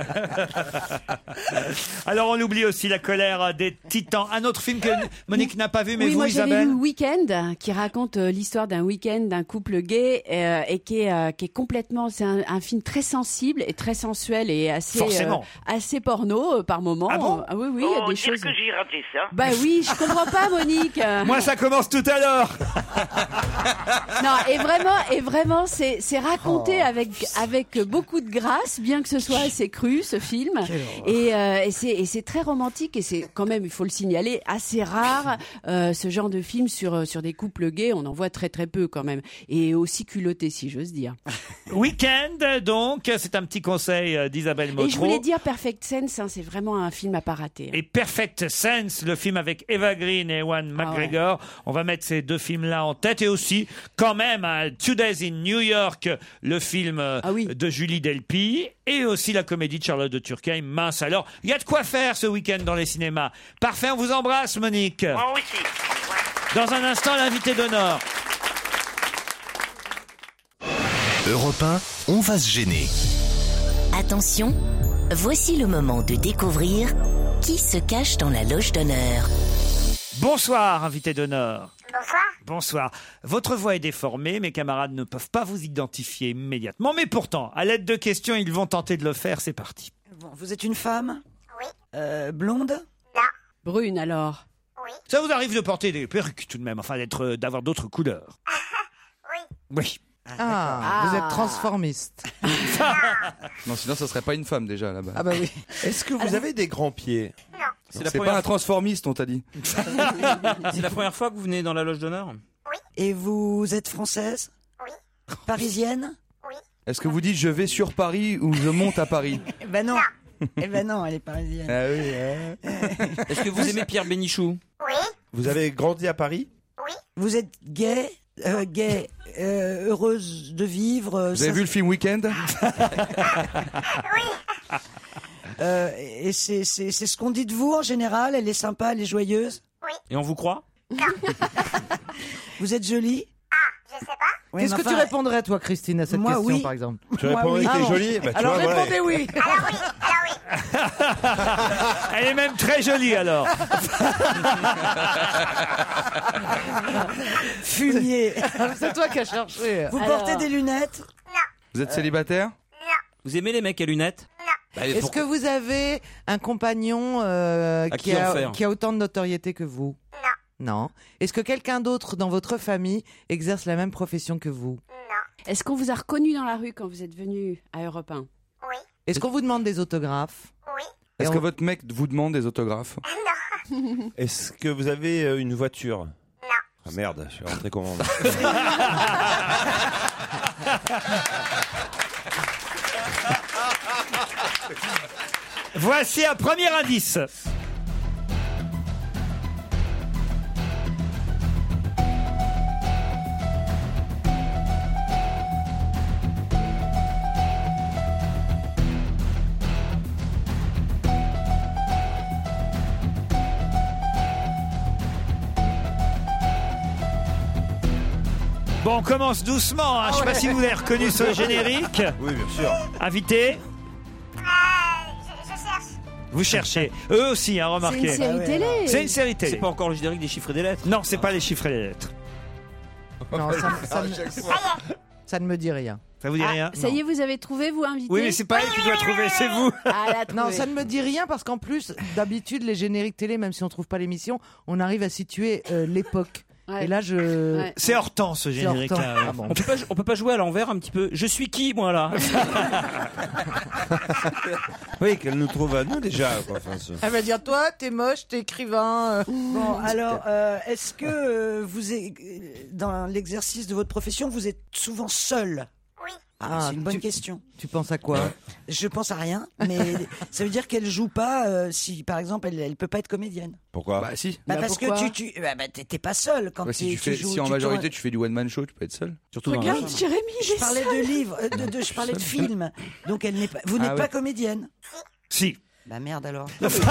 Alors on oublie aussi la colère des titans. Un autre film que Monique n'a pas vu, mais
oui,
vous,
moi j'avais
Isabelle
vu Weekend, qui raconte euh, l'histoire d'un week-end d'un couple gay euh, et qui est, euh, qui est complètement, c'est un, un film très sensible et très sensuel et assez
Forcément.
euh, assez porno euh, par moment.
Ah bon
Ah oui, oui, il y a
Oh,
des
dire
choses.
que j'ai raté ça.
Bah oui, je comprends pas, Monique.
Moi, ça commence tout à l'heure.
Non, et vraiment, et vraiment, c'est c'est raconté
Oh.
avec avec beaucoup de grâce, bien que ce soit assez cru ce film. Et, euh, et c'est et c'est très romantique et c'est quand même, il faut le signaler, assez rare euh, ce genre de film sur sur des couples gays. On en voit très très peu quand même, et aussi culotté si j'ose dire.
Weekend, donc, c'est un petit conseil euh, d'Isabelle Motro.
Et je voulais dire Perfect Sense, hein, c'est vraiment un film à pas rater. hein.
Et Perfect Sense, le film avec Eva Green et Ewan McGregor. On va mettre ces deux films-là en tête. Et aussi, quand même, hein, Two Days in New York, le film euh, de Julie Delpy. Et aussi la comédie de Charlotte de Turckheim. Mince alors, il y a de quoi faire ce week-end dans les cinémas. Parfait, on vous embrasse, Monique.
Moi aussi.
Dans un instant, l'invité d'honneur.
Europe un, on va se gêner.
Attention, voici le moment de découvrir qui se cache dans la loge d'honneur.
Bonsoir, invité d'honneur.
Bonsoir.
Bonsoir. Votre voix est déformée, mes camarades ne peuvent pas vous identifier immédiatement, mais pourtant, à l'aide de questions, ils vont tenter de le faire. C'est parti.
Bon, vous êtes une femme?
Oui.
Euh, blonde?
Brune alors?
Ça vous arrive de porter des perruques tout de même, enfin d'être, euh, d'avoir d'autres couleurs? Oui.
Ah, vous êtes transformiste.
Non, sinon ça serait pas une femme déjà là-bas.
Ah bah oui.
Est-ce que vous avez des grands pieds?
C'est
la
pas
première
un transformiste, on t'a dit.
C'est la première fois que vous venez dans la loge d'honneur?
Et vous êtes française?
Oui.
Parisienne?
Est-ce que vous dites je vais sur Paris ou je monte à Paris?
Eh ben non. Eh ben non, elle est parisienne.
Ah oui.
Est-ce que vous aimez Pierre Bénichou?
Oui.
Vous avez grandi à Paris?
Vous êtes gay? Euh, gay, euh, heureuse de vivre. euh,
Vous
ça-
avez vu le film Weekend?
Euh, et c'est c'est c'est ce qu'on dit de vous en général. Elle est sympa, elle est joyeuse.
Et on vous croit?
Vous êtes jolie.
Je sais pas.
Ouais,
Qu'est-ce
mais
que
enfin,
tu répondrais, toi, Christine, à cette
moi,
question,
oui.
par exemple?
Tu
Moi,
répondrais
oui.
que t'es
Ah,
jolie? Bah, tu
Alors
vois, voilà.
répondez oui.
Alors oui, alors oui.
Elle est même très jolie alors.
Fumier.
C'est toi qui as cherché.
Vous
Alors-
portez des lunettes?
Vous êtes célibataire?
Vous aimez les mecs à lunettes? Bah,
Est-ce
pour-
que vous avez un compagnon euh,
À
qui,
qui en
a,
faire
qui a autant de notoriété que vous? Non. Est-ce que quelqu'un d'autre dans votre famille exerce la même profession que vous?
Est-ce qu'on vous a reconnu dans la rue quand vous êtes venu à Europe un?
Oui.
Est-ce qu'on vous demande des autographes?
Oui.
Est-ce
Et
que
on-
votre mec vous demande des autographes?
Est-ce que vous avez euh, une voiture?
Non.
Ah merde, je suis rentré comment?
Voici un premier indice. Bon, on commence doucement. Hein. Je ne sais pas si vous avez reconnu ce générique.
Oui, bien sûr.
Invité,
Euh, je, je cherche.
vous cherchez. Eux aussi, hein, remarquez.
C'est une série télé.
C'est une série télé.
C'est pas encore le générique des chiffres et des lettres.
Non, c'est pas les chiffres et les lettres.
Non, ça, ça me- ça ne me dit rien.
Ça vous dit rien?
Ça y est, vous avez trouvé, vous, invité?
Oui, mais c'est pas elle qui doit trouver, c'est vous.
Ah, elle a trouvé.
Non, ça ne me dit rien parce qu'en plus, d'habitude, les génériques télé, même si on trouve pas l'émission, on arrive à situer euh, l'époque.
Ouais.
Et là, je.
Ouais.
C'est Hortense, ce
C'est
générique-là.
Hortense.
ouais.
Ah bon.
On peut pas, on peut pas jouer à l'envers un petit peu. Je suis qui, moi, là?
Oui, qu'elle nous trouve à nous déjà. Quoi. Enfin, c'est-
Elle va dire, toi, t'es moche, t'es écrivain. euh.
Bon, alors, euh, est-ce que euh, vous êtes, euh, dans l'exercice de votre profession, vous êtes souvent seul?
Oui.
Ah,
Ah,
c'est une bonne
tu-
question.
Tu penses à quoi?
Je pense à rien, mais ça veut dire qu'elle joue pas euh, si, par exemple, elle, elle peut pas être comédienne.
Pourquoi?
Bah si.
Bah,
Bah,
parce
pourquoi
que tu, tu bah, bah, t'es t'es pas seul quand
Bah, si
t'es-
tu fais,
joues,
si en
tu
majorité
tournes-
tu fais du one man show, tu peux être seul.
Surtout dans la
Regarde,
chambre.
Jérémy, il
Je
est
parlais
seul.
de livres, euh, de, de- je parlais de films. Donc elle n'est pas. Vous
Ah
n'êtes
ouais.
pas comédienne.
Si.
Bah merde alors.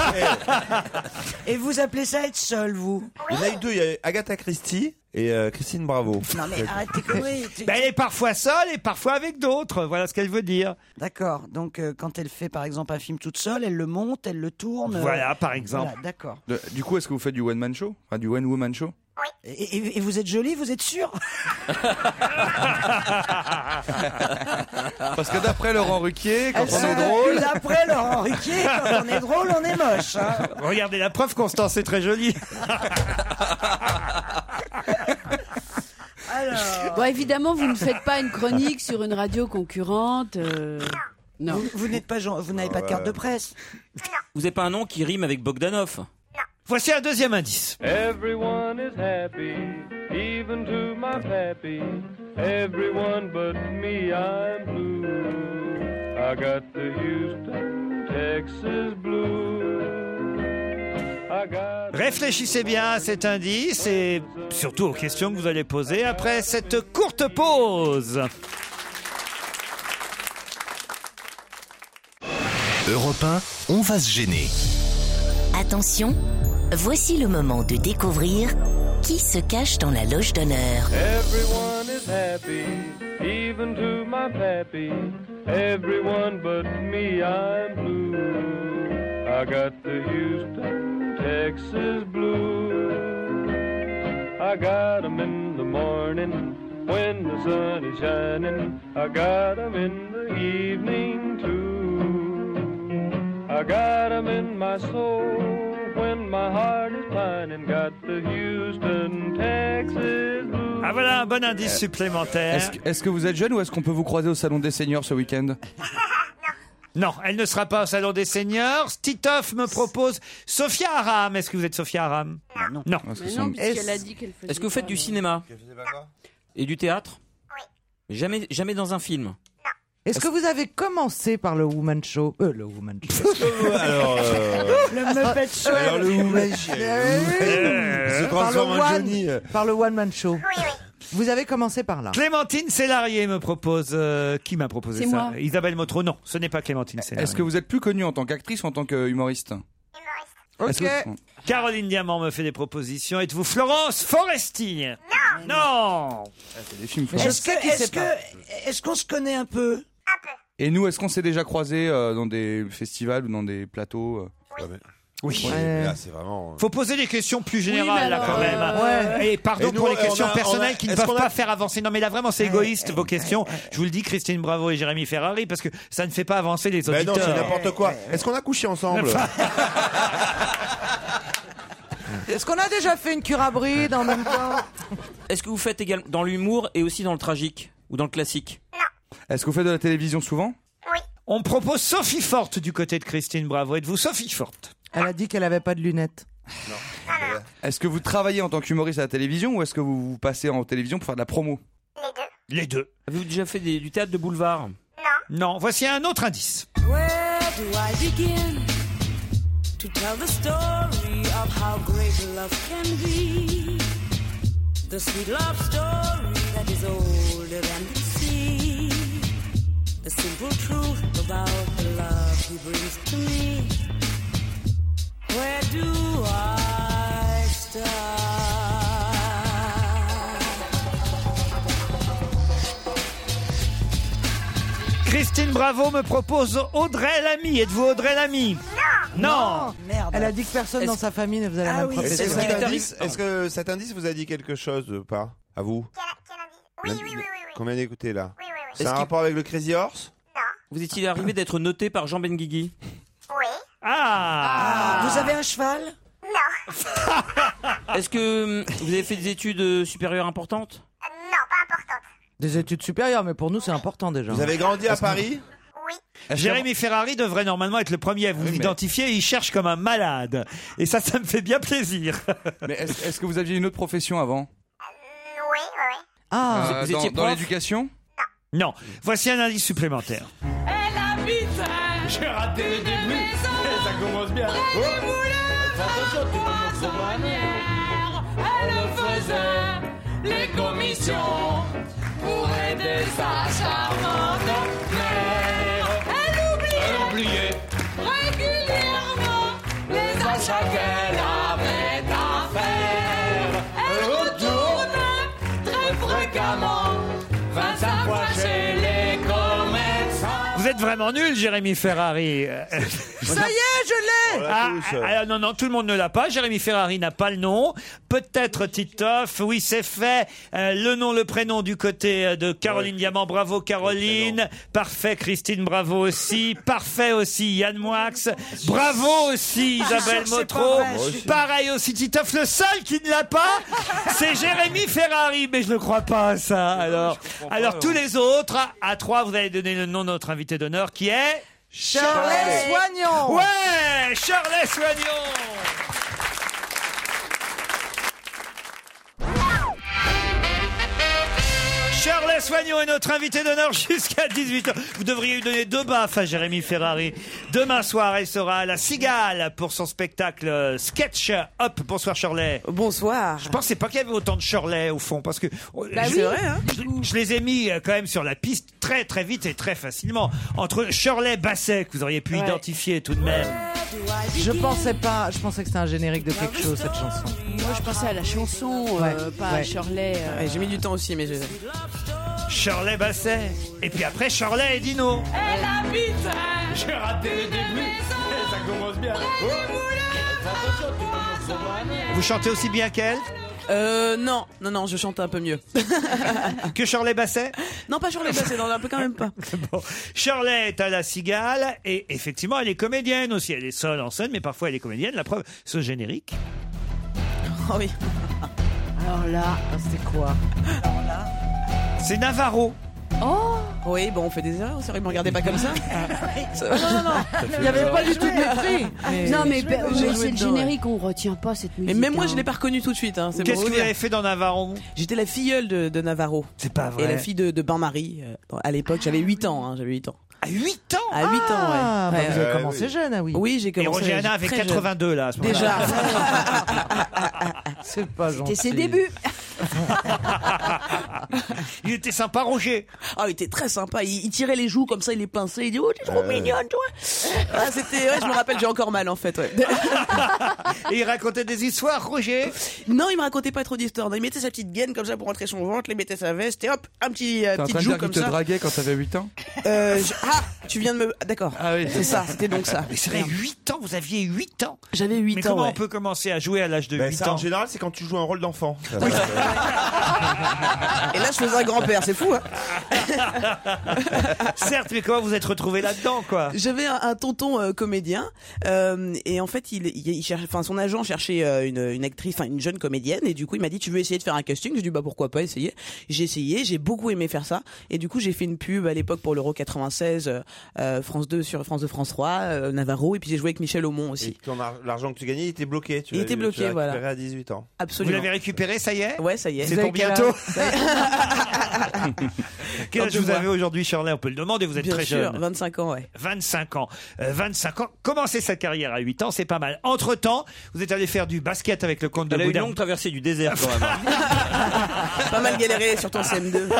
Et vous appelez ça être seul, vous?
Il y en a eu deux. Il y a Agatha Christie et euh, Christine Bravo.
Non mais arrêtez conneries. Tu-
Ben, elle est parfois seule et parfois avec d'autres. Voilà ce qu'elle veut dire.
D'accord. Donc euh, quand elle fait par exemple un film toute seule, elle le monte, elle le tourne. euh,
Voilà, par exemple.
voilà, d'accord.
De- du coup, est-ce que vous faites du one man show? Enfin, du one woman show?
Et, et- et vous êtes jolie, vous êtes sûr?
Parce que d'après Laurent Ruquier, quand
Elles
on
sont
est drôle.
D'après Laurent Ruquier, quand on est drôle, on est moche. hein.
Regardez la preuve, Constance est très jolie.
Alors.
Bon, évidemment, vous ne faites pas une chronique sur une radio concurrente. euh, Non.
Vous, vous n'êtes pas, gen- vous n'avez pas de carte de presse.
Vous avez pas un nom qui rime avec Bogdanov?
Voici un deuxième indice.
Everyone is happy, even to my pappy. Everyone but me, I'm blue. I got the Houston, Texas blues. I got
Réfléchissez bien à cet indice et surtout aux questions que vous allez poser après cette courte pause.
Europe un, on va se gêner.
Attention, voici le moment de découvrir qui se cache dans la loge d'honneur.
Everyone is happy, even to my pappy. Everyone but me, I'm blue. I got the Houston, Texas blues. I got 'em in the morning when the sun is shining. I got 'em in the evening too. I got 'em in my soul when my heart is pining. Got the Houston, Texas blues.
Ah voilà un bon indice supplémentaire.
Est-ce que, est-ce que vous êtes jeune ou est-ce qu'on peut vous croiser au Salon des Seniors ce week-end?
Non, elle ne sera pas au Salon des Seniors. Titoff me propose Sophia Aram. Est-ce que vous êtes Sophia Aram?
Non.
Non.
Mais non, puisqu'elle a dit qu'elle faisait
Est-ce que vous faites
pas,
du
alors.
cinéma? Et du théâtre? Oui. Jamais, jamais dans un film?
Est-ce que vous avez commencé par le Woman Show? Euh, le Woman Show.
Alors, euh,
Le Muppet Show.
alors le Woman Show.
Euh,
Il se
par, le
transforme en
one,
Johnny.
par le One Man Show.
Oui, oui.
Vous avez commencé par là.
Clémentine Célarier me propose. euh, qui m'a proposé
C'est
ça?
moi.
Isabelle Motro. Non, ce n'est pas Clémentine Célarier.
Est-ce que vous êtes plus connue en tant qu'actrice ou en tant qu'humoriste?
Humoriste.
Ok.
Est-ce que-
Caroline Diamant me fait des propositions. Êtes-vous Florence Foresti? Non. Non.
Ah, c'est des films.
Mais
Florent.
Est-ce que,
sais qui
est-ce
c'est
que,
pas.
est-ce qu'on se connaît un peu?
Un peu.
Et nous, est-ce qu'on s'est déjà croisés euh, dans des festivals ou dans des plateaux euh
Oui.
Ouais, là, c'est vraiment.
Faut poser des questions plus générales
mais
là quand
alors,
même.
euh,
Et pardon
Et nous,
pour les
on
questions
a- on
personnelles
a-
qui ne
est-ce
peuvent
qu'on a-
pas faire avancer. Non mais là vraiment c'est égoïste vos questions. Je vous le dis, Christine Bravo et Jérémy Ferrari, parce que ça ne fait pas avancer les
Ben non,
auditeurs.
c'est n'importe quoi. Est-ce qu'on a couché ensemble?
Est-ce qu'on a déjà fait une cure à bride en même temps?
Est-ce que vous faites également dans l'humour et aussi dans le tragique ou dans le classique?
Est-ce que vous faites de la télévision souvent?
On me propose Sophie Forte du côté de Christine Bravo. Êtes-vous Sophie Forte?
Elle a dit qu'elle avait pas de lunettes.
Est-ce que vous travaillez en tant qu'humoriste à la télévision ou est-ce que vous, vous passez en télévision pour faire de la promo?
Les deux.
Avez-vous déjà fait des- du théâtre de boulevard?
Non. Voici un autre indice.
Where do I begin to tell the story of how great love can be? The sweet love story that is older than the sea. The simple truth about the love he brings to me. Where do I start?
Christine Bravo me propose Audrey Lamy. Êtes-vous Audrey Lamy? Non. Non.
Merde. Elle a dit que personne dans sa famille ne faisait la même
Est-ce
profession.
que, cet indice, est-ce que cet indice vous a dit quelque chose ou pas? À vous?
Oui, oui, oui, oui.
Combien d'écouter là?
Oui, oui, oui.
C'est
Est-ce
un
qu'il-
rapport avec le Crazy Horse?
Vous est-il arrivé d'être noté par Jean Benguigui?
Oui.
Ah,
Vous avez un cheval?
Non.
Est-ce que hum, vous avez fait des études euh, supérieures importantes?
Non, pas importante.
Des études supérieures, mais pour nous c'est important déjà.
Vous avez grandi à Paris?
Oui.
Jérémy Ferrari devrait normalement être le premier à vous identifier. Il cherche comme un malade. Et ça, ça me fait bien plaisir.
Mais est-ce est-ce que vous aviez une autre profession avant?
Oui, oui, oui.
Ah,
Euh,
vous
dans
étiez
dans
prof?
l'éducation?
Non. Voici un indice supplémentaire.
Elle habite
J'ai raté le début, et ça commence bien. Oh. Attention, tu commences de manière.
Elle faisait les commissions pour aider sa charmante mère. Elle oubliait,
Elle oubliait.
régulièrement les achats qu'elle avait à faire. Elle retournait très fréquemment vingt-cinq fois chez les commerçants.
Vous êtes vraiment nul, Jérémy Ferrari.
ça y est, je l'ai.
Ah, ah, non, non, tout le monde ne l'a pas. Jérémy Ferrari n'a pas le nom. Peut-être Titoff. Oui, c'est fait. Euh, le nom, le prénom du côté euh, de Caroline Diamant. Bravo, Caroline. Parfait, Christine. Bravo aussi. Parfait aussi, Yann Moix. Bravo aussi, Isabelle
sûr que c'est
Motro.
pas vrai.
Pareil aussi, Titoff. Le seul qui ne l'a pas, c'est Jérémy Ferrari. Mais je ne crois pas à ça. Alors, alors tous les autres, à trois, vous allez donner le nom de notre invité d'honneur qui est...
Shirley Soignon.
Ouais, Shirley Soignon. Shirley Soignon est notre invité d'honneur jusqu'à dix-huit heures. Vous devriez lui donner deux baffes à Jérémy Ferrari. Demain soir, elle sera à la Cigale pour son spectacle Sketch Up. Bonsoir Shirley.
Bonsoir.
Je pensais pas qu'il y avait autant de Shirley au fond parce que
Bah
je,
oui. C'est vrai, hein.
je, je les ai mis euh, quand même sur la piste très très vite et très facilement. Entre Shirley Basset que vous auriez pu
Ouais.
identifier tout de même.
Je pensais pas, je pensais que c'était un générique de quelque chose cette chanson.
Moi, je pensais à la chanson, euh,
Ouais,
pas à
ouais.
Shirley. euh.
Ouais, j'ai mis du temps aussi, mais je...
Shirley Basset. Et puis après Shirley et Dino.
Elle habite
J'ai raté le début, et ça commence bien. Oh. Attention, tu commences de manière.
Vous chantez aussi bien qu'elle
Euh, non, non, non, je chante un peu mieux.
que Shirley Basset?
Non, pas sur les bassets, non, un peu quand même pas.
Bon. Shirley est à la Cigale et effectivement elle est comédienne aussi. Elle est seule en scène mais parfois elle est comédienne. La preuve, ce générique.
Oh oui.
Alors là,
c'était quoi?
C'est Navarro.
Oh.
Oui, bon, on fait des erreurs, c'est vrai, me regardez pas comme ça. Ça va.
Non, non, non.
Il n'y avait pas du tout de mépris.
Mais... Non, mais, mais
J'ai joué
c'est le
dedans,
générique, on retient pas cette musique.
Mais même moi,
hein.
je l'ai pas reconnu tout de suite. Hein, c'est
Qu'est-ce
pour
que vous
dire.
avez fait dans Navarro?
J'étais la filleule de, de Navarro.
C'est pas vrai.
Et la fille de, de Bain-Marie. euh, à l'époque, j'avais huit ans. Hein, j'avais huit ans.
À huit ans?
À huit ans, ouais.
Ah, bah
Ouais,
vous
ouais.
avez commencé jeune, ah oui.
Oui, j'ai
Et
commencé.
Roger Hanna avait
très jeune.
quatre-vingt-deux là à ce moment-là.
Déjà.
C'est pas gentil.
C'était ses débuts.
Il était sympa Roger.
Ah, il était très sympa. Il, il tirait les joues comme ça, il les pinçait. Il dit, oh, t'es trop
Euh.
mignonne, toi. Ah, c'était, ouais, je me rappelle, j'ai encore mal, en fait, ouais.
Et il racontait des histoires, Roger.
Non, il me racontait pas trop d'histoires. Non, il mettait sa petite gaine comme ça pour rentrer son ventre, il mettait sa veste et hop, un petit, euh,
T'es en
petite
train de
joue
dire qu'il
comme
te
ça.
draguait quand t'avais huit ans?
Euh, je- Ah, tu viens de me, ah, d'accord.
Ah oui.
C'est ça, c'était donc ça.
Mais c'est vrai, huit ans, vous aviez huit ans.
J'avais huit
Mais
ans,
comment
ouais.
on peut commencer à jouer à l'âge de
Ben,
huit
ça, en
ans?
général, c'est quand tu joues un rôle d'enfant.
Et là, je faisais un grand-père, c'est fou, hein.
Certes, mais comment vous êtes retrouvé là-dedans, quoi?
J'avais un, un tonton euh, comédien euh, et en fait, il, il, il cherche, enfin, son agent cherchait euh, une, une actrice, enfin une jeune comédienne et du coup, il m'a dit tu veux essayer de faire un casting? J'ai dit bah pourquoi pas essayer. J'ai essayé, j'ai beaucoup aimé faire ça et du coup, j'ai fait une pub à l'époque pour l'Euro quatre-vingt-seize, euh, France deux sur France deux, France trois, euh, Navarro et puis j'ai joué avec Michel Aumont aussi.
Et ton ar- l'argent que tu gagnais, il était bloqué. Tu
Il
l'as-
était
tu
bloqué,
l'as
voilà.
récupéré à dix-huit ans.
Absolument.
Vous l'avez récupéré, ça y est?
Ouais, ça y est.
C'est
Vous
pour
avez quel
bientôt.
âge
Quel âge
Dans deux
vous
mois.
avez aujourd'hui, Shirley? On peut le demander, vous êtes
Bien
très
sûr,
jeune.
vingt-cinq ans, ouais.
vingt-cinq ans. Euh, vingt-cinq ans. Commencer sa carrière à huit ans, c'est pas mal. Entre-temps, vous êtes allé faire du basket avec le comte de
Elle a eu une
Boudin.
longue traversée du désert quand même.
Pas mal galéré, surtout en C M deux.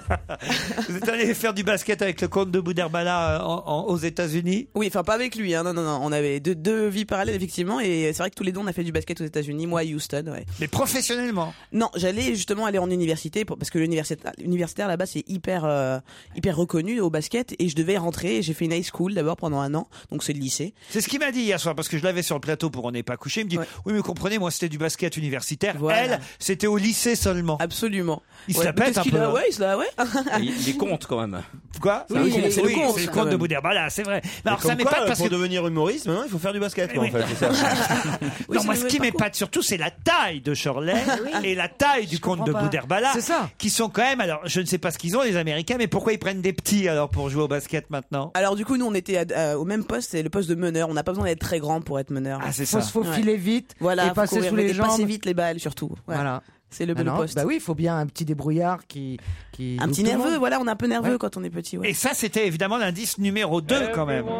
Vous êtes allé faire du basket avec le comte de Boudherbala en- en- aux États-Unis?
Oui, enfin pas avec lui, hein. non, non, non. On avait deux, deux vies parallèles effectivement, et c'est vrai que tous les deux on a fait du basket aux États-Unis, moi à Houston, ouais.
Mais professionnellement?
Non, j'allais justement aller en université pour- parce que l'universitaire, l'universitaire là-bas c'est hyper, euh, hyper reconnu au basket, et je devais rentrer. J'ai fait une high school d'abord pendant un an, donc c'est le lycée.
C'est ce qu'il m'a dit hier soir, parce que je l'avais sur le plateau pour On n'est pas couché. Il me dit, oui, mais comprenez, moi c'était du basket universitaire.
Voilà.
Elle, c'était au lycée seulement.
Absolument.
Il se
Ouais,
la
mais
pète
qu'est-ce
un
qu'il
peu.
a
hein.
Ouais, il se la, ouais.
il, il est compte quand même.
Quoi?
Oui,
Oui,
c'est le- c'est le
oui,
comte,
c'est le
quand
comte de
même.
Boudherbala, c'est vrai. Mais
Mais
alors ça
comme
m'épate
quoi,
parce
pour
que
devenir humoriste, maintenant, il faut faire du basket, quoi, en fait. c'est ça.
non, moi, ce qui m'épate surtout, c'est la taille de Shirley et la taille du comte de
pas.
Boudherbala.
C'est ça.
Qui sont quand même, alors, je ne sais pas ce qu'ils ont, les Américains, mais pourquoi ils prennent des petits, alors, pour jouer au basket maintenant?
Alors du coup nous on était à- à- au même poste, c'est le poste de meneur. On n'a pas besoin d'être très grand pour être meneur.
Ah, c'est
Faut
ça.
se faufiler vite
Voilà,
et
faut
passer
courir
sous
vite
les
et passer
jambes.
vite les balles surtout. Ouais.
Voilà.
C'est le,
Ah
le
non,
poste.
Bah oui, il faut bien un petit débrouillard qui. qui
Un
loupe
petit
tout le
nerveux,
monde.
voilà, on est un peu nerveux
Ouais.
quand on est petit. Ouais.
Et ça, c'était évidemment l'indice numéro deux, quand même.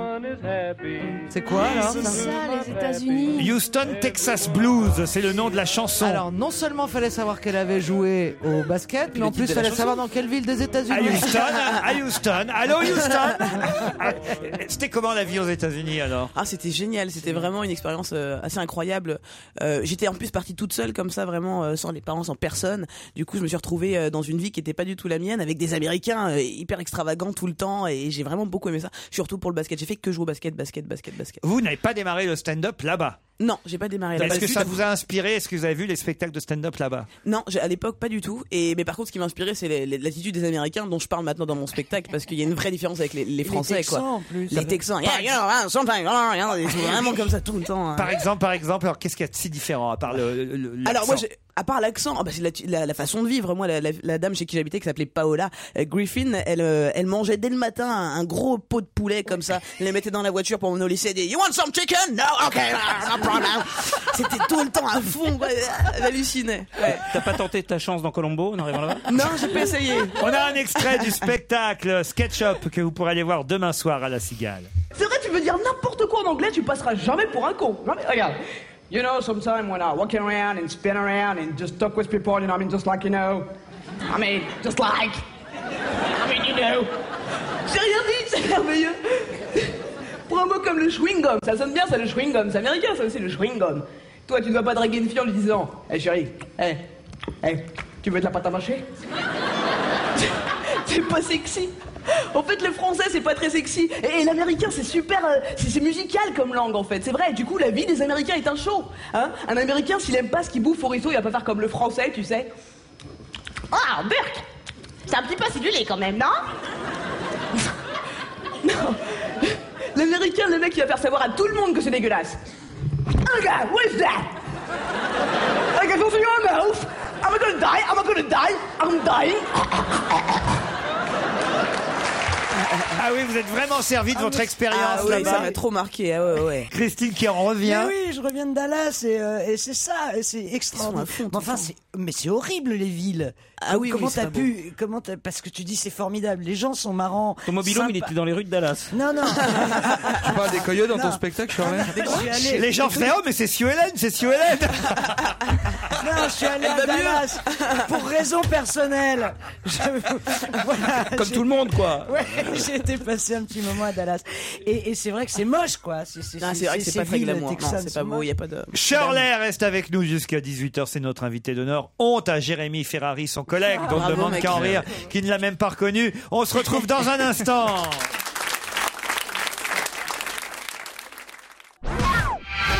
C'est quoi alors
C'est
ça
ça, les États-Unis.
Houston, Texas Blues, c'est le nom de la chanson.
Alors, non seulement fallait savoir qu'elle avait joué au basket, mais en plus,
titre de la
fallait
chanson.
savoir dans quelle ville des
à
États-Unis.
Houston, à Houston. Allô, Houston? Ah, c'était comment la vie aux États-Unis, alors?
Ah, c'était génial, c'était vraiment une expérience euh, assez incroyable. Euh, j'étais en plus partie toute seule comme ça, vraiment euh, sans les parents, sans personne. Du coup, je me suis retrouvée euh, dans une vie qui était pas du tout la mienne, avec des Américains euh, hyper extravagants tout le temps, et j'ai vraiment beaucoup aimé ça. Surtout pour le basket, j'ai fait que jouer au basket, basket, basket, basket.
Vous n'avez pas démarré le stand-up là-bas?
Non, j'ai pas démarré là.
Est-ce que ça vous a inspiré? Est-ce que vous avez vu les spectacles de stand-up là-bas?
Non, j'ai- à l'époque pas du tout. Et mais par contre, ce qui m'a inspiré, c'est les- les- l'attitude des Américains, dont je parle maintenant dans mon spectacle, parce qu'il y a une vraie différence avec les, les Français,
Texans,
quoi.
en plus.
Les Texans, yeah, yeah, yeah, sometimes, yeah, yeah, ils sont vraiment comme ça tout le temps. hein.
Par exemple, par exemple, alors qu'est-ce qu'il y a de si différent à part le, le- le-
Alors moi,
l'accent?
j'ai- à part l'accent, ah bah, c'est la, la, la façon de vivre. Moi, la, la, la dame chez qui j'habitais, qui s'appelait Paola euh, Griffin, elle, euh, elle mangeait dès le matin un, un gros pot de poulet comme ça. Elle les mettait dans la voiture pour m'en laisser des. You want some chicken? No, okay, no problem. C'était tout le temps à fond. quoi. Elle hallucinait. Ouais.
T'as pas tenté ta chance dans Colombo en arrivant là-bas?
Non, j'ai pas essayé.
On a un extrait du spectacle SketchUp que vous pourrez aller voir demain soir à la Cigale.
C'est vrai, tu veux dire n'importe quoi en anglais, tu passeras jamais pour un con. Jamais. Regarde. You know, sometimes when I'm walking around and spin around and just talk with people, you know, I mean, just like, you know, I mean, just like, I mean, you know. J'ai rien dit, c'est merveilleux. Pour un mot comme le chewing-gum, ça sonne bien, ça, le chewing-gum. C'est américain, ça aussi, le chewing-gum. Toi, tu ne dois pas draguer une fille en lui disant, hé hey, chérie, hé, hey, hey, tu veux de la pâte à mâcher? C'est pas sexy. En fait, le français, c'est pas très sexy. Et, et l'américain, c'est super... euh, c'est c'est musical comme langue, en fait. C'est vrai. Du coup, la vie des Américains est un show. Hein, un Américain, s'il aime pas ce qu'il bouffe au resto, il va pas faire comme le français, tu sais.
Ah, Burk! C'est un petit peu acidulé quand même, non?
Non. L'américain, le mec, il va faire savoir à tout le monde que c'est dégueulasse. Oh, God, what is that? I got something in my mouth. Am I gonna die? Am I gonna die? I'm dying.
Ah oui, vous êtes vraiment servi de votre expérience
Ah oui,
là-bas.
ça m'a trop marqué. Ah ouais, ouais.
Christine qui en revient.
Mais oui, je reviens de Dallas et, euh, et c'est ça, et c'est extraordinaire.
Ils sont à fond,
Mais enfin, c'est, mais c'est horrible les villes.
Ah oui,
comment
oui, c'est
t'as
pas
pu, comment t'as, parce que tu dis c'est formidable. Les gens sont marrants.
Ton mobilhome, il
sympas.
était dans les rues de Dallas.
Non, non.
Tu parles des coyotes dans ton
Non.
spectacle, Shirley?
Je suis allé-
Les gens faisaient oh mais c'est Sue Ellen, c'est Sue Ellen.
Non, je suis allé à Dallas pour raison personnelle. Je- voilà,
Comme
j'ai-
tout le monde, quoi.
Ouais, j'ai été passer un petit moment à Dallas. Et, et c'est vrai que c'est moche, quoi. C'est, c'est,
Non, c'est vrai que c'est pas très
villes
glamour. Non,
texanes
c'est pas
sont
beau. Il y a pas de.
Shirley reste avec nous jusqu'à dix-huit heures, c'est notre invité d'honneur. Honte à Jérémy Ferrari, son collègue, dont on ne
bravo,
demande
mec.
qu'à en rire, qui ne l'a même pas reconnu. On se retrouve dans un instant.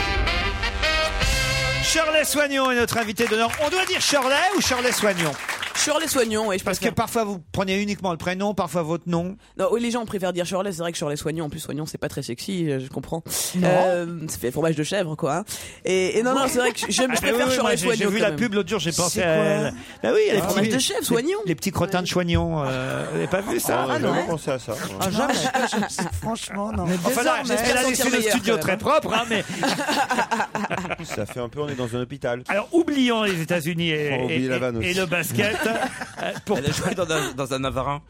Shirley Soignon est notre invité d'honneur. On doit dire Shirley ou Shirley Soignon?
Shirley Soignon, et je
Parce que parfois vous prenez uniquement le prénom, parfois votre nom.
Non, oui, les gens préfèrent dire Shirley, c'est vrai que Shirley Soignon, en plus Soignon c'est pas très sexy, euh, je comprends.
Non.
Euh, ça fait fromage de chèvre quoi. Hein. Et, et non, non, c'est vrai que je, je
Ah, bah
préfère
oui, oui,
Shirley
moi, j'ai-
Soignon.
J'ai vu
quand
la
même.
pub l'autre jour, j'ai pensé
C'est
à
quoi
elle. Bah oui,
Le
les
fromage
petits-
de chèvre,
les-
Soignon.
Les petits crottins de Soignon. Euh, vous n'avez pas vu ça?
Ah, j'avais pensé à ça.
Ah, jamais. Franchement, non.
Enfin là, j'espère la laisser le studio très propre, hein, mais
Ça fait un peu, on est dans un hôpital.
alors oublions les États-Unis et,
On oublie
et-
la vanne
et
aussi.
le basket. Euh, pour,
Elle a joué dans un, dans un Navarin.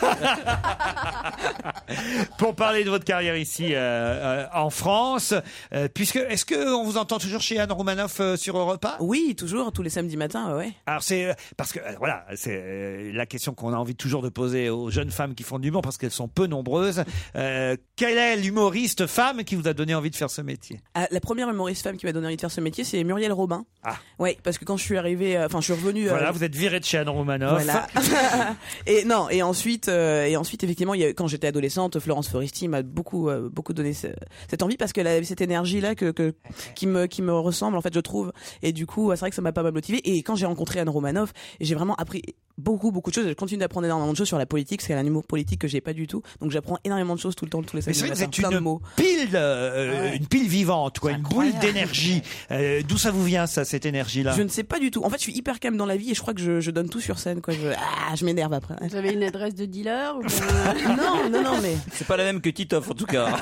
pour parler de votre carrière ici euh, euh, en France, euh, puisque est-ce que on vous entend toujours chez Anne Romanoff euh, sur Europe un?
Oui, toujours, tous les samedis matins, ouais.
Alors c'est euh, parce que euh, voilà, c'est euh, la question qu'on a envie toujours de poser aux jeunes femmes qui font du l'humour parce qu'elles sont peu nombreuses. Euh, quelle est l'humoriste femme qui vous a donné envie de faire ce métier?
Ah, la première humoriste femme qui m'a donné envie de faire ce métier, c'est Muriel Robin.
Ah.
Ouais, parce que quand je suis arrivée, euh, enfin, je suis revenue.
Voilà,
euh,
vous êtes viré de chez Anne Romanoff.
Voilà. et non, et ensuite, euh, et ensuite, effectivement, il y a, quand j'étais adolescente, Florence Foresti m'a beaucoup, euh, beaucoup donné ce- cette envie parce qu'elle avait cette énergie-là que, que, qui me, qui me ressemble, en fait, je trouve. Et du coup, c'est vrai que ça m'a pas mal motivée. Et quand j'ai rencontré Anne Romanoff, j'ai vraiment appris beaucoup, beaucoup de choses. Je continue d'apprendre énormément de choses sur la politique, parce qu'elle a un humour politique que j'ai pas du tout. Donc j'apprends énormément de choses tout le temps, tous les
Mais
samedis
c'est vrai que
matins,
vous êtes
plein de
une
mots.
pile, euh, une pile vivante, quoi, une boule d'énergie. Euh, D'où ça vous vient, ça, cette énergie-là?
Je ne sais pas du tout. En fait, je suis hyper calme dans la vie et je crois que je, je donne tout sur scène, quoi. Je, ah, je m'énerve après.
Vous avez une adresse de dealer ou bien...
Non, non, non, mais.
C'est pas la même que Titoff en tout cas.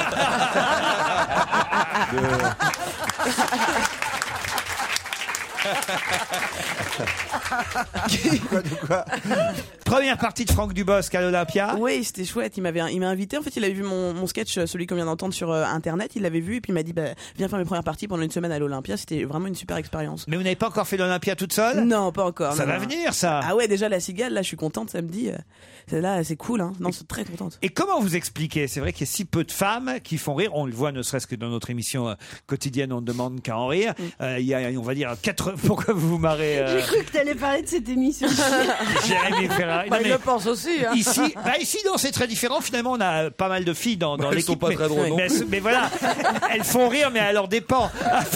Quoi, de quoi?
Première partie de Franck Dubosc à l'Olympia.
Oui, c'était chouette. Il m'avait, il m'a invité. En fait, il avait vu mon, mon sketch, euh, celui qu'on vient d'entendre sur euh, Internet. Il l'avait vu et puis il m'a dit, bah, viens faire mes premières parties pendant une semaine à l'Olympia. C'était vraiment une super expérience.
Mais vous n'avez pas encore fait l'Olympia toute seule?
Non, pas encore.
Ça
non,
va
non.
venir, ça.
Ah ouais, déjà la cigale, là, je suis contente samedi. euh, C'est là, c'est cool, hein. Non, c'est très contente.
Et comment vous expliquez? C'est vrai qu'il y a si peu de femmes qui font rire. On le voit ne serait-ce que dans notre émission euh, quotidienne, on ne demande qu'à en rire. Euh, Il y a, on va dire, quatre... Pourquoi vous vous marrez euh,
J'ai cru que t'allais parler de cette émission.
Jérémy Ferrari.
Bah,
Non,
il
mais
le pense aussi. Hein.
Ici, bah ici, non, c'est très différent. Finalement, on a pas mal de filles dans, dans
Elles
l'équipe.
sont pas
mais,
très drôles non
mais,
plus.
mais voilà, elles font rire, mais à leur dépens.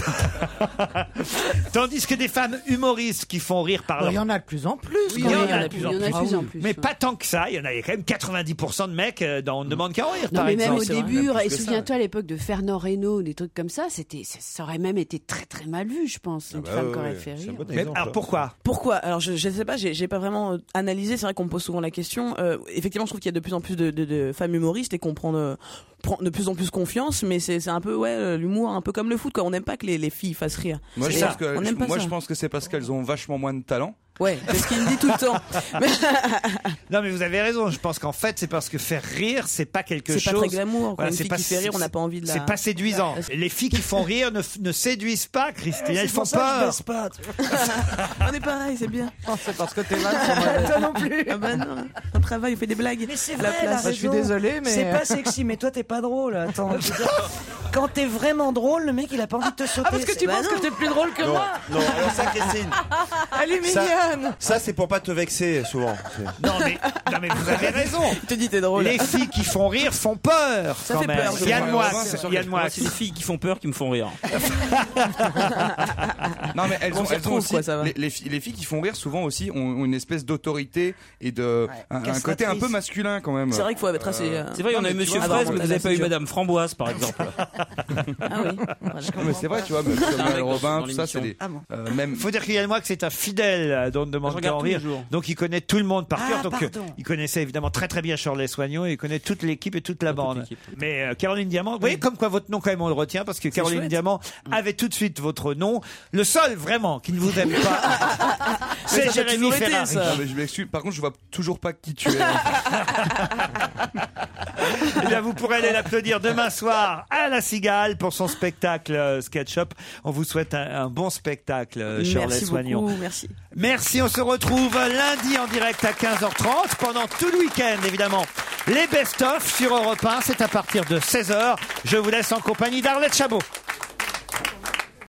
Tandis que des femmes humoristes qui font rire par
Bah,
leur...
Il y en a de plus en plus.
Oui,
quand
il y en
même.
a de plus en
Il y en a de
plus.
plus en plus.
Mais
ouais.
pas tant que ça. Il y en a, il y a quand même quatre-vingt-dix pour cent de mecs euh, dans On ne demande qu'à en rire,
Non,
par
mais même
exemple.
au
c'est vrai.
début,
Il y en a plus
et
que ça.
souviens-toi à l'époque de Fernand Reynaud, des trucs comme ça, c'était, ça, ça aurait même été très très mal vu, je pense, une
bah
femme
ouais,
qui aurait
ouais,
fait
c'est un
rire.
bon
Mais,
exemple.
alors pourquoi?
Pourquoi? Alors je, je sais pas, j'ai, j'ai pas vraiment euh, analysé. C'est vrai qu'on me pose souvent la question. Euh, effectivement, je trouve qu'il y a de plus en plus de, de, de femmes humoristes et qu'on prend de, prend de plus en plus confiance. Mais c'est, c'est un peu ouais, euh, l'humour, un peu comme le foot. Quoi. On n'aime pas que les, les filles fassent rire.
Moi, je
Et
pense que,
on n'aime pas
moi
ça.
je pense que c'est parce qu'elles ont vachement moins de talent.
Ouais, c'est ce qu'il me dit tout le temps. Mais
Non, mais vous avez raison. Je pense qu'en fait, c'est parce que faire rire, c'est pas quelque
c'est
chose.
pas très glamour. Quoi.
Voilà,
Une
c'est
fille
pas-
qui fait rire, on n'a pas envie de la.
C'est pas séduisant. Les filles qui font rire ne, f- ne séduisent pas, Christine. Elles font peur.
pas.
On est pareil, c'est bien.
C'est parce que t'es mal. sont mauvaises. Toi non plus.
Ah bah non, on travaille, on fait des blagues.
Mais c'est
La
vrai,
place.
elle a
Je suis
raison.
désolé, mais-
C'est pas sexy, mais toi t'es pas drôle. Attends. je veux dire, quand t'es vraiment drôle, le mec il a pas envie de te sauter.
Ah, parce que tu
C'est-
penses
bah
que
non.
t'es plus drôle que
Non,
moi.
non, alors ça, Christine,
Elle est
Ça-
mignonne.
ça c'est pour pas te vexer souvent. C'est-
Non, mais, non, mais vous avez raison.
Je te dis, t'es drôle.
Les filles qui font rire font peur.
Ça
quand
fait
même.
peur, je
Yann
crois.
Moix,
C'est sûr
Yann
que-
Moix.
Moi, c'est les filles qui font peur qui me font rire.
Non, mais elles
On
ont,
s'y
elles ont
retrouve,
aussi,
quoi, ça va.
les, les filles, les filles qui font rire souvent aussi ont, ont une espèce d'autorité et de, un, un
castratrice.
côté un peu masculin quand même.
C'est vrai qu'il faut être assez. euh,
C'est vrai, on
Non,
a eu
mais tu
Monsieur
vois,
Fraise,
vraiment,
mais vous
là,
n'avez pas
c'est
eu
dur.
Madame Framboise, par exemple.
Ah oui.
Non, mais c'est vrai, tu vois, même
un
Samuel
mec
Robin,
dans
tout ça, c'est des,
Ah bon.
euh, même,
Faut dire que Yann Moix c'est un fidèle euh, dont on ne demande
Je
qu'à
regarde
en
tous les
rire.
jours.
Donc il connaît tout le monde par
Ah,
cœur. Donc euh,
pardon.
il connaissait évidemment très très bien Shirley Soignon et il connaît toute l'équipe et toute la
Toute
bande.
l'équipe.
Mais euh, Caroline Diamant, vous voyez comme quoi votre nom quand même on le retient parce que Caroline
chouette.
Diamant avait tout de suite votre nom. Le seul vraiment qui ne vous aime pas, c'est
ça a
Jérémy
toujours été,
Ferrari.
ça.
Non, mais je m'excuse. Par contre, je vois toujours pas qui tu es.
Eh bien, vous pourrez aller l'applaudir demain soir à la Cigale pour son spectacle euh, Sketchup. On vous souhaite un, un bon spectacle, euh, Shirley
Merci
Soignon.
beaucoup, merci.
Merci, on se retrouve lundi en direct à quinze heures trente pendant tout le week-end évidemment. Les best-of sur Europe un, c'est à partir de seize heures. Je vous laisse en compagnie d'Arlette Chabot.